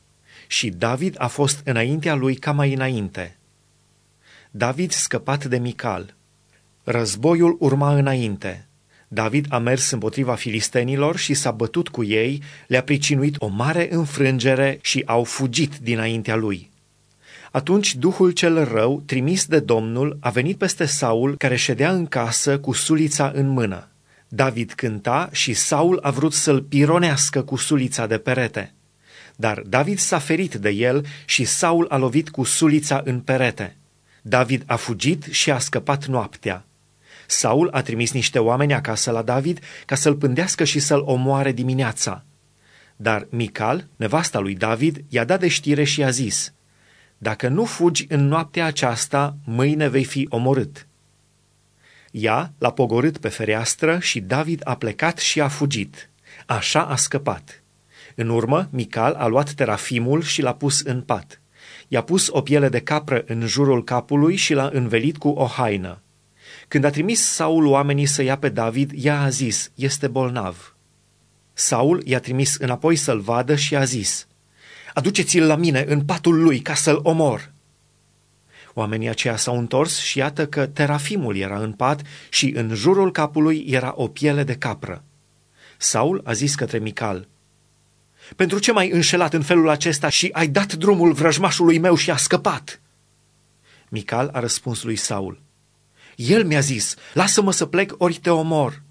și David a fost înaintea lui ca mai înainte. David scăpat de Mical. Războiul urma înainte. David a mers împotriva filistenilor și s-a bătut cu ei, le-a pricinuit o mare înfrângere și au fugit dinaintea lui. Atunci Duhul cel rău, trimis de Domnul, a venit peste Saul, care ședea în casă cu sulița în mână. David cânta și Saul a vrut să-l pironească cu sulița de perete. Dar David s-a ferit de el și Saul a lovit cu sulița în perete. David a fugit și a scăpat noaptea. Saul a trimis niște oameni acasă la David ca să-l pândească și să-l omoare dimineața. Dar Mical, nevasta lui David, i-a dat de știre și i-a zis: „Dacă nu fugi în noaptea aceasta, mâine vei fi omorât.” Ea l-a pogorât pe fereastră și David a plecat și a fugit. Așa a scăpat. În urmă, Mical a luat terafimul și l-a pus în pat. I-a pus o piele de capră în jurul capului și l-a învelit cu o haină. Când a trimis Saul oamenii să ia pe David, ea a zis: „Este bolnav.” Saul i-a trimis înapoi să-l vadă și a zis: „Aduceți-l la mine în patul lui ca să-l omor.” Oamenii aceia s-au întors și iată că terafimul era în pat și în jurul capului era o piele de capră. Saul a zis către Mical: „Pentru ce m-ai înșelat în felul acesta și ai dat drumul vrăjmașului meu și a scăpat?” Mical a răspuns lui Saul: „El mi-a zis: lasă-mă să plec, ori te omor.”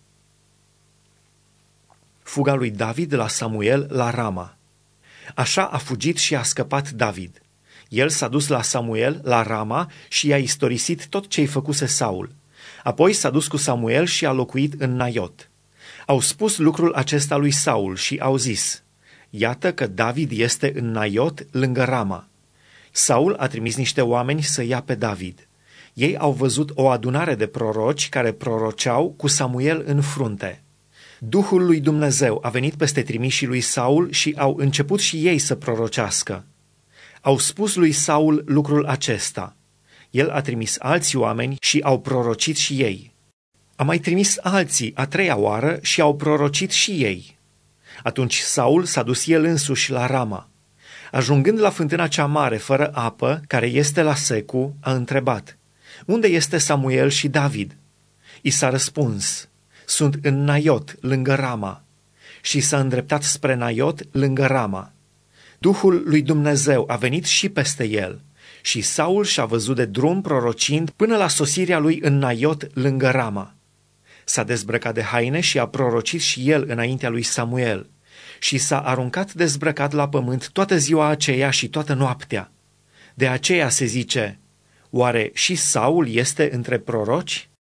Fuga lui David de la Samuel la Rama. Așa a fugit și a scăpat David. El s-a dus la Samuel la Rama și i-a istorisit tot ce-i făcuse Saul. Apoi s-a dus cu Samuel și a locuit în Naiot. Au spus lucrul acesta lui Saul și au zis: „Iată că David este în Naiot lângă Rama.” Saul a trimis niște oameni să ia pe David. Ei au văzut o adunare de proroci care proroceau cu Samuel în frunte. Duhul lui Dumnezeu a venit peste trimișii lui Saul și au început și ei să prorocească. Au spus lui Saul lucrul acesta. El a trimis alți oameni și au prorocit și ei. A mai trimis alții a treia oară și au prorocit și ei. Atunci Saul s-a dus el însuși la Rama. Ajungând la fântâna cea mare fără apă, care este la secu, a întrebat: „Unde este Samuel și David?” I s-a răspuns: „Sunt în Naiot, lângă Rama.” Și s-a îndreptat spre Naiot, lângă Rama. Duhul lui Dumnezeu a venit și peste el și Saul și-a văzut de drum prorocind până la sosirea lui în Naiot, lângă Rama. S-a dezbrăcat de haine și a prorocit și el înaintea lui Samuel și s-a aruncat dezbrăcat la pământ toată ziua aceea și toată noaptea. De aceea se zice: „Oare și Saul este între proroci?”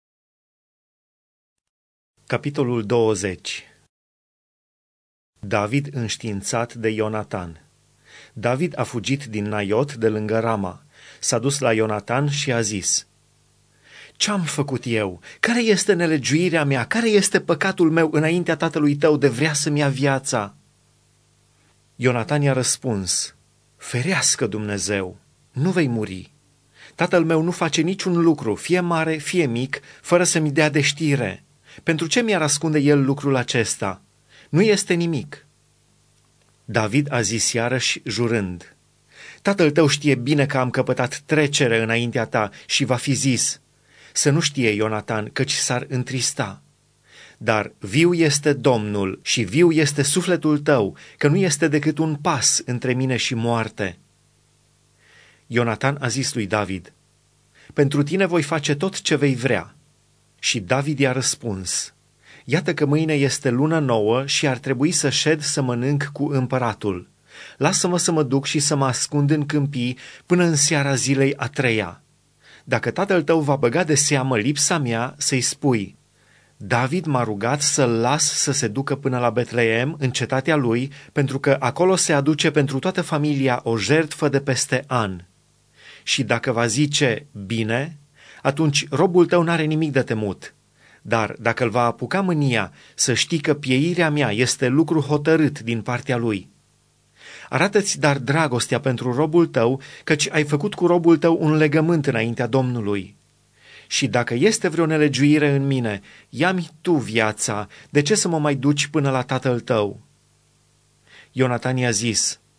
Capitolul douăzeci. David înștiințat de Ionatan. David a fugit din Naiot de lângă Rama. S-a dus la Ionatan și a zis: „Ce-am făcut eu? Care este nelegiuirea mea? Care este păcatul meu înaintea tatălui tău de vrea să-mi ia viața?” Ionatan i-a răspuns: „Ferească Dumnezeu, nu vei muri. Tatăl meu nu face niciun lucru, fie mare, fie mic, fără să-mi dea de știre. Pentru ce mi-ar ascunde el lucrul acesta? Nu este nimic.” David a zis iarăși jurând: „Tatăl tău știe bine că am căpătat trecere înaintea ta și va fi zis: să nu știe Ionatan, căci s-ar întrista. Dar viu este Domnul și viu este sufletul tău, că nu este decât un pas între mine și moarte.” Ionatan a zis lui David: „Pentru tine voi face tot ce vei vrea.” Și David i-a răspuns: „Iată că mâine este lună nouă și ar trebui să șed să mănânc cu împăratul. Lasă-mă să mă duc și să mă ascund în câmpii până în seara zilei a treia. Dacă tatăl tău va băga de seamă lipsa mea, să-i spui: David m-a rugat să-l las să se ducă până la Betleem, în cetatea lui, pentru că acolo se aduce pentru toată familia o jertfă de peste an. Și dacă va zice bine, atunci robul tău n-are nimic de temut. Dar dacă îl va apuca mânia, să știi că pieirea mea este lucru hotărât din partea lui. Arată-ți dar dragostea pentru robul tău, căci ai făcut cu robul tău un legământ înaintea Domnului. Și dacă este vreo nelegiuire în mine, ia-mi tu viața, de ce să mă mai duci până la tatăl tău?” Ionatan i-a zis: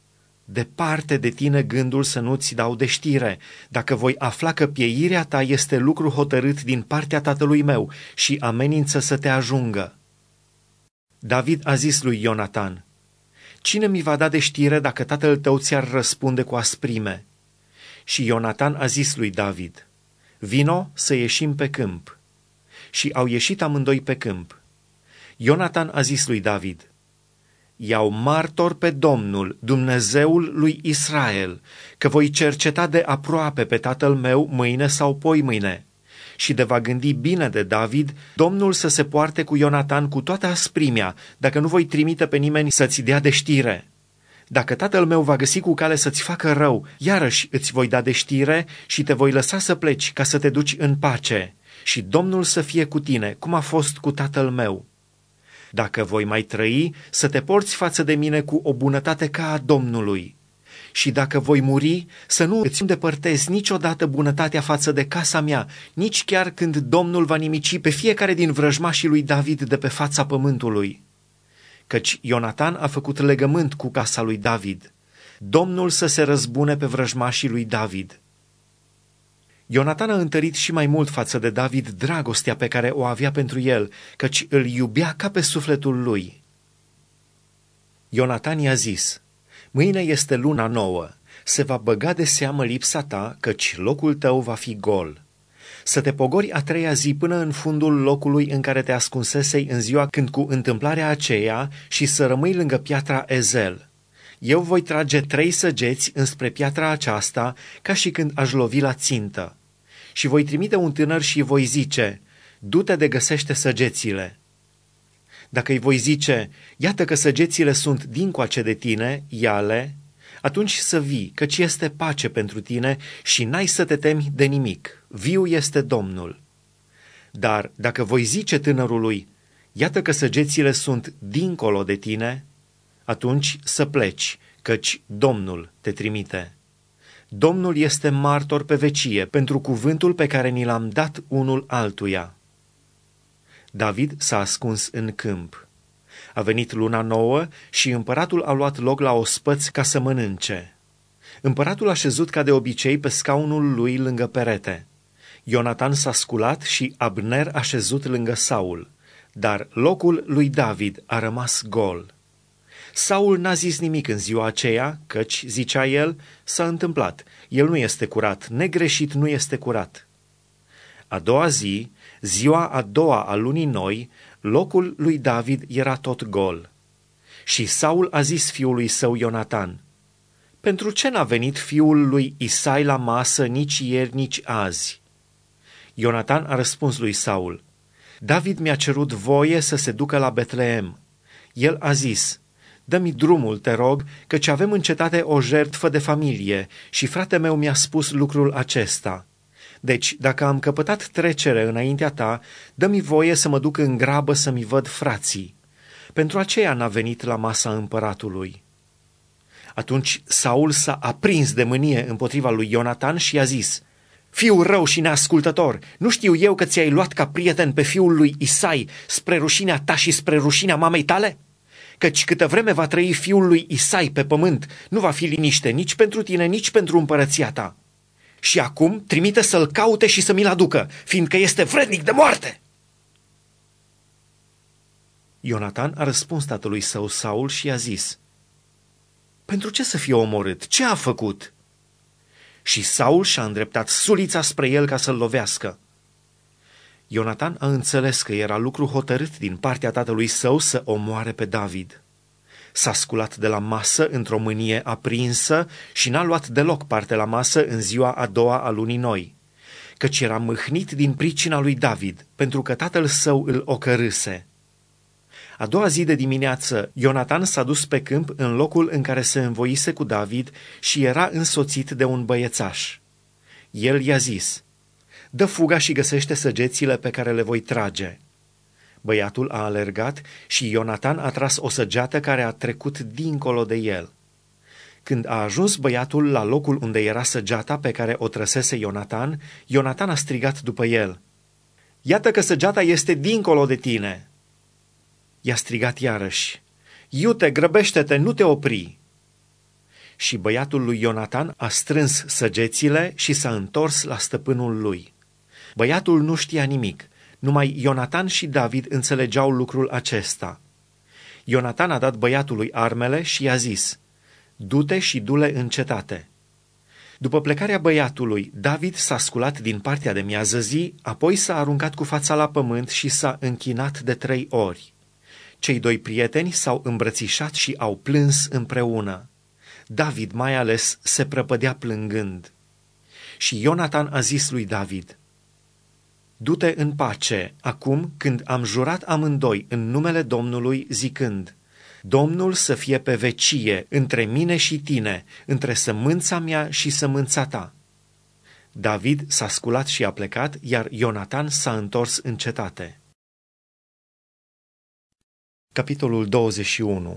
departe de tine gândul să nu-ți dau de știre, dacă voi afla că pieirea ta este lucru hotărât din partea tatălui meu și amenință să te ajungă. David a zis lui Ionatan: cine mi va da de știre dacă tatăl tău ți-ar răspunde cu asprime? Și Ionatan a zis lui David: vino să ieșim pe câmp. Și au ieșit amândoi pe câmp. Ionatan a zis lui David: iau martor pe Domnul, Dumnezeul lui Israel, că voi cerceta de aproape pe tatăl meu mâine sau poimâine. Și de va gândi bine de David, Domnul să se poarte cu Ionatan cu toată asprimea, dacă nu voi trimite pe nimeni să-ți dea de știre. Dacă tatăl meu va găsi cu cale să-ți facă rău, iarăși îți voi da de știre și te voi lăsa să pleci ca să te duci în pace. Și Domnul să fie cu tine, cum a fost cu tatăl meu. Dacă voi mai trăi, să te porți față de mine cu o bunătate ca a Domnului. Și dacă voi muri, să nu îți îndepărtezi niciodată bunătatea față de casa mea, nici chiar când Domnul va nimici pe fiecare din vrăjmașii lui David de pe fața pământului. Căci Ionatan a făcut legământ cu casa lui David. Domnul să se răzbune pe vrăjmașii lui David. Ionatan a întărit și mai mult față de David dragostea pe care o avea pentru el, căci îl iubea ca pe sufletul lui. Ionatan i-a zis: mâine este luna nouă, se va băga de seamă lipsa ta, căci locul tău va fi gol. Să te pogori a treia zi până în fundul locului în care te ascunsesei în ziua când cu întâmplarea aceea și să rămâi lângă piatra Ezel. Eu voi trage trei săgeți înspre piatra aceasta, ca și când aș lovi la țintă. Și voi trimite un tânăr și îi voi zice: du-te de găsește săgețile. Dacă îi voi zice: iată că săgețile sunt dincoace de tine, ia-le, atunci să vii, căci este pace pentru tine și n-ai să te temi de nimic. Viu este Domnul. Dar dacă voi zice tânărului: iată că săgețile sunt dincolo de tine, atunci să pleci, căci Domnul te trimite. Domnul este martor pe vecie pentru cuvântul pe care ni l-am dat unul altuia. David s-a ascuns în câmp. A venit luna nouă și împăratul a luat loc la ospăți ca să mănânce. Împăratul a șezut ca de obicei pe scaunul lui lângă perete. Ionatan s-a sculat și Abner a șezut lângă Saul, dar locul lui David a rămas gol. Saul n-a zis nimic în ziua aceea, căci, zicea el, s-a întâmplat, el nu este curat, negreșit nu este curat. A doua zi, ziua a doua a lunii noi, locul lui David era tot gol. Și Saul a zis fiului său Ionatan: pentru ce n-a venit fiul lui Isai la masă nici ieri, nici azi? Ionatan a răspuns lui Saul: David mi-a cerut voie să se ducă la Betleem. El a zis: dă-mi drumul, te rog, căci avem în cetate o jertfă de familie și frate meu mi-a spus lucrul acesta. Deci, dacă am căpătat trecere înaintea ta, dă-mi voie să mă duc în grabă să-mi văd frații. Pentru aceea n-a venit la masa împăratului. Atunci Saul s-a aprins de mânie împotriva lui Ionatan și i-a zis: fiu rău și neascultător, nu știu eu că ți-ai luat ca prieten pe fiul lui Isai spre rușinea ta și spre rușinea mamei tale? Căci câtă vreme va trăi fiul lui Isai pe pământ, nu va fi liniște nici pentru tine, nici pentru împărăția ta. Și acum trimite să-l caute și să mi-l aducă, fiindcă este vrednic de moarte. Ionatan a răspuns tatălui său Saul și i-a zis: pentru ce să fie omorât? Ce a făcut? Și Saul și-a îndreptat sulița spre el ca să-l lovească. Ionatan a înțeles că era lucru hotărât din partea tatălui său să omoare pe David. S-a sculat de la masă într-o mânie aprinsă și n-a luat deloc parte la masă în ziua a doua a lunii noi, căci era mâhnit din pricina lui David, pentru că tatăl său îl ocărâse. A doua zi de dimineață, Ionatan s-a dus pe câmp în locul în care se învoise cu David și era însoțit de un băiețaș. El i-a zis: dă fuga și găsește săgețile pe care le voi trage. Băiatul a alergat și Ionatan a tras o săgeată care a trecut dincolo de el. Când a ajuns băiatul la locul unde era săgeata pe care o trăsese Ionatan, Ionatan a strigat după el: iată că săgeata este dincolo de tine. I-a strigat iarăși: iute, grăbește-te, nu te opri. Și băiatul lui Ionatan a strâns săgețile și s-a întors la stăpânul lui. Băiatul nu știa nimic, numai Ionatan și David înțelegeau lucrul acesta. Ionatan a dat băiatului armele și i-a zis: du-te și du-le în cetate. După plecarea băiatului, David s-a sculat din partea de miază zi, apoi s-a aruncat cu fața la pământ și s-a închinat de trei ori. Cei doi prieteni s-au îmbrățișat și au plâns împreună. David mai ales se prăpădea plângând. Și Ionatan a zis lui David: du-te în pace, acum când am jurat amândoi în numele Domnului, zicând: Domnul să fie pe vecie între mine și tine, între sămânța mea și sămânța ta. David s-a sculat și a plecat, iar Ionatan s-a întors în cetate. Capitolul douăzeci și unu.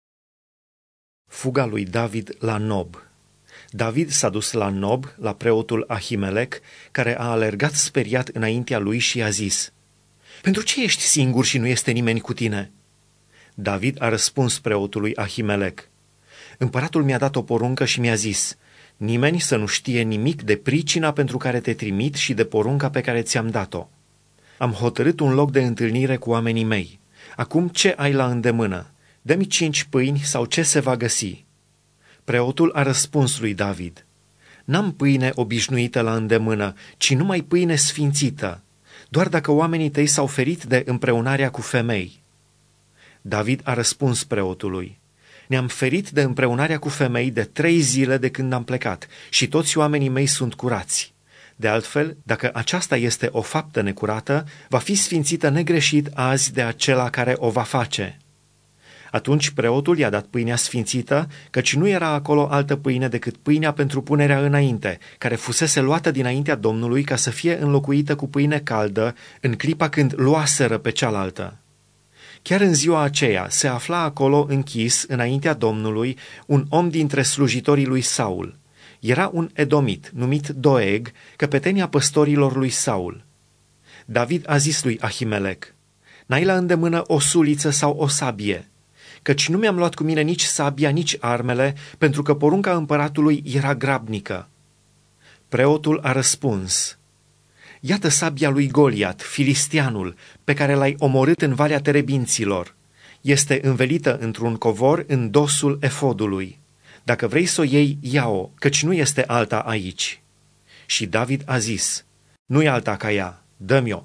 Fuga lui David la Nob. David s-a dus la Nob, la preotul Ahimelec, care a alergat speriat înaintea lui și a zis: pentru ce ești singur și nu este nimeni cu tine? David a răspuns preotului Ahimelec: împăratul mi-a dat o poruncă și mi-a zis: nimeni să nu știe nimic de pricina pentru care te trimit și de porunca pe care ți-am dat-o. Am hotărât un loc de întâlnire cu oamenii mei. Acum ce ai la îndemână? Dă-mi cinci pâini sau ce se va găsi? Preotul a răspuns lui David: n-am pâine obișnuită la îndemână, ci numai pâine sfințită, doar dacă oamenii tăi s-au ferit de împreunarea cu femei. David a răspuns preotului: ne-am ferit de împreunarea cu femei de trei zile de când am plecat și toți oamenii mei sunt curați. De altfel, dacă aceasta este o faptă necurată, va fi sfințită negreșit azi de acela care o va face. Atunci preotul i-a dat pâinea sfințită, căci nu era acolo altă pâine decât pâinea pentru punerea înainte, care fusese luată dinaintea Domnului ca să fie înlocuită cu pâine caldă în clipa când luaseră pe cealaltă. Chiar în ziua aceea se afla acolo închis înaintea Domnului un om dintre slujitorii lui Saul. Era un edomit numit Doeg, căpetenia păstorilor lui Saul. David a zis lui Ahimelec: n-ai la îndemână o suliță sau o sabie? Căci nu mi-am luat cu mine nici sabia, nici armele, pentru că porunca împăratului era grabnică. Preotul a răspuns: iată sabia lui Goliat, filistianul, pe care l-ai omorât în Valea Terebinților. Este învelită într-un covor în dosul efodului. Dacă vrei să o iei, ia-o, căci nu este alta aici. Și David a zis: nu-i alta ca ea, dă-mi-o.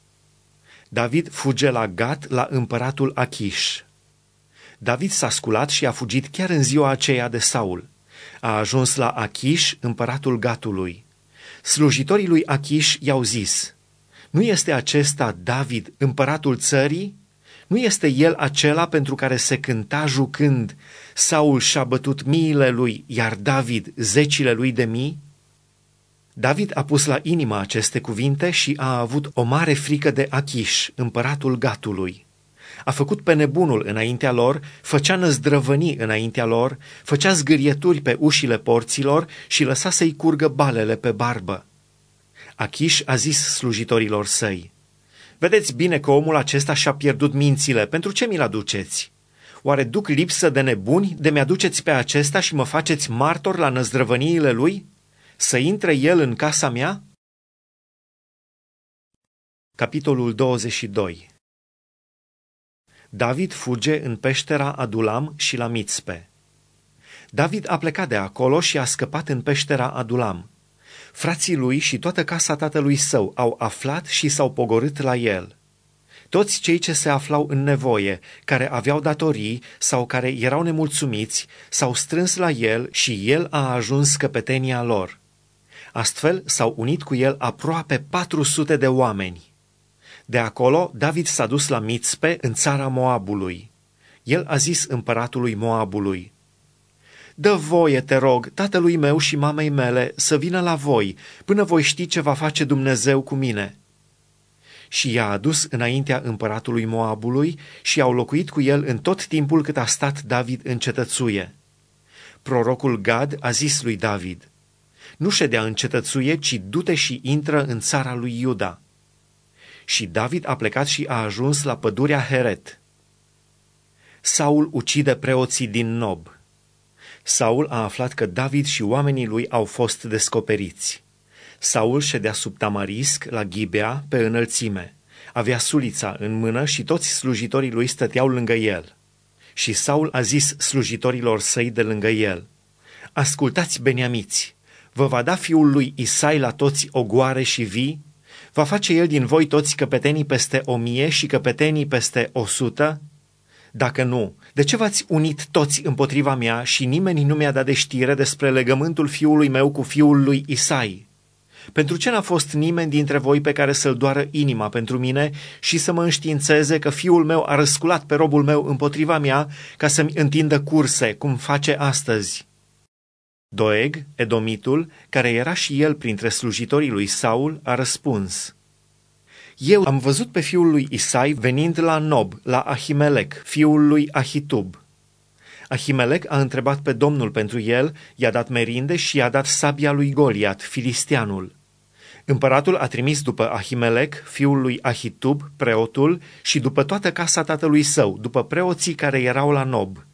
David fuge la Gat, la împăratul Achiș. David s-a sculat și a fugit chiar în ziua aceea de Saul. A ajuns la Achiș, împăratul Gatului. Slujitorii lui Achiș i-au zis: nu este acesta David, împăratul țării? Nu este el acela pentru care se cânta jucând: Saul și-a bătut miile lui, iar David zecile lui de mii? David a pus la inimă aceste cuvinte și a avut o mare frică de Achiș, împăratul Gatului. A făcut pe nebunul înaintea lor, făcea năzdrăvănii înaintea lor, făcea zgârieturi pe ușile porților și lăsa să-i curgă balele pe barbă. Achiș a zis slujitorilor săi: vedeți bine că omul acesta și-a pierdut mințile, pentru ce mi-l aduceți? Oare duc lipsă de nebuni de mi-aduceți pe acesta și mă faceți martor la năzdrăvăniile lui? Să intre el în casa mea? Capitolul douăzeci și doi. David fuge în peștera Adulam și la Mițpe. David a plecat de acolo și a scăpat în peștera Adulam. Frații lui și toată casa tatălui său au aflat și s-au pogorât la el. Toți cei ce se aflau în nevoie, care aveau datorii sau care erau nemulțumiți, s-au strâns la el și el a ajuns căpetenia lor. Astfel s-au unit cu el aproape patru sute de oameni. De acolo David s-a dus la Mițpe, în țara Moabului. El a zis împăratului Moabului: dă voie, te rog, tatălui meu și mamei mele să vină la voi, până voi ști ce va face Dumnezeu cu mine. Și i-a adus înaintea împăratului Moabului și au locuit cu el în tot timpul cât a stat David în cetățuie. Prorocul Gad a zis lui David: nu ședea în cetățuie, ci du-te și intră în țara lui Iuda. Și David a plecat și a ajuns la pădurea Heret. Saul ucide preoții din Nob. Saul a aflat că David și oamenii lui au fost descoperiți. Saul ședea sub tamarisc la Ghibea pe înălțime. Avea sulița în mână și toți slujitorii lui stăteau lângă el. Și Saul a zis slujitorilor săi de lângă el: ascultați, beniamiți, vă va da fiul lui Isai la toți ogoare și vii? Va face el din voi toți căpetenii peste o mie și căpetenii peste o sută? Dacă nu, de ce v-ați unit toți împotriva mea și nimeni nu mi-a dat de știre despre legământul fiului meu cu fiul lui Isai? Pentru ce n-a fost nimeni dintre voi pe care să-l doară inima pentru mine și să mă înștiințeze că fiul meu a răsculat pe robul meu împotriva mea ca să-mi întindă curse, cum face astăzi? Doeg, edomitul, care era și el printre slujitorii lui Saul, a răspuns: eu am văzut pe fiul lui Isai venind la Nob, la Ahimelec, fiul lui Ahitub. Ahimelec a întrebat pe Domnul pentru el, i-a dat merinde și i-a dat sabia lui Goliat, filisteanul. Împăratul a trimis după Ahimelec, fiul lui Ahitub, preotul, și după toată casa tatălui său, după preoții care erau la Nob.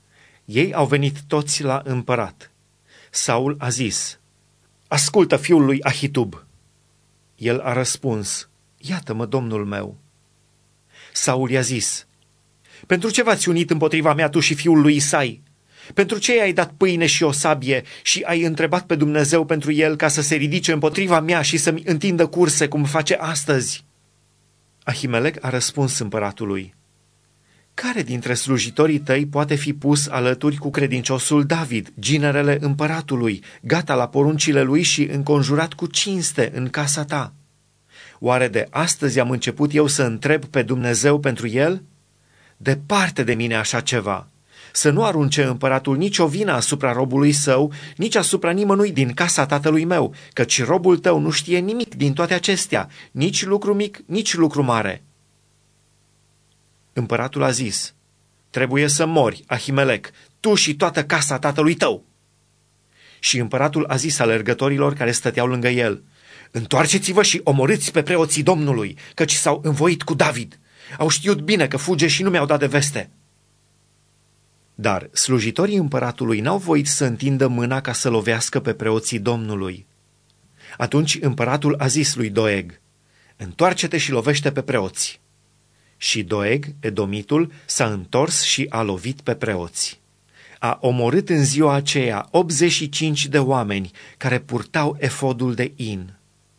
Ei au venit toți la împărat. Saul a zis: ascultă, fiul lui Ahitub. El a răspuns: iată-mă, domnul meu. Saul i-a zis: pentru ce v-ați unit împotriva mea tu și fiul lui Isai? Pentru ce i-ai dat pâine și o sabie și ai întrebat pe Dumnezeu pentru el ca să se ridice împotriva mea și să-mi întindă curse, cum face astăzi? Ahimelec a răspuns împăratului: care dintre slujitorii tăi poate fi pus alături cu credinciosul David, ginerele împăratului, gata la poruncile lui și înconjurat cu cinste în casa ta? Oare de astăzi am început eu să întreb pe Dumnezeu pentru el? Departe de mine așa ceva! Să nu arunce împăratul nicio vină asupra robului său, nici asupra nimănui din casa tatălui meu, căci robul tău nu știe nimic din toate acestea, nici lucru mic, nici lucru mare. Împăratul a zis: trebuie să mori, Ahimelec, tu și toată casa tatălui tău. Și împăratul a zis alergătorilor care stăteau lângă el: întoarceți-vă și omorâți pe preoții Domnului, căci s-au învoit cu David. Au știut bine că fuge și nu mi-au dat de veste. Dar slujitorii împăratului n-au voit să întindă mâna ca să lovească pe preoții Domnului. Atunci împăratul a zis lui Doeg: întoarce-te și lovește pe preoți. Și Doeg, edomitul, s-a întors și a lovit pe preoți. A omorât în ziua aceea optzeci și cinci de oameni care purtau efodul de in.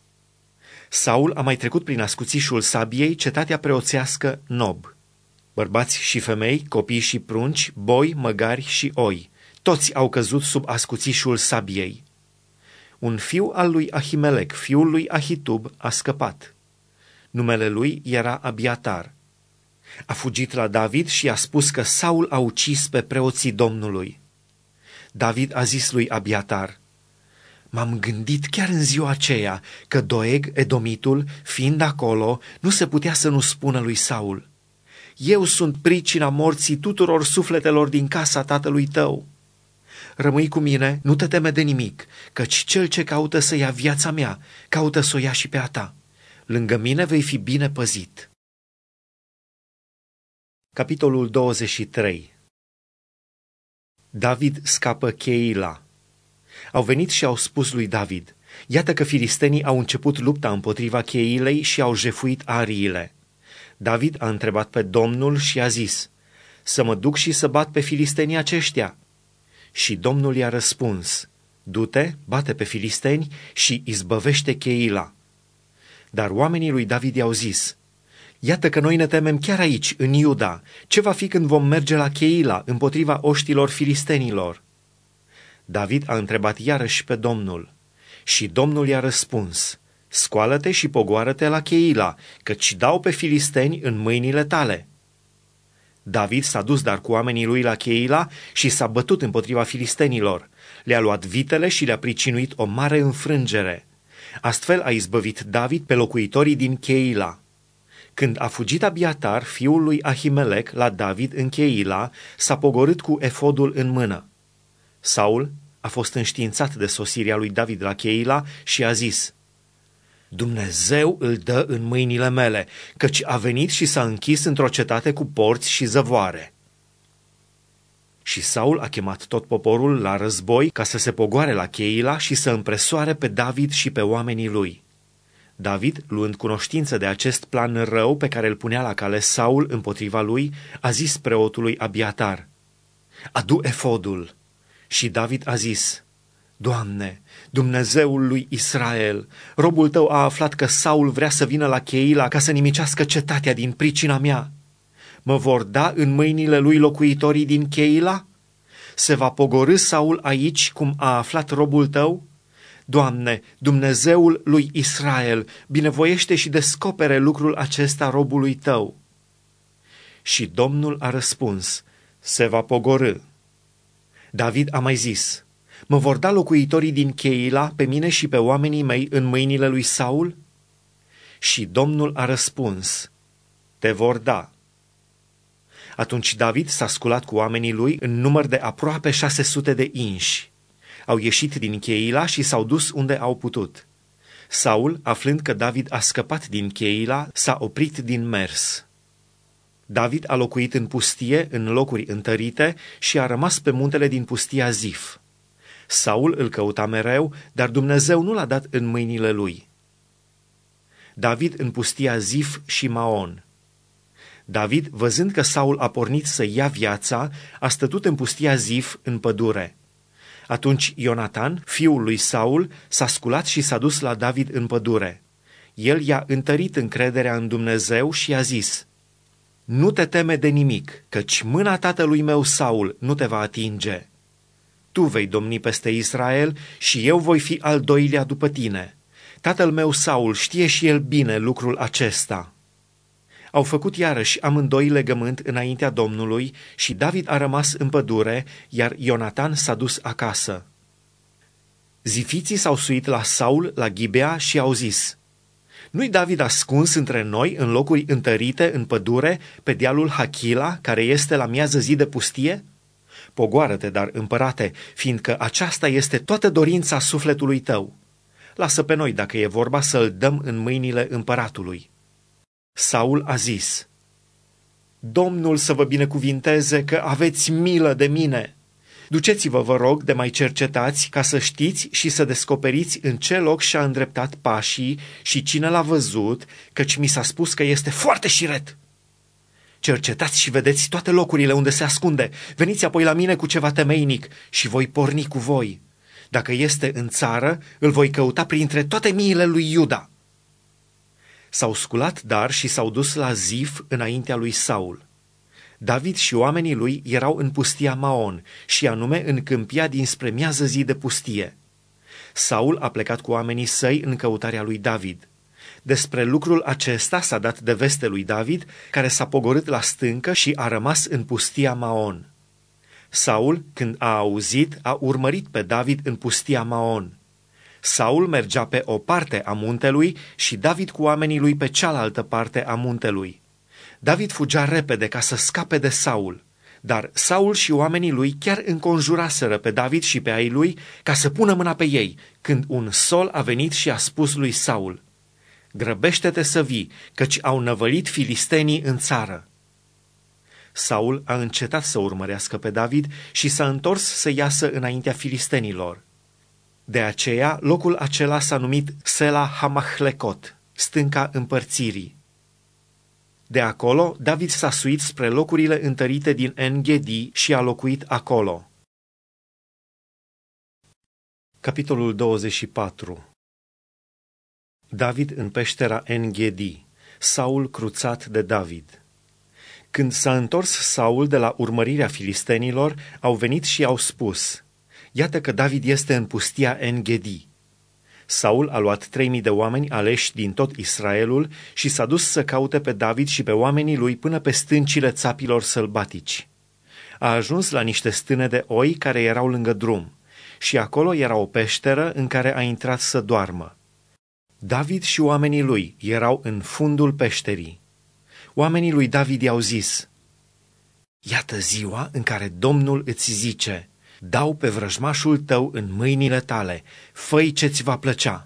Saul a mai trecut prin ascuțișul sabiei cetatea preoțească Nob. Bărbați și femei, copii și prunci, boi, măgari și oi, toți au căzut sub ascuțișul sabiei. Un fiu al lui Ahimelec, fiul lui Ahitub, a scăpat. Numele lui era Abiatar. A fugit la David și a spus că Saul a ucis pe preoții Domnului. David a zis lui Abiatar: m-am gândit chiar în ziua aceea că Doeg, edomitul, fiind acolo, nu se putea să nu spună lui Saul: eu sunt pricina morții tuturor sufletelor din casa tatălui tău. Rămâi cu mine, nu te teme de nimic, căci cel ce caută să ia viața mea, caută să o ia și pe a ta. Lângă mine vei fi bine păzit. Capitolul douăzeci și trei. David scapă Cheila. Au venit și au spus lui David: iată că filistenii au început lupta împotriva Cheilei și au jefuit ariile. David a întrebat pe Domnul și a zis: să mă duc și să bat pe filistenii aceștia? Și Domnul i-a răspuns: du-te, bate pe filisteni și izbăvește Cheila. Dar oamenii lui David i-au zis: iată că noi ne temem chiar aici, în Iuda. Ce va fi când vom merge la Cheila, împotriva oștilor filistenilor? David a întrebat iarăși pe Domnul. Și Domnul i-a răspuns: scoală-te și pogoară-te la Cheila, căci dau pe filisteni în mâinile tale. David s-a dus dar cu oamenii lui la Cheila și s-a bătut împotriva filistenilor. Le-a luat vitele și le-a pricinuit o mare înfrângere. Astfel a izbăvit David pe locuitorii din Cheila. Când a fugit Abiatar, fiul lui Ahimelec, la David în Cheila, s-a pogorât cu efodul în mână. Saul a fost înștiințat de sosirea lui David la Cheila și a zis: Dumnezeu îl dă în mâinile mele, căci a venit și s-a închis într-o cetate cu porți și zăvoare. Și Saul a chemat tot poporul la război ca să se pogoare la Cheila și să împresoare pe David și pe oamenii lui. David, luând cunoștință de acest plan rău pe care îl punea la cale Saul împotriva lui, a zis preotului Abiatar: adu efodul. Și David a zis: Doamne, Dumnezeul lui Israel, robul tău a aflat că Saul vrea să vină la Cheila ca să nimicească cetatea din pricina mea. Mă vor da în mâinile lui locuitorii din Cheila? Se va pogorî Saul aici, cum a aflat robul tău? Doamne, Dumnezeul lui Israel, binevoiește și descopere lucrul acesta robului tău. Și Domnul a răspuns: se va pogorî. David a mai zis: mă vor da locuitorii din Cheila pe mine și pe oamenii mei în mâinile lui Saul? Și Domnul a răspuns: te vor da. Atunci David s-a sculat cu oamenii lui în număr de aproape șase sute de inși. Au ieșit din Cheila și s-au dus unde au putut. Saul, aflând că David a scăpat din Cheila, s-a oprit din mers. David a locuit în pustie, în locuri întărite, și a rămas pe muntele din pustia Zif. Saul îl căuta mereu, dar Dumnezeu nu l-a dat în mâinile lui. David în pustia Zif și Maon. David, văzând că Saul a pornit să ia viața, a stătut în pustia Zif, în pădure. Atunci Ionatan, fiul lui Saul, s-a sculat și s-a dus la David în pădure. El i-a întărit încrederea în Dumnezeu și i-a zis: nu te teme de nimic, căci mâna tatălui meu Saul nu te va atinge. Tu vei domni peste Israel și eu voi fi al doilea după tine. Tatăl meu Saul știe și el bine lucrul acesta. Au făcut iarăși amândoi legământ înaintea Domnului și David a rămas în pădure, iar Ionatan s-a dus acasă. Zifiții s-au suit la Saul la Ghibea și au zis: nu-i David ascuns între noi în locuri întărite în pădure, pe dealul Hachila, care este la miază zi de pustie? Pogoară-te, dar, împărate, fiindcă aceasta este toată dorința sufletului tău. Lasă pe noi, dacă e vorba, să-l dăm în mâinile împăratului. Saul a zis: Domnul să vă binecuvinteze că aveți milă de mine. Duceți-vă, vă rog, de mai cercetați, ca să știți și să descoperiți în ce loc și-a îndreptat pașii și cine l-a văzut, căci mi s-a spus că este foarte șiret. Cercetați și vedeți toate locurile unde se ascunde. Veniți apoi la mine cu ceva temeinic și voi porni cu voi. Dacă este în țară, îl voi căuta printre toate miile lui Iuda. S-au sculat dar și s-au dus la Zif înaintea lui Saul. David și oamenii lui erau în pustia Maon, și anume în câmpia dinspre miază zi de pustie. Saul a plecat cu oamenii săi în căutarea lui David. Despre lucrul acesta s-a dat de veste lui David, care s-a pogorât la stâncă și a rămas în pustia Maon. Saul, când a auzit, a urmărit pe David în pustia Maon. Saul mergea pe o parte a muntelui și David cu oamenii lui pe cealaltă parte a muntelui. David fugea repede ca să scape de Saul, dar Saul și oamenii lui chiar înconjuraseră pe David și pe ai lui ca să pună mâna pe ei, când un sol a venit și a spus lui Saul: grăbește-te să vii, căci au năvălit filistenii în țară. Saul a încetat să urmărească pe David și s-a întors să iasă înaintea filistenilor. De aceea, locul acela s-a numit Sela Hamahlecot, stânca împărțirii. De acolo, David s-a suit spre locurile întărite din En-Ghedi și a locuit acolo. Capitolul douăzeci și patru. David în peștera En-Ghedi, Saul cruțat de David. Când s-a întors Saul de la urmărirea filistenilor, au venit și au spus: iată că David este în pustia En-Ghedi. Saul a luat trei mii de oameni aleși din tot Israelul și s-a dus să caute pe David și pe oamenii lui până pe stâncile țapilor sălbatici. A ajuns la niște stâne de oi care erau lângă drum și acolo era o peșteră în care a intrat să doarmă. David și oamenii lui erau în fundul peșterii. Oamenii lui David i-au zis: iată ziua în care Domnul îți zice: dau pe vrăjmașul tău în mâinile tale, fă-i ce-ți va plăcea.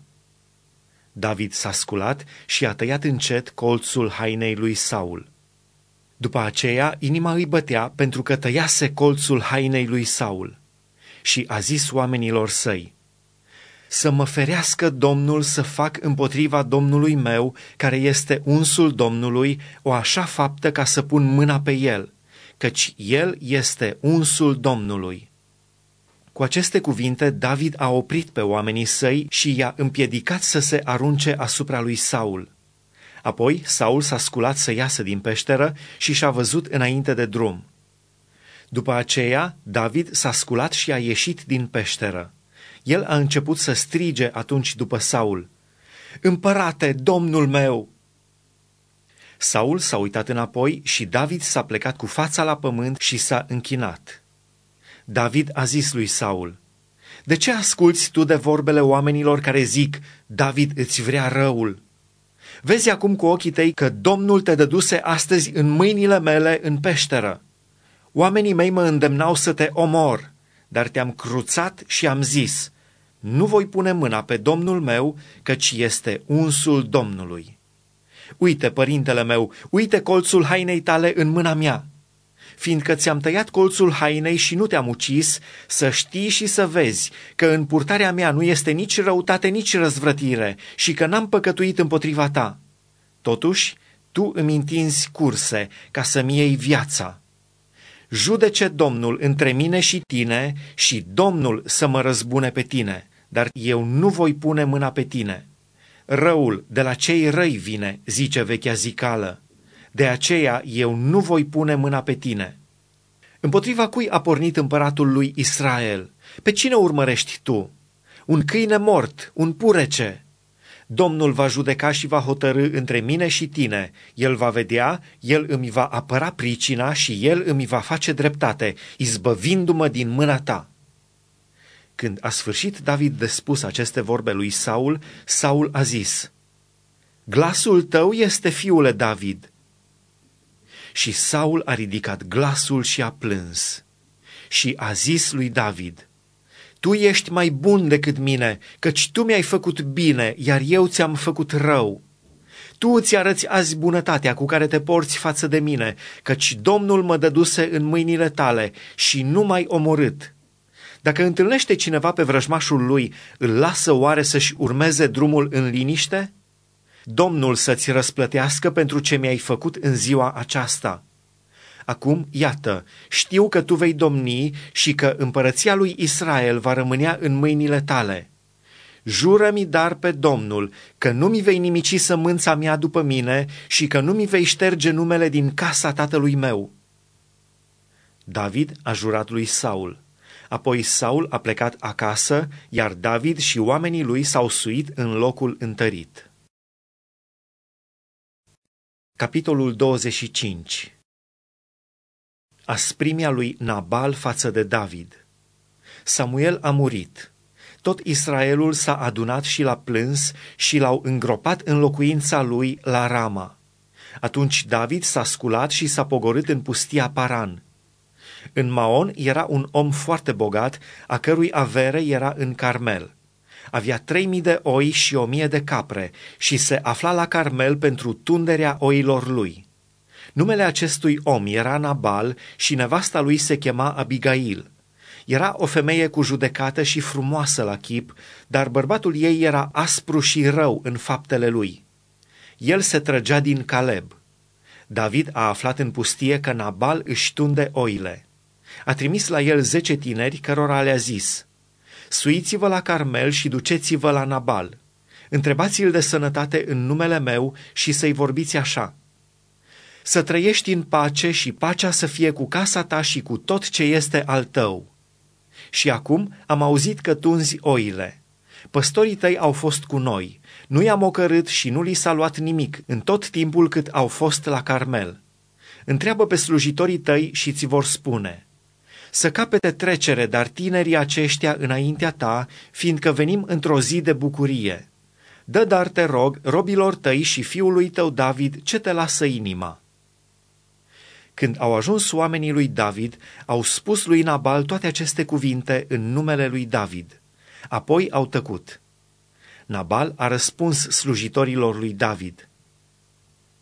David s-a sculat și a tăiat încet colțul hainei lui Saul. După aceea, inima îi bătea pentru că tăiase colțul hainei lui Saul și a zis oamenilor săi: să mă ferească Domnul să fac împotriva Domnului meu, care este unsul Domnului, o așa faptă ca să pun mâna pe el, căci el este unsul Domnului. Cu aceste cuvinte, David a oprit pe oamenii săi și i-a împiedicat să se arunce asupra lui Saul. Apoi Saul s-a sculat să iasă din peșteră și și-a văzut înainte de drum. După aceea, David s-a sculat și a ieșit din peșteră. El a început să strige atunci după Saul: Împărate, Domnul meu! Saul s-a uitat înapoi și David s-a plecat cu fața la pământ și s-a închinat. David a zis lui Saul: De ce asculți tu de vorbele oamenilor care zic, David îți vrea răul? Vezi acum cu ochii tăi că Domnul te dăduse astăzi în mâinile mele în peșteră. Oamenii mei mă îndemnau să te omor, dar te-am cruțat și am zis: nu voi pune mâna pe Domnul meu, căci este unsul Domnului. Uite, părintele meu, uite colțul hainei tale în mâna mea. Fiindcă ți-am tăiat colțul hainei și nu te-am ucis, să știi și să vezi că în purtarea mea nu este nici răutate, nici răzvrătire și că n-am păcătuit împotriva ta. Totuși, tu îmi întinzi curse ca să-mi iei viața. Judece Domnul între mine și tine și Domnul să mă răzbune pe tine, dar eu nu voi pune mâna pe tine. Răul de la cei răi vine, zice vechea zicală. De aceea eu nu voi pune mâna pe tine. Împotriva cui a pornit împăratul lui Israel? Pe cine urmărești tu? Un câine mort, un purece. Domnul va judeca și va hotărî între mine și tine. El va vedea, el îmi va apăra pricina și el îmi va face dreptate, izbăvindu-mă din mâna ta. Când a sfârșit David de spus aceste vorbe lui Saul, Saul a zis: Glasul tău este, fiule David. Și Saul a ridicat glasul și a plâns. Și a zis lui David: Tu ești mai bun decât mine, căci tu mi-ai făcut bine, iar eu ți-am făcut rău. Tu îți arăți azi bunătatea cu care te porți față de mine, căci Domnul mă dăduse în mâinile tale și nu m-ai omorât. Dacă întâlnește cineva pe vrăjmașul lui, îl lasă oare să-și urmeze drumul în liniște? Domnul să-ți răsplătească pentru ce mi-ai făcut în ziua aceasta. Acum, iată, știu că tu vei domni și că împărăția lui Israel va rămânea în mâinile tale. Jură-mi dar pe Domnul că nu mi vei nimici sămânța mea după mine și că nu mi vei șterge numele din casa tatălui meu. David a jurat lui Saul. Apoi Saul a plecat acasă, iar David și oamenii lui s-au suit în locul întărit. Capitolul douăzeci și cinci. Asprimea lui Nabal față de David. Samuel a murit. Tot Israelul s-a adunat și l-a plâns și l-au îngropat în locuința lui la Rama. Atunci David s-a sculat și s-a pogorât în pustia Paran. În Maon era un om foarte bogat, a cărui avere era în Carmel. Avea trei mii de oi și o mie de capre și se afla la Carmel pentru tunderea oilor lui. Numele acestui om era Nabal și nevasta lui se chema Abigail. Era o femeie cu judecată și frumoasă la chip, dar bărbatul ei era aspru și rău în faptele lui. El se trăgea din Caleb. David a aflat în pustie că Nabal își tunde oile. A trimis la el zece tineri, cărora le-a zis: Suiți-vă la Carmel și duceți-vă la Nabal. Întrebați-l de sănătate în numele meu și să-i vorbiți așa: Să trăiești în pace și pacea să fie cu casa ta și cu tot ce este al tău. Și acum am auzit că tunzi oile. Păstorii tăi au fost cu noi. Nu i-am ocărât și nu li s-a luat nimic în tot timpul cât au fost la Carmel. Întreabă pe slujitorii tăi și ți vor spune: Să capete trecere, dar tinerii aceștia înaintea ta, fiindcă venim într-o zi de bucurie. Dă dar, te rog, robilor tăi și fiului tău David ce te lasă inima. Când au ajuns oamenii lui David, au spus lui Nabal toate aceste cuvinte în numele lui David. Apoi au tăcut. Nabal a răspuns slujitorilor lui David: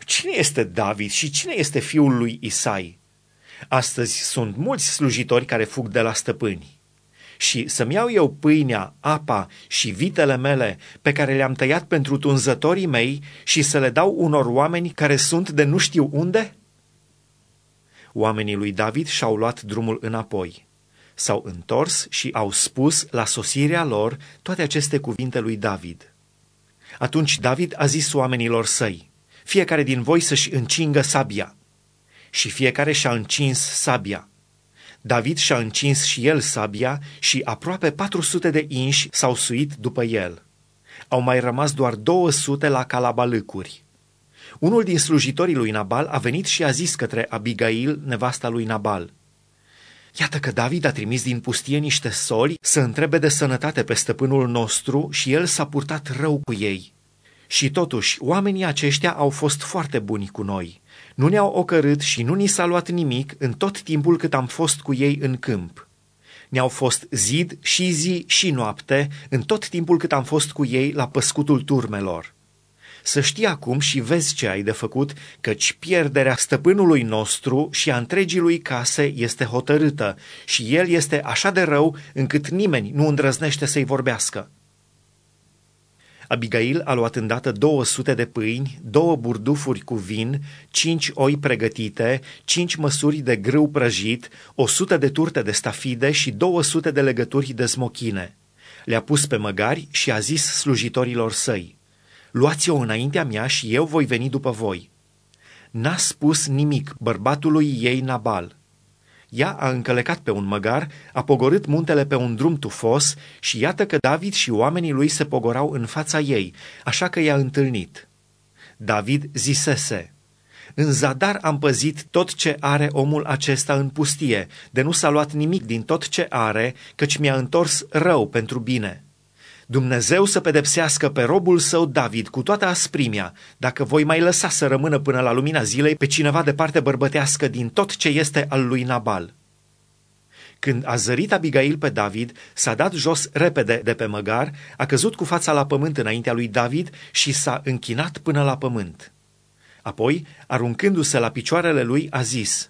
cine este David și cine este fiul lui Isai? Astăzi sunt mulți slujitori care fug de la stăpâni. Și să-mi iau eu pâinea, apa și vitele mele pe care le-am tăiat pentru tunzătorii mei și să le dau unor oameni care sunt de nu știu unde?" Oamenii lui David și-au luat drumul înapoi. S-au întors și au spus la sosirea lor toate aceste cuvinte lui David. Atunci David a zis oamenilor săi: fiecare din voi să-și încingă sabia. Și fiecare și-a încins sabia. David și-a încins și el sabia și aproape patru sute de inși s-au suit după el. Au mai rămas doar două sute la calabalâcuri. Unul din slujitorii lui Nabal a venit și a zis către Abigail, nevasta lui Nabal: iată că David a trimis din pustie niște soli să întrebe de sănătate pe stăpânul nostru și el s-a purtat rău cu ei. Și totuși, oamenii aceștia au fost foarte buni cu noi. Nu ne-au ocărât și nu ni s-a luat nimic în tot timpul cât am fost cu ei în câmp. Ne-au fost zid și zi și noapte în tot timpul cât am fost cu ei la păscutul turmelor. Să știi acum și vezi ce ai de făcut, căci pierderea stăpânului nostru și a întregii lui case este hotărâtă și el este așa de rău încât nimeni nu îndrăznește să-i vorbească. Abigail a luat îndată două sute de pâini, două burdufuri cu vin, cinci oi pregătite, cinci măsuri de grâu prăjit, o sută de turte de stafide și două sute de legături de smochine. Le-a pus pe măgari și a zis slujitorilor săi: luați-o înaintea mea și eu voi veni după voi. N-a spus nimic bărbatului ei Nabal. Ea a încălecat pe un măgar, a pogorât muntele pe un drum tufos și iată că David și oamenii lui se pogorau în fața ei, așa că i-a întâlnit. David zisese: în zadar am păzit tot ce are omul acesta în pustie, de nu s-a luat nimic din tot ce are, căci mi-a întors rău pentru bine. Dumnezeu să pedepsească pe robul său David cu toată asprimea, dacă voi mai lăsa să rămână până la lumina zilei pe cineva de parte bărbătească din tot ce este al lui Nabal. Când a zărit Abigail pe David, s-a dat jos repede de pe măgar, a căzut cu fața la pământ înaintea lui David și s-a închinat până la pământ. Apoi, aruncându-se la picioarele lui, a zis: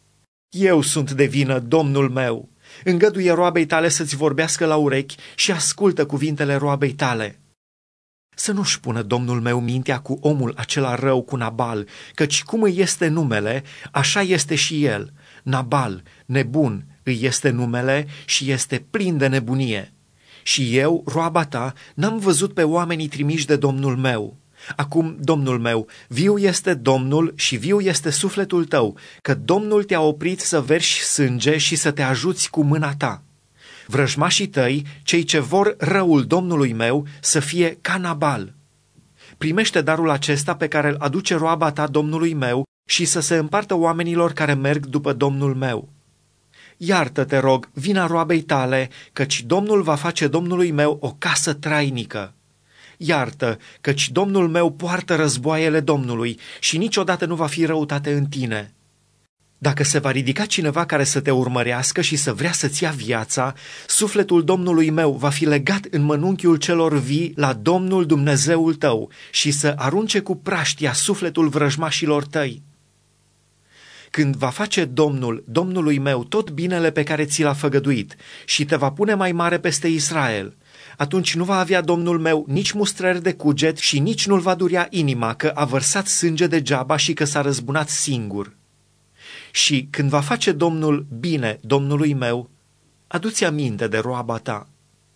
eu sunt de vină, domnul meu. Îngăduie roabei tale să-ți vorbească la urechi și ascultă cuvintele roabei tale. Să nu-și pună domnul meu mintea cu omul acela rău, cu Nabal, căci cum îi este numele, așa este și el. Nabal, nebun, îi este numele și este plin de nebunie. Și eu, roaba ta, n-am văzut pe oamenii trimiși de domnul meu. Acum, domnul meu, viu este Domnul și viu este sufletul tău, că Domnul te-a oprit să verși sânge și să te ajuți cu mâna ta. Vrăjmașii tăi, cei ce vor răul Domnului meu, să fie ca Nabal. Primește darul acesta pe care îl aduce roaba ta Domnului meu și să se împartă oamenilor care merg după Domnul meu. Iartă, te rog, vina roabei tale, căci Domnul va face Domnului meu o casă trainică. Iartă, căci Domnul meu poartă războaiele Domnului și niciodată nu va fi răutate în tine. Dacă se va ridica cineva care să te urmărească și să vrea să-ți ia viața, sufletul Domnului meu va fi legat în mănunchiul celor vii la Domnul Dumnezeul tău și să arunce cu praștia sufletul vrăjmașilor tăi. Când va face Domnul, Domnului meu, tot binele pe care ți l-a făgăduit și te va pune mai mare peste Israel, atunci nu va avea Domnul meu nici mustrări de cuget și nici nu-l va durea inima că a vărsat sânge degeaba și că s-a răzbunat singur. Și când va face Domnul bine Domnului meu, adu-ți aminte de roaba ta.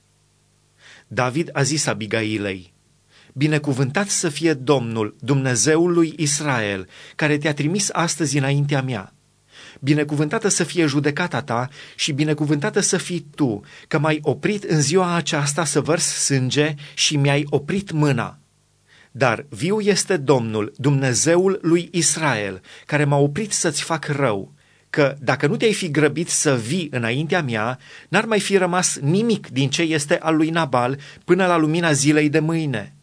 David a zis Abigailei: binecuvântat să fie Domnul, Dumnezeul lui Israel, care te-a trimis astăzi înaintea mea. Binecuvântată să fie judecata ta și binecuvântată să fii tu, că m-ai oprit în ziua aceasta să vărs sânge și mi-ai oprit mâna. Dar viu este Domnul, Dumnezeul lui Israel, care m-a oprit să-ți fac rău, că dacă nu te-ai fi grăbit să vii înaintea mea, n-ar mai fi rămas nimic din ce este al lui Nabal până la lumina zilei de mâine.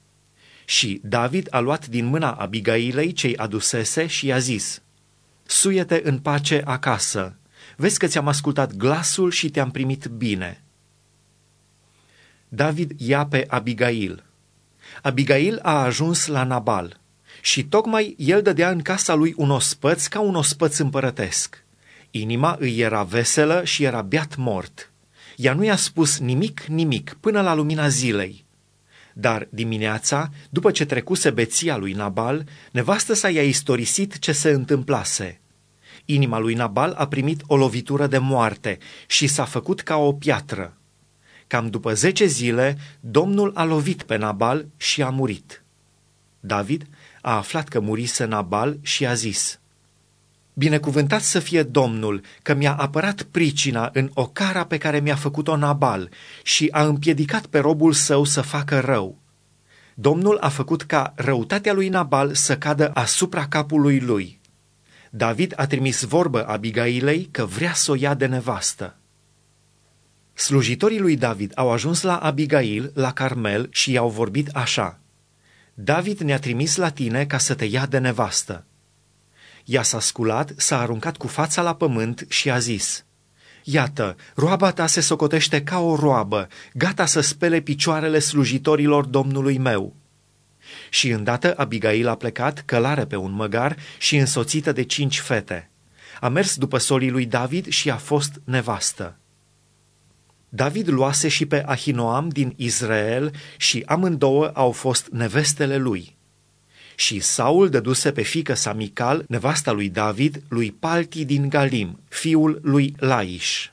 Și David a luat din mâna Abigailei ce-i adusese și i-a zis: suie-te în pace acasă, vezi că ți-am ascultat glasul și te-am primit bine. David ia pe Abigail. Abigail a ajuns la Nabal Și tocmai el dădea în casa lui un ospăț ca un ospăț împărătesc. Inima îi era veselă și era beat mort. Ea nu i-a spus nimic, nimic, până la lumina zilei. Dar dimineața, după ce trecuse beția lui Nabal, nevastă sa i-a istorisit ce se întâmplase. Inima lui Nabal a primit o lovitură de moarte și s-a făcut ca o piatră. Cam după zece zile, Domnul a lovit pe Nabal și a murit. David a aflat că murise Nabal și a zis: Binecuvântat să fie Domnul, că mi-a apărat pricina în ocara pe care mi-a făcut-o Nabal și a împiedicat pe robul său să facă rău. Domnul a făcut ca răutatea lui Nabal să cadă asupra capului lui. David a trimis vorbă Abigailei că vrea să o ia de nevastă. Slujitorii lui David au ajuns la Abigail, la Carmel, și i-au vorbit așa: David ne-a trimis la tine ca să te ia de nevastă. Ea s-a sculat, s-a aruncat cu fața la pământ și a zis: Iată, roaba ta se socotește ca o roabă, gata să spele picioarele slujitorilor domnului meu. Și îndată Abigail a plecat, călare pe un măgar și însoțită de cinci fete. A mers după solii lui David și a fost nevastă. David luase și pe Ahinoam din Israel și amândouă au fost nevestele lui. Și Saul dăduse pe fiică sa Mical, nevasta lui David, lui Palti din Galim, fiul lui Laiș.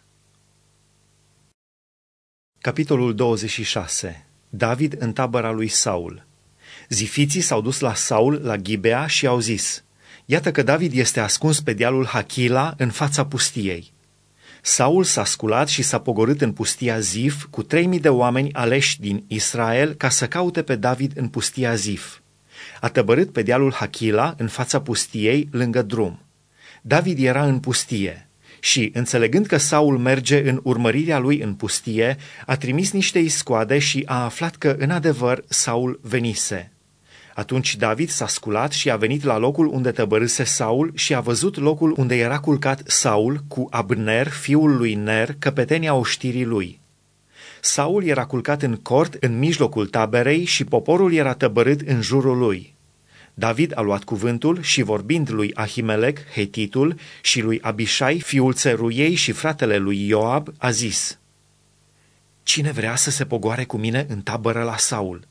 Capitolul douăzeci și șase. David în tabăra lui Saul. Zifiții s-au dus la Saul la Gibea și au zis: Iată că David este ascuns pe dealul Hachila în fața pustiei. Saul s-a sculat și s-a pogorât în pustia Zif cu trei mii de oameni aleși din Israel ca să caute pe David în pustia Zif. A tăbărât pe dealul Hachila în fața pustiei lângă drum. David era în pustie și, înțelegând că Saul merge în urmărirea lui în pustie, a trimis niște iscoade și a aflat că, în adevăr, Saul venise. Atunci David s-a sculat și a venit la locul unde tăbărâse Saul și a văzut locul unde era culcat Saul cu Abner, fiul lui Ner, căpetenia oștirii lui. Saul era culcat în cort în mijlocul taberei și poporul era tăbărât în jurul lui. David a luat cuvântul și, vorbind lui Ahimelec, hetitul, și lui Abishai, fiul țeruiei și fratele lui Ioab, a zis: Cine vrea să se pogoare cu mine în tabără la Saul?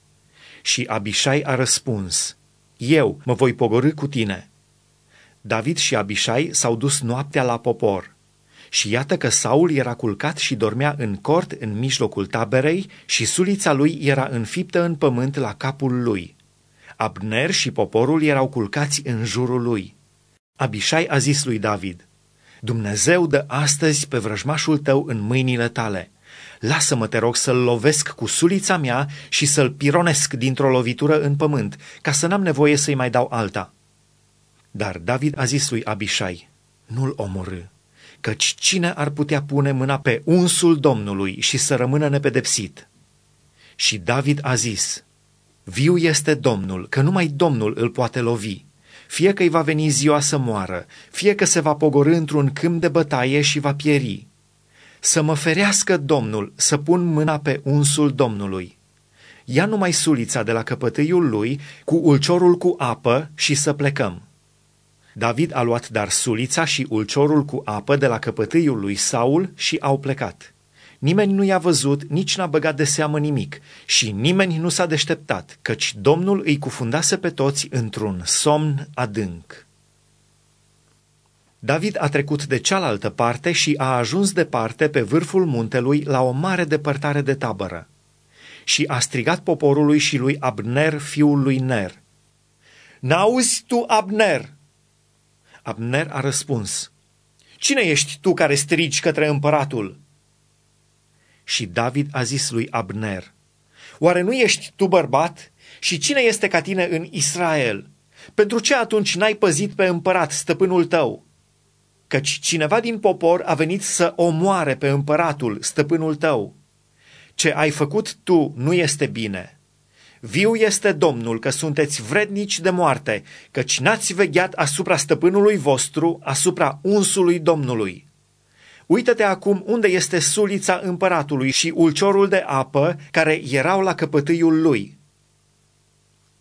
Și Abishai a răspuns: Eu mă voi pogorî cu tine. David și Abishai s-au dus noaptea la popor. Și iată că Saul era culcat și dormea în cort în mijlocul taberei și sulița lui era înfiptă în pământ la capul lui. Abner și poporul erau culcați în jurul lui. Abishai a zis lui David: Dumnezeu dă astăzi pe vrăjmașul tău în mâinile tale. Lasă-mă, te rog, să-l lovesc cu sulița mea și să-l pironesc dintr-o lovitură în pământ, ca să n-am nevoie să-i mai dau alta. Dar David a zis lui Abishai: Nu-l omorâ, căci cine ar putea pune mâna pe unsul Domnului și să rămână nepedepsit? Și David a zis: Viu este Domnul, că numai Domnul îl poate lovi. Fie că îi va veni ziua să moară, fie că se va pogorî într-un câmp de bătaie și va pieri. Să mă ferească Domnul să pun mâna pe unsul Domnului. Ia numai sulița de la căpătâiul lui cu ulciorul cu apă și să plecăm. David a luat dar sulița și ulciorul cu apă de la căpătâiul lui Saul și au plecat. Nimeni nu i-a văzut, nici n-a băgat de seamă nimic și nimeni nu s-a deșteptat, căci Domnul îi cufundase pe toți într-un somn adânc. David a trecut de cealaltă parte și a ajuns departe pe vârful muntelui la o mare depărtare de tabără. Și a strigat poporului și lui Abner, fiul lui Ner: N-auzi tu, Abner? Abner a răspuns: Cine ești tu care strigi către împăratul? Și David a zis lui Abner: Oare nu ești tu bărbat? Și cine este ca tine în Israel? Pentru ce atunci n-ai păzit pe împărat, stăpânul tău? Căci cineva din popor a venit să omoare pe împăratul, stăpânul tău. Ce ai făcut tu nu este bine. Viu este Domnul că sunteți vrednici de moarte, căci n-ați vegheat asupra stăpânului vostru, asupra unsului Domnului. Uită-te acum unde este sulița împăratului și ulciorul de apă care erau la căpătâiul lui.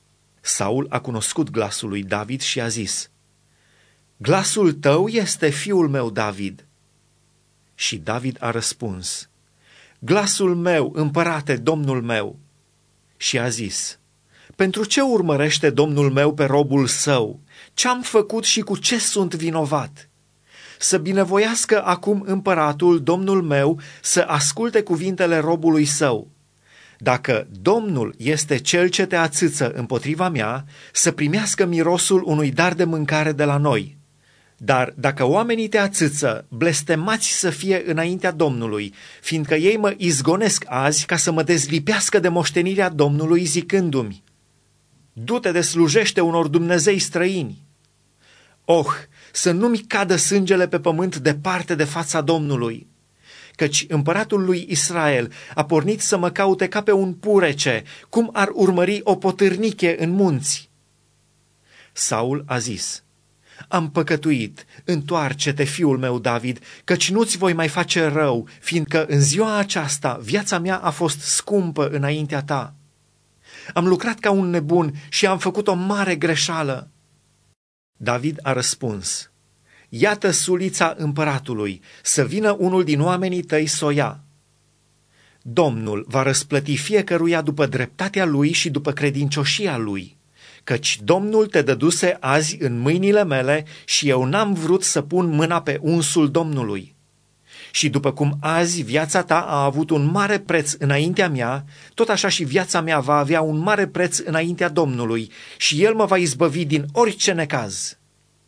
Saul a cunoscut glasul lui David și a zis: glasul tău este fiul meu David. Și David a răspuns: glasul meu, împărate, domnul meu. Și a zis: pentru ce urmărește domnul meu pe robul său? Ce-am făcut și cu ce sunt vinovat? Să binevoiască acum împăratul, domnul meu, să asculte cuvintele robului său. Dacă Domnul este cel ce te ațâță împotriva mea, să primească mirosul unui dar de mâncare de la noi. Dar dacă oamenii te ațâță, blestemați să fie înaintea Domnului, fiindcă ei mă izgonesc azi ca să mă dezlipească de moștenirea Domnului, zicându-mi: du-te de slujește unor dumnezei străini. Oh, să nu-mi cadă sângele pe pământ departe de fața Domnului, căci împăratul lui Israel a pornit să mă caute ca pe un purece, cum ar urmări o potârniche în munți. Saul a zis: am păcătuit, întoarce-te, fiul meu David, căci nu-ți voi mai face rău, fiindcă în ziua aceasta viața mea a fost scumpă înaintea ta. Am lucrat ca un nebun și am făcut o mare greșeală. David a răspuns: iată sulița împăratului, să vină unul din oamenii tăi să o ia. Domnul va răsplăti fiecăruia după dreptatea lui și după credincioșia lui, căci Domnul te dăduse azi în mâinile mele și eu n-am vrut să pun mâna pe unsul Domnului. Și după cum azi viața ta a avut un mare preț înaintea mea, tot așa și viața mea va avea un mare preț înaintea Domnului și El mă va izbăvi din orice necaz.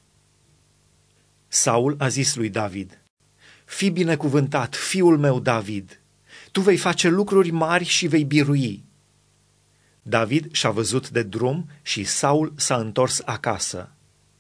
Saul a zis lui David: fii binecuvântat, fiul meu David, tu vei face lucruri mari și vei birui. David și-a văzut de drum și Saul s-a întors acasă.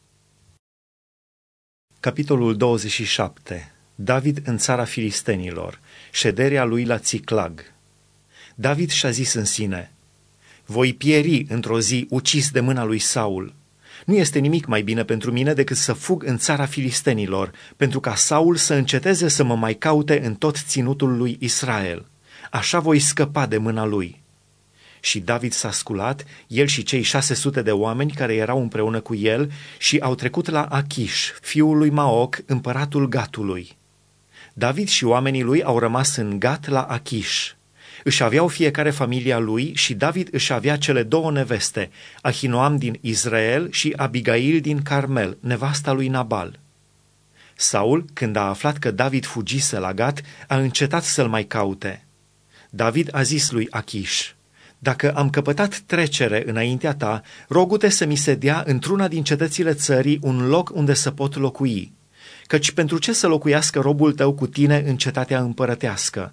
Capitolul douăzeci și șapte. David în țara filistenilor, șederea lui la Țiclag. David și-a zis în sine: voi pieri într-o zi ucis de mâna lui Saul. Nu este nimic mai bine pentru mine decât să fug în țara filistenilor, pentru ca Saul să înceteze să mă mai caute în tot ținutul lui Israel. Așa voi scăpa de mâna lui. Și David s-a sculat, el și cei șase sute de oameni care erau împreună cu el, și au trecut la Achish, fiul lui Maoc, împăratul Gatului. David și oamenii lui au rămas în Gat la Achish. Își aveau fiecare familia lui și David își avea cele două neveste, Ahinoam din Israel și Abigail din Carmel, nevasta lui Nabal. Saul, când a aflat că David fugise la Gat, a încetat să-l mai caute. David a zis lui Achish: dacă am căpătat trecere înaintea ta, rogu-te să mi se dea într-una din cetățile țării un loc unde să pot locui, căci pentru ce să locuiască robul tău cu tine în cetatea împărătească?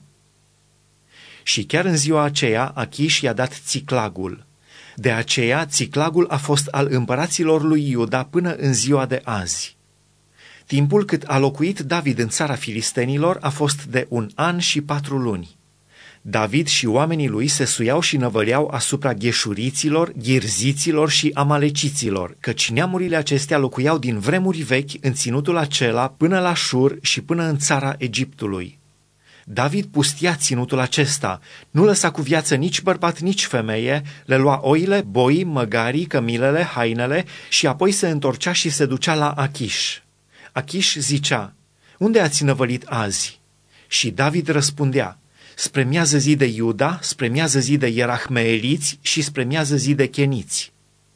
Și chiar în ziua aceea Achish i-a dat Țiclagul. De aceea Țiclagul a fost al împăraților lui Iuda până în ziua de azi. Timpul cât a locuit David în țara filistenilor a fost de un an și patru luni. David și oamenii lui se suiau și năvăleau asupra gheșuriților, ghirziților și amaleciților, căci neamurile acestea locuiau din vremuri vechi în ținutul acela până la Șur și până în țara Egiptului. David pustia ținutul acesta, nu lăsa cu viață nici bărbat, nici femeie, le lua oile, boii, măgarii, cămilele, hainele și apoi se întorcea și se ducea la Achish. Achish zicea: unde ați năvălit azi? Și David răspundea: spre miază zi de Iuda, spre miază zi de Ierahmeeliți și spre miază zi de Cheniți.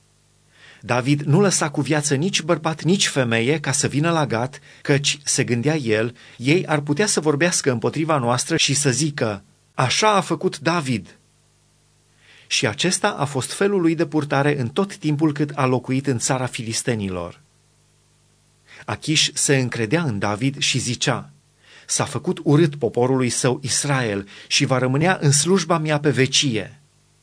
David nu lăsa cu viață nici bărbat, nici femeie ca să vină la Gat, căci, se gândea el, ei ar putea să vorbească împotriva noastră și să zică: așa a făcut David. Și acesta a fost felul lui de purtare în tot timpul cât a locuit în țara filistenilor. Achish se încredea în David și zicea: s-a făcut urât poporului său Israel și va rămânea în slujba mea pe vecie.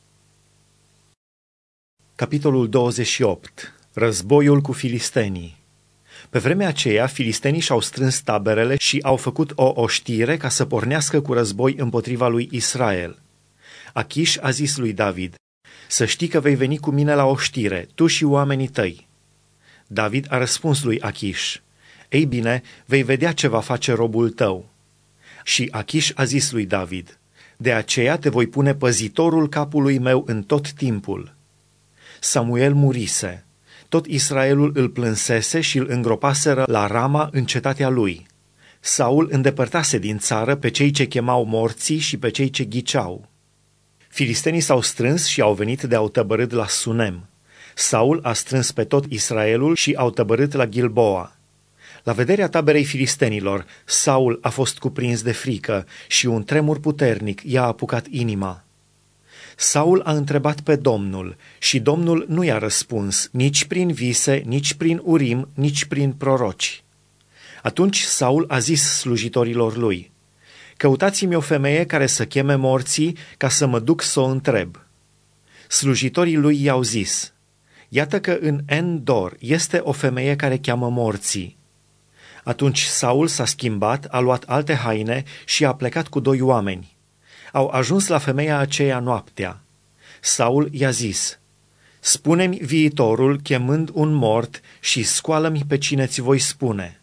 Capitolul douăzeci și opt. Războiul cu filistenii. Pe vremea aceea, filistenii și-au strâns taberele și au făcut o oștire ca să pornească cu război împotriva lui Israel. Achish a zis lui David: să știi că vei veni cu mine la oștire, tu și oamenii tăi. David a răspuns lui Achish: ei bine, vei vedea ce va face robul tău. Și Achish a zis lui David: de aceea te voi pune păzitorul capului meu în tot timpul. Samuel murise. Tot Israelul îl plânsese și îl îngropaseră la Rama în cetatea lui. Saul îndepărtase din țară pe cei ce chemau morții și pe cei ce ghiceau. Filistenii s-au strâns și au venit de au tăbărât la Sunem. Saul a strâns pe tot Israelul și au tăbărât la Gilboa. La vederea taberei filistenilor, Saul a fost cuprins de frică și un tremur puternic i-a apucat inima. Saul a întrebat pe Domnul și Domnul nu i-a răspuns nici prin vise, nici prin urim, nici prin proroci. Atunci Saul a zis slujitorilor lui: căutați-mi o femeie care să cheme morții ca să mă duc să o întreb. Slujitorii lui i-au zis: iată că în En-Dor este o femeie care cheamă morții. Atunci Saul s-a schimbat, a luat alte haine și a plecat cu doi oameni. Au ajuns la femeia aceea noaptea. Saul i-a zis: spune-mi viitorul chemând un mort și scoală-mi pe cine ți voi spune.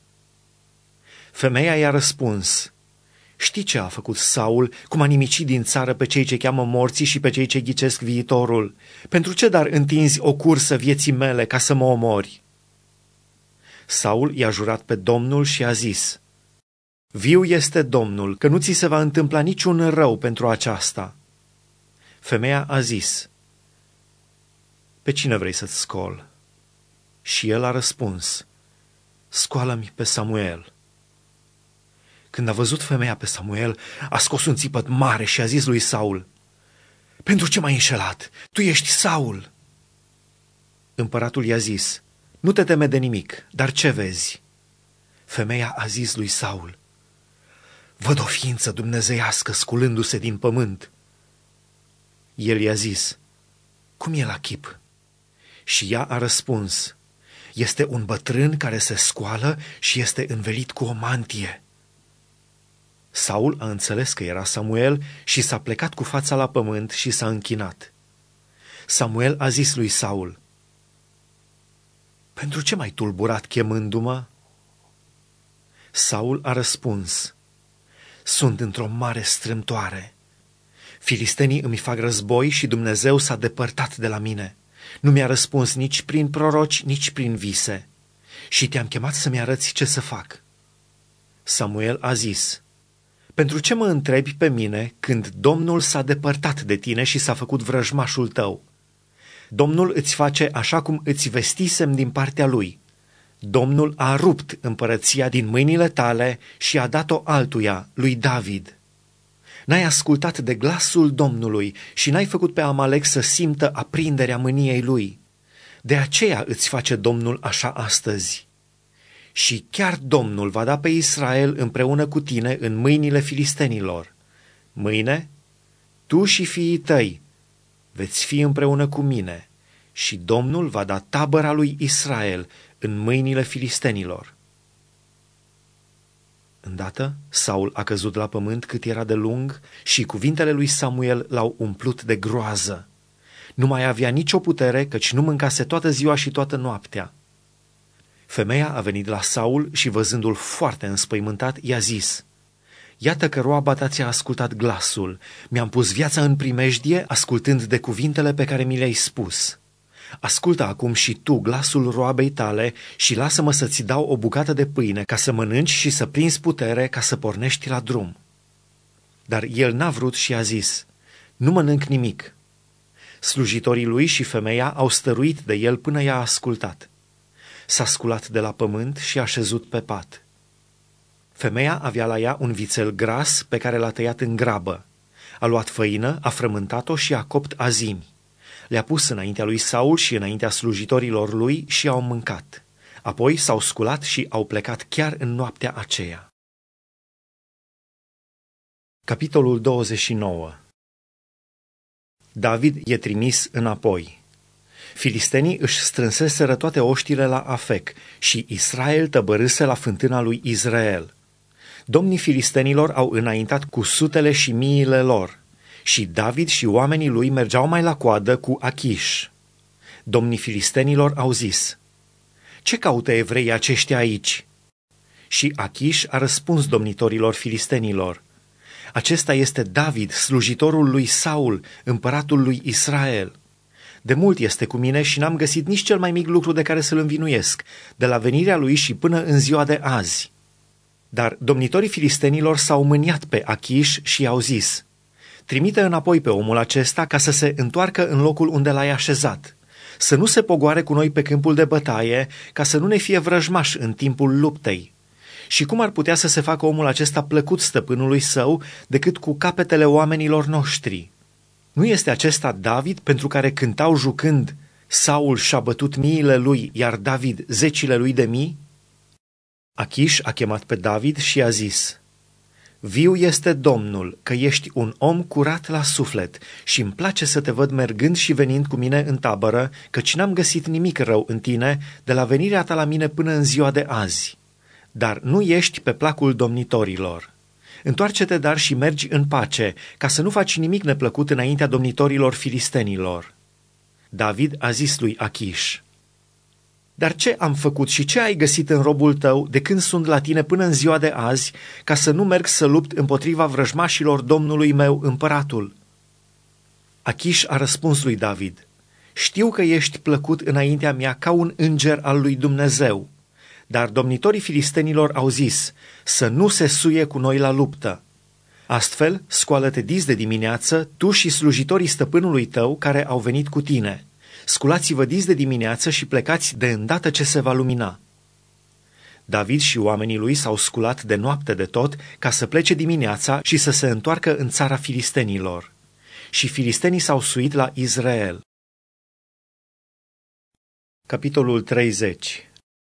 Femeia i-a răspuns: știi ce a făcut Saul, cum a nimicit din țară pe cei ce cheamă morții și pe cei ce ghicesc viitorul? Pentru ce dar întinzi o cursă vieții mele ca să mă omori? Saul i-a jurat pe Domnul și a zis: viu este Domnul, că nu ți se va întâmpla niciun rău pentru aceasta. Femeia a zis: pe cine vrei să-ți scol? Și el a răspuns: scoală-mi pe Samuel. Când a văzut femeia pe Samuel, a scos un țipăt mare și a zis lui Saul: pentru ce m-ai înșelat? Tu ești Saul. Împăratul i-a zis: nu te teme de nimic, dar ce vezi? Femeia a zis lui Saul: văd o ființă dumnezeiască sculându-se din pământ. El i-a zis: cum e la chip? Și ea a răspuns: este un bătrân care se scoală și este învelit cu o mantie. Saul a înțeles că era Samuel și s-a plecat cu fața la pământ și s-a închinat. Samuel a zis lui Saul: pentru ce m-ai tulburat chemându-mă? Saul a răspuns: sunt într-o mare strâmtoare. Filistenii îmi fac război și Dumnezeu s-a depărtat de la mine. Nu mi-a răspuns nici prin proroci, nici prin vise. Și te-am chemat să-mi arăți ce să fac. Samuel a zis: pentru ce mă întrebi pe mine când Domnul s-a depărtat de tine și s-a făcut vrăjmașul tău? Domnul îți face așa cum îți vestisem din partea lui. Domnul a rupt împărăția din mâinile tale și a dat-o altuia, lui David. N-ai ascultat de glasul Domnului și n-ai făcut pe Amalec să simtă aprinderea mâniei lui. De aceea îți face Domnul așa astăzi. Și chiar Domnul va da pe Israel împreună cu tine în mâinile filistenilor. Mâine, tu și fiii tăi veți fi împreună cu mine și Domnul va da tabăra lui Israel în mâinile filistenilor. Îndată Saul a căzut la pământ cât era de lung și cuvintele lui Samuel l-au umplut de groază. Nu mai avea nicio putere, căci nu mâncase toată ziua și toată noaptea. Femeia a venit la Saul și, văzându-l foarte înspăimântat, i-a zis: iată că roaba ta ți-a ascultat glasul. Mi-am pus viața în primejdie, ascultând de cuvintele pe care mi le-ai spus. Ascultă acum și tu glasul roabei tale și lasă-mă să-ți dau o bucată de pâine ca să mănânci și să prinzi putere ca să pornești la drum. Dar el n-a vrut și a zis: nu mănânc nimic. Slujitorii lui și femeia au stăruit de el până i-a ascultat. S-a sculat de la pământ și a șezut pe pat. Femeia avea la ea un vițel gras pe care l-a tăiat în grabă. A luat făină, a frământat-o și a copt azimi. Le-a pus înaintea lui Saul și înaintea slujitorilor lui și au mâncat. Apoi s-au sculat și au plecat chiar în noaptea aceea. Capitolul douăzeci și nouă. David e trimis înapoi. Filistenii își strânseseră toate oștile la Afec și Israel tăbărâse la fântâna lui Izrael. Domnii filistenilor au înaintat cu sutele și miile lor și David și oamenii lui mergeau mai la coadă cu Achish. Domnii filistenilor au zis: ce caută evreii aceștia aici? Și Achish a răspuns domnitorilor filistenilor: acesta este David, slujitorul lui Saul, împăratul lui Israel. De mult este cu mine și n-am găsit nici cel mai mic lucru de care să-l învinuiesc, de la venirea lui și până în ziua de azi. Dar domnitorii filistenilor s-au mâniat pe Achiș și i-au zis: trimite înapoi pe omul acesta ca să se întoarcă în locul unde l-ai așezat, să nu se pogoare cu noi pe câmpul de bătaie, ca să nu ne fie vrăjmaș în timpul luptei. Și cum ar putea să se facă omul acesta plăcut stăpânului său decât cu capetele oamenilor noștri? Nu este acesta David pentru care cântau jucând: Saul și-a bătut miile lui, iar David zecile lui de mii? Achiș a chemat pe David și i-a zis: viu este Domnul, că ești un om curat la suflet și îmi place să te văd mergând și venind cu mine în tabără, căci n-am găsit nimic rău în tine de la venirea ta la mine până în ziua de azi. Dar nu ești pe placul domnitorilor. Întoarce-te dar și mergi în pace, ca să nu faci nimic neplăcut înaintea domnitorilor filistenilor. David a zis lui Achiș: dar ce am făcut și ce ai găsit în robul tău de când sunt la tine până în ziua de azi, ca să nu merg să lupt împotriva vrăjmașilor domnului meu împăratul? Achiș a răspuns lui David: știu că ești plăcut înaintea mea ca un înger al lui Dumnezeu. Dar domnitorii filistenilor au zis: să nu se suie cu noi la luptă. Astfel, scoală-te dis de dimineață, tu și slujitorii stăpânului tău care au venit cu tine. Sculați-vă dis de dimineață și plecați de îndată ce se va lumina. David și oamenii lui s-au sculat de noapte de tot ca să plece dimineața și să se întoarcă în țara filistenilor. Și filistenii s-au suit la Israel. Capitolul treizeci.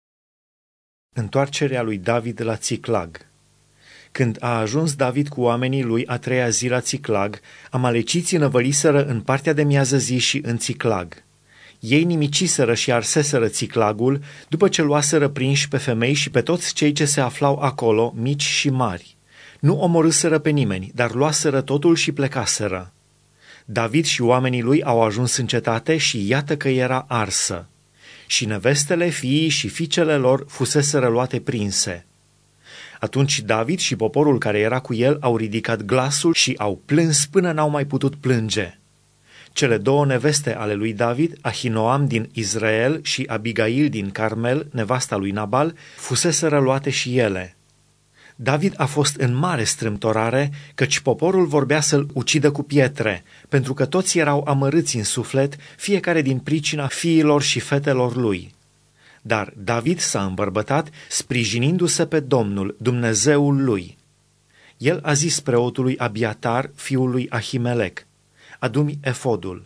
Întoarcerea lui David la Țiclag. Când a ajuns David cu oamenii lui a treia zi la Țiclag, amaleciții năvăliseră în partea de miază zi și în Țiclag. Ei nimiciseră și arseseră Țiclagul, după ce luaseră prinși pe femei și pe toți cei ce se aflau acolo, mici și mari. Nu omorâseră pe nimeni, dar luaseră totul și plecaseră. David și oamenii lui au ajuns în cetate și iată că era arsă. Și nevestele, fiii și fiicele lor fuseseră luate prinse. Atunci David și poporul care era cu el au ridicat glasul și au plâns până n-au mai putut plânge. Cele două neveste ale lui David, Ahinoam din Israel și Abigail din Carmel, nevasta lui Nabal, fuseseră luate și ele. David a fost în mare strâmtorare, căci poporul vorbea să-l ucidă cu pietre, pentru că toți erau amărâți în suflet, fiecare din pricina fiilor și fetelor lui. Dar David s-a îmbărbătat, sprijinindu-se pe Domnul, Dumnezeul lui. El a zis preotului Abiatar, fiul lui Ahimelec: adu-mi efodul.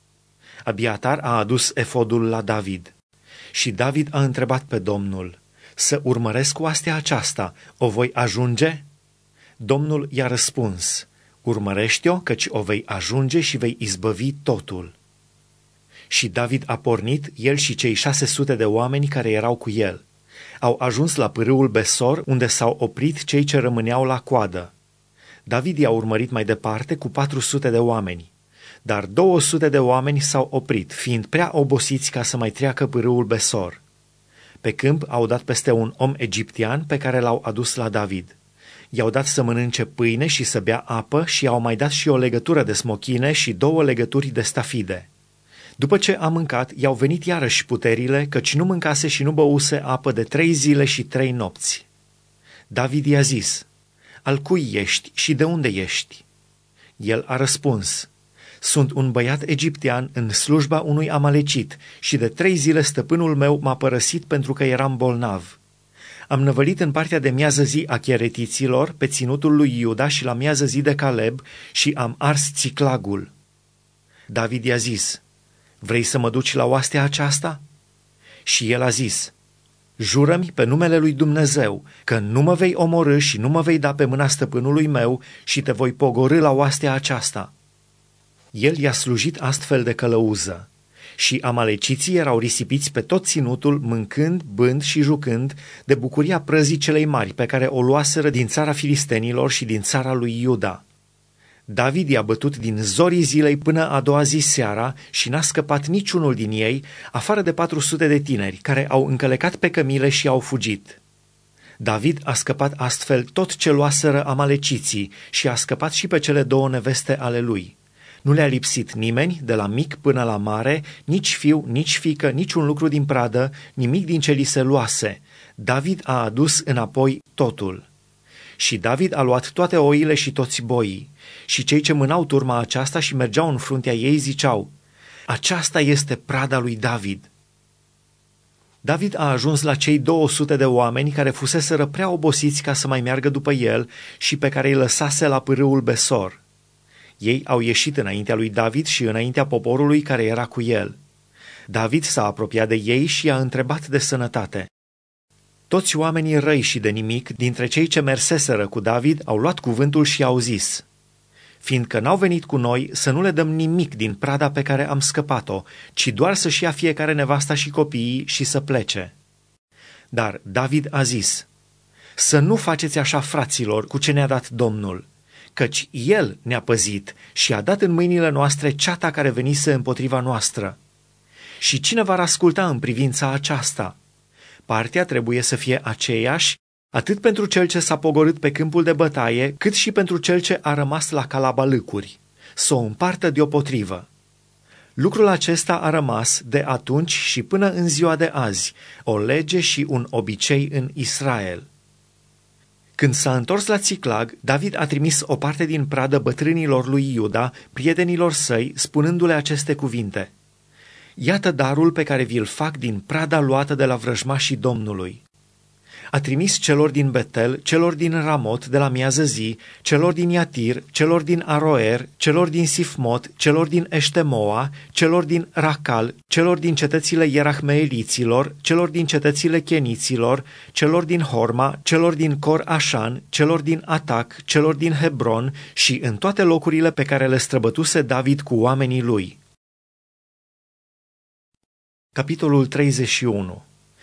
Abiatar a adus efodul la David. Și David a întrebat pe Domnul: să urmăresc oastea aceasta, o voi ajunge? Domnul i-a răspuns: urmărește-o, căci o vei ajunge și vei izbăvi totul. Și David a pornit, el și cei șase sute de oameni care erau cu el. Au ajuns la pârâul Besor, unde s-au oprit cei ce rămâneau la coadă. David i-a urmărit mai departe cu patru sute de oameni. Dar două sute de oameni s-au oprit, fiind prea obosiți ca să mai treacă pârâul Besor. Pe câmp au dat peste un om egiptean pe care l-au adus la David. I-au dat să mănânce pâine și să bea apă și i-au mai dat și o legătură de smochine și două legături de stafide. După ce a mâncat, i-au venit iarăși puterile, căci nu mâncase și nu băuse apă de trei zile și trei nopți. David i-a zis: al cui ești și de unde ești? El a răspuns: sunt un băiat egiptean în slujba unui amalecit și de trei zile stăpânul meu m-a părăsit pentru că eram bolnav. Am năvălit în partea de miază zi a cheretiților, pe ținutul lui Iuda și la miază zi de Caleb și am ars Țiclagul. David i-a zis: vrei să mă duci la oastea aceasta? Și el a zis: jură-mi pe numele lui Dumnezeu că nu mă vei omorî și nu mă vei da pe mâna stăpânului meu și te voi pogorî la oastea aceasta. El i-a slujit astfel de călăuză. Și amaleciții erau risipiți pe tot ținutul, mâncând, bând și jucând, de bucuria prăzii celei mari pe care o luaseră din țara filistenilor și din țara lui Iuda. David i-a bătut din zorii zilei până a doua zi seara și n-a scăpat niciunul din ei, afară de patru sute de tineri, care au încălecat pe cămile și au fugit. David a scăpat astfel tot ce luaseră amaleciții și a scăpat și pe cele două neveste ale lui. Nu le-a lipsit nimeni, de la mic până la mare, nici fiu, nici fiică, niciun lucru din pradă, nimic din ce li se luase. David a adus înapoi totul. Și David a luat toate oile și toți boii. Și cei ce mânau turma aceasta și mergeau în fruntea ei ziceau: aceasta este prada lui David. David a ajuns la cei două sute de oameni care fuseseră prea obosiți ca să mai meargă după el și pe care îi lăsase la pârâul Besor. Ei au ieșit înaintea lui David și înaintea poporului care era cu el. David s-a apropiat de ei și i-a întrebat de sănătate. Toți oamenii răi și de nimic dintre cei ce merseseră cu David au luat cuvântul și au zis: fiindcă n-au venit cu noi, să nu le dăm nimic din prada pe care am scăpat-o, ci doar să-și ia fiecare nevasta și copiii și să plece. Dar David a zis: să nu faceți așa, fraților, cu ce ne-a dat Domnul, căci El ne-a păzit și a dat în mâinile noastre ceata care venise împotriva noastră. Și cine va asculta în privința aceasta? Partea trebuie să fie aceeași, atât pentru cel ce s-a pogorât pe câmpul de bătaie, cât și pentru cel ce a rămas la calabalâcuri, să o împartă deopotrivă. Lucrul acesta a rămas de atunci și până în ziua de azi, o lege și un obicei în Israel. Când s-a întors la Țiclag, David a trimis o parte din pradă bătrânilor lui Iuda, prietenilor săi, spunându-le aceste cuvinte: iată darul pe care vi-l fac din prada luată de la vrăjmașii Domnului. A trimis celor din Betel, celor din Ramot de la miază zi, celor din Iatir, celor din Aroer, celor din Sifmot, celor din Eștemoa, celor din Racal, celor din cetățile Ierahmeeliților, celor din cetățile Cheniților, celor din Horma, celor din Cor Așan, celor din Atac, celor din Hebron și în toate locurile pe care le străbătuse David cu oamenii lui. Capitolul treizeci și unu.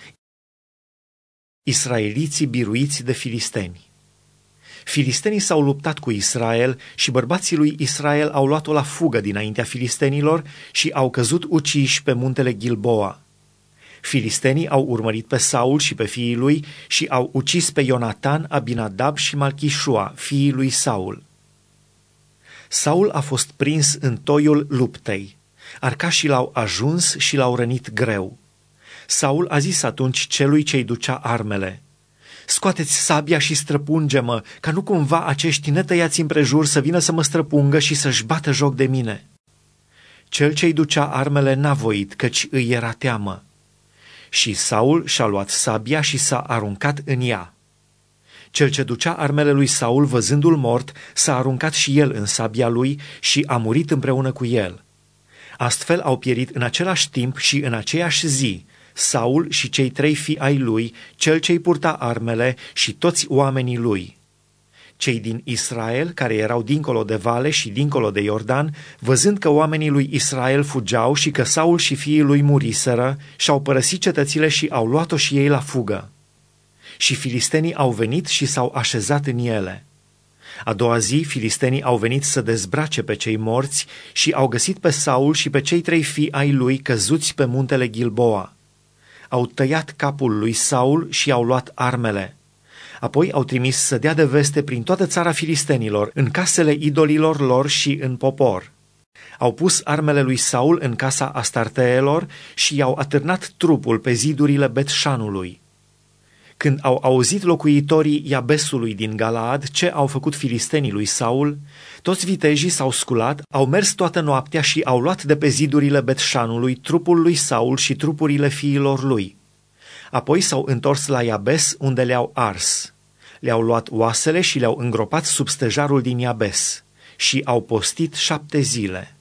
Israeliții biruiți de filisteni. Filistenii s-au luptat cu Israel și bărbații lui Israel au luat-o la fugă dinaintea filistenilor și au căzut uciși pe muntele Gilboa. Filistenii au urmărit pe Saul și pe fiii lui și au ucis pe Ionatan, Abinadab și Malchișua, fiii lui Saul. Saul a fost prins în toiul luptei. Arcașii l-au ajuns și l-au rănit greu. Saul a zis atunci celui ce-i ducea armele: scoateți sabia și străpunge-mă, ca nu cumva acești netăiați împrejur să vină să mă străpungă și să-și bată joc de mine. Cel ce-i ducea armele n-a voit, căci îi era teamă. Și Saul și-a luat sabia și s-a aruncat în ea. Cel ce ducea armele lui Saul, văzându-l mort, s-a aruncat și el în sabia lui și a murit împreună cu el. Astfel au pierit în același timp și în aceeași zi Saul și cei trei fii ai lui, cel ce-i purta armele și toți oamenii lui. Cei din Israel, care erau dincolo de vale și dincolo de Iordan, văzând că oamenii lui Israel fugeau și că Saul și fiii lui muriseră, și-au părăsit cetățile și au luat-o și ei la fugă. Și filistenii au venit și s-au așezat în ele. A doua zi, filistenii au venit să dezbrace pe cei morți și au găsit pe Saul și pe cei trei fii ai lui căzuți pe muntele Gilboa. Au tăiat capul lui Saul și au luat armele. Apoi au trimis să dea de veste prin toată țara filistenilor, în casele idolilor lor și în popor. Au pus armele lui Saul în casa Astarteelor și i-au atârnat trupul pe zidurile Bet-Șanului. Când au auzit locuitorii Iabesului din Galaad ce au făcut filistenii lui Saul, toți vitejii s-au sculat, au mers toată noaptea și au luat de pe zidurile Bet-Șanului trupul lui Saul și trupurile fiilor lui. Apoi s-au întors la Iabes, unde le-au ars. Le-au luat oasele și le-au îngropat sub stejarul din Iabes și au postit șapte zile.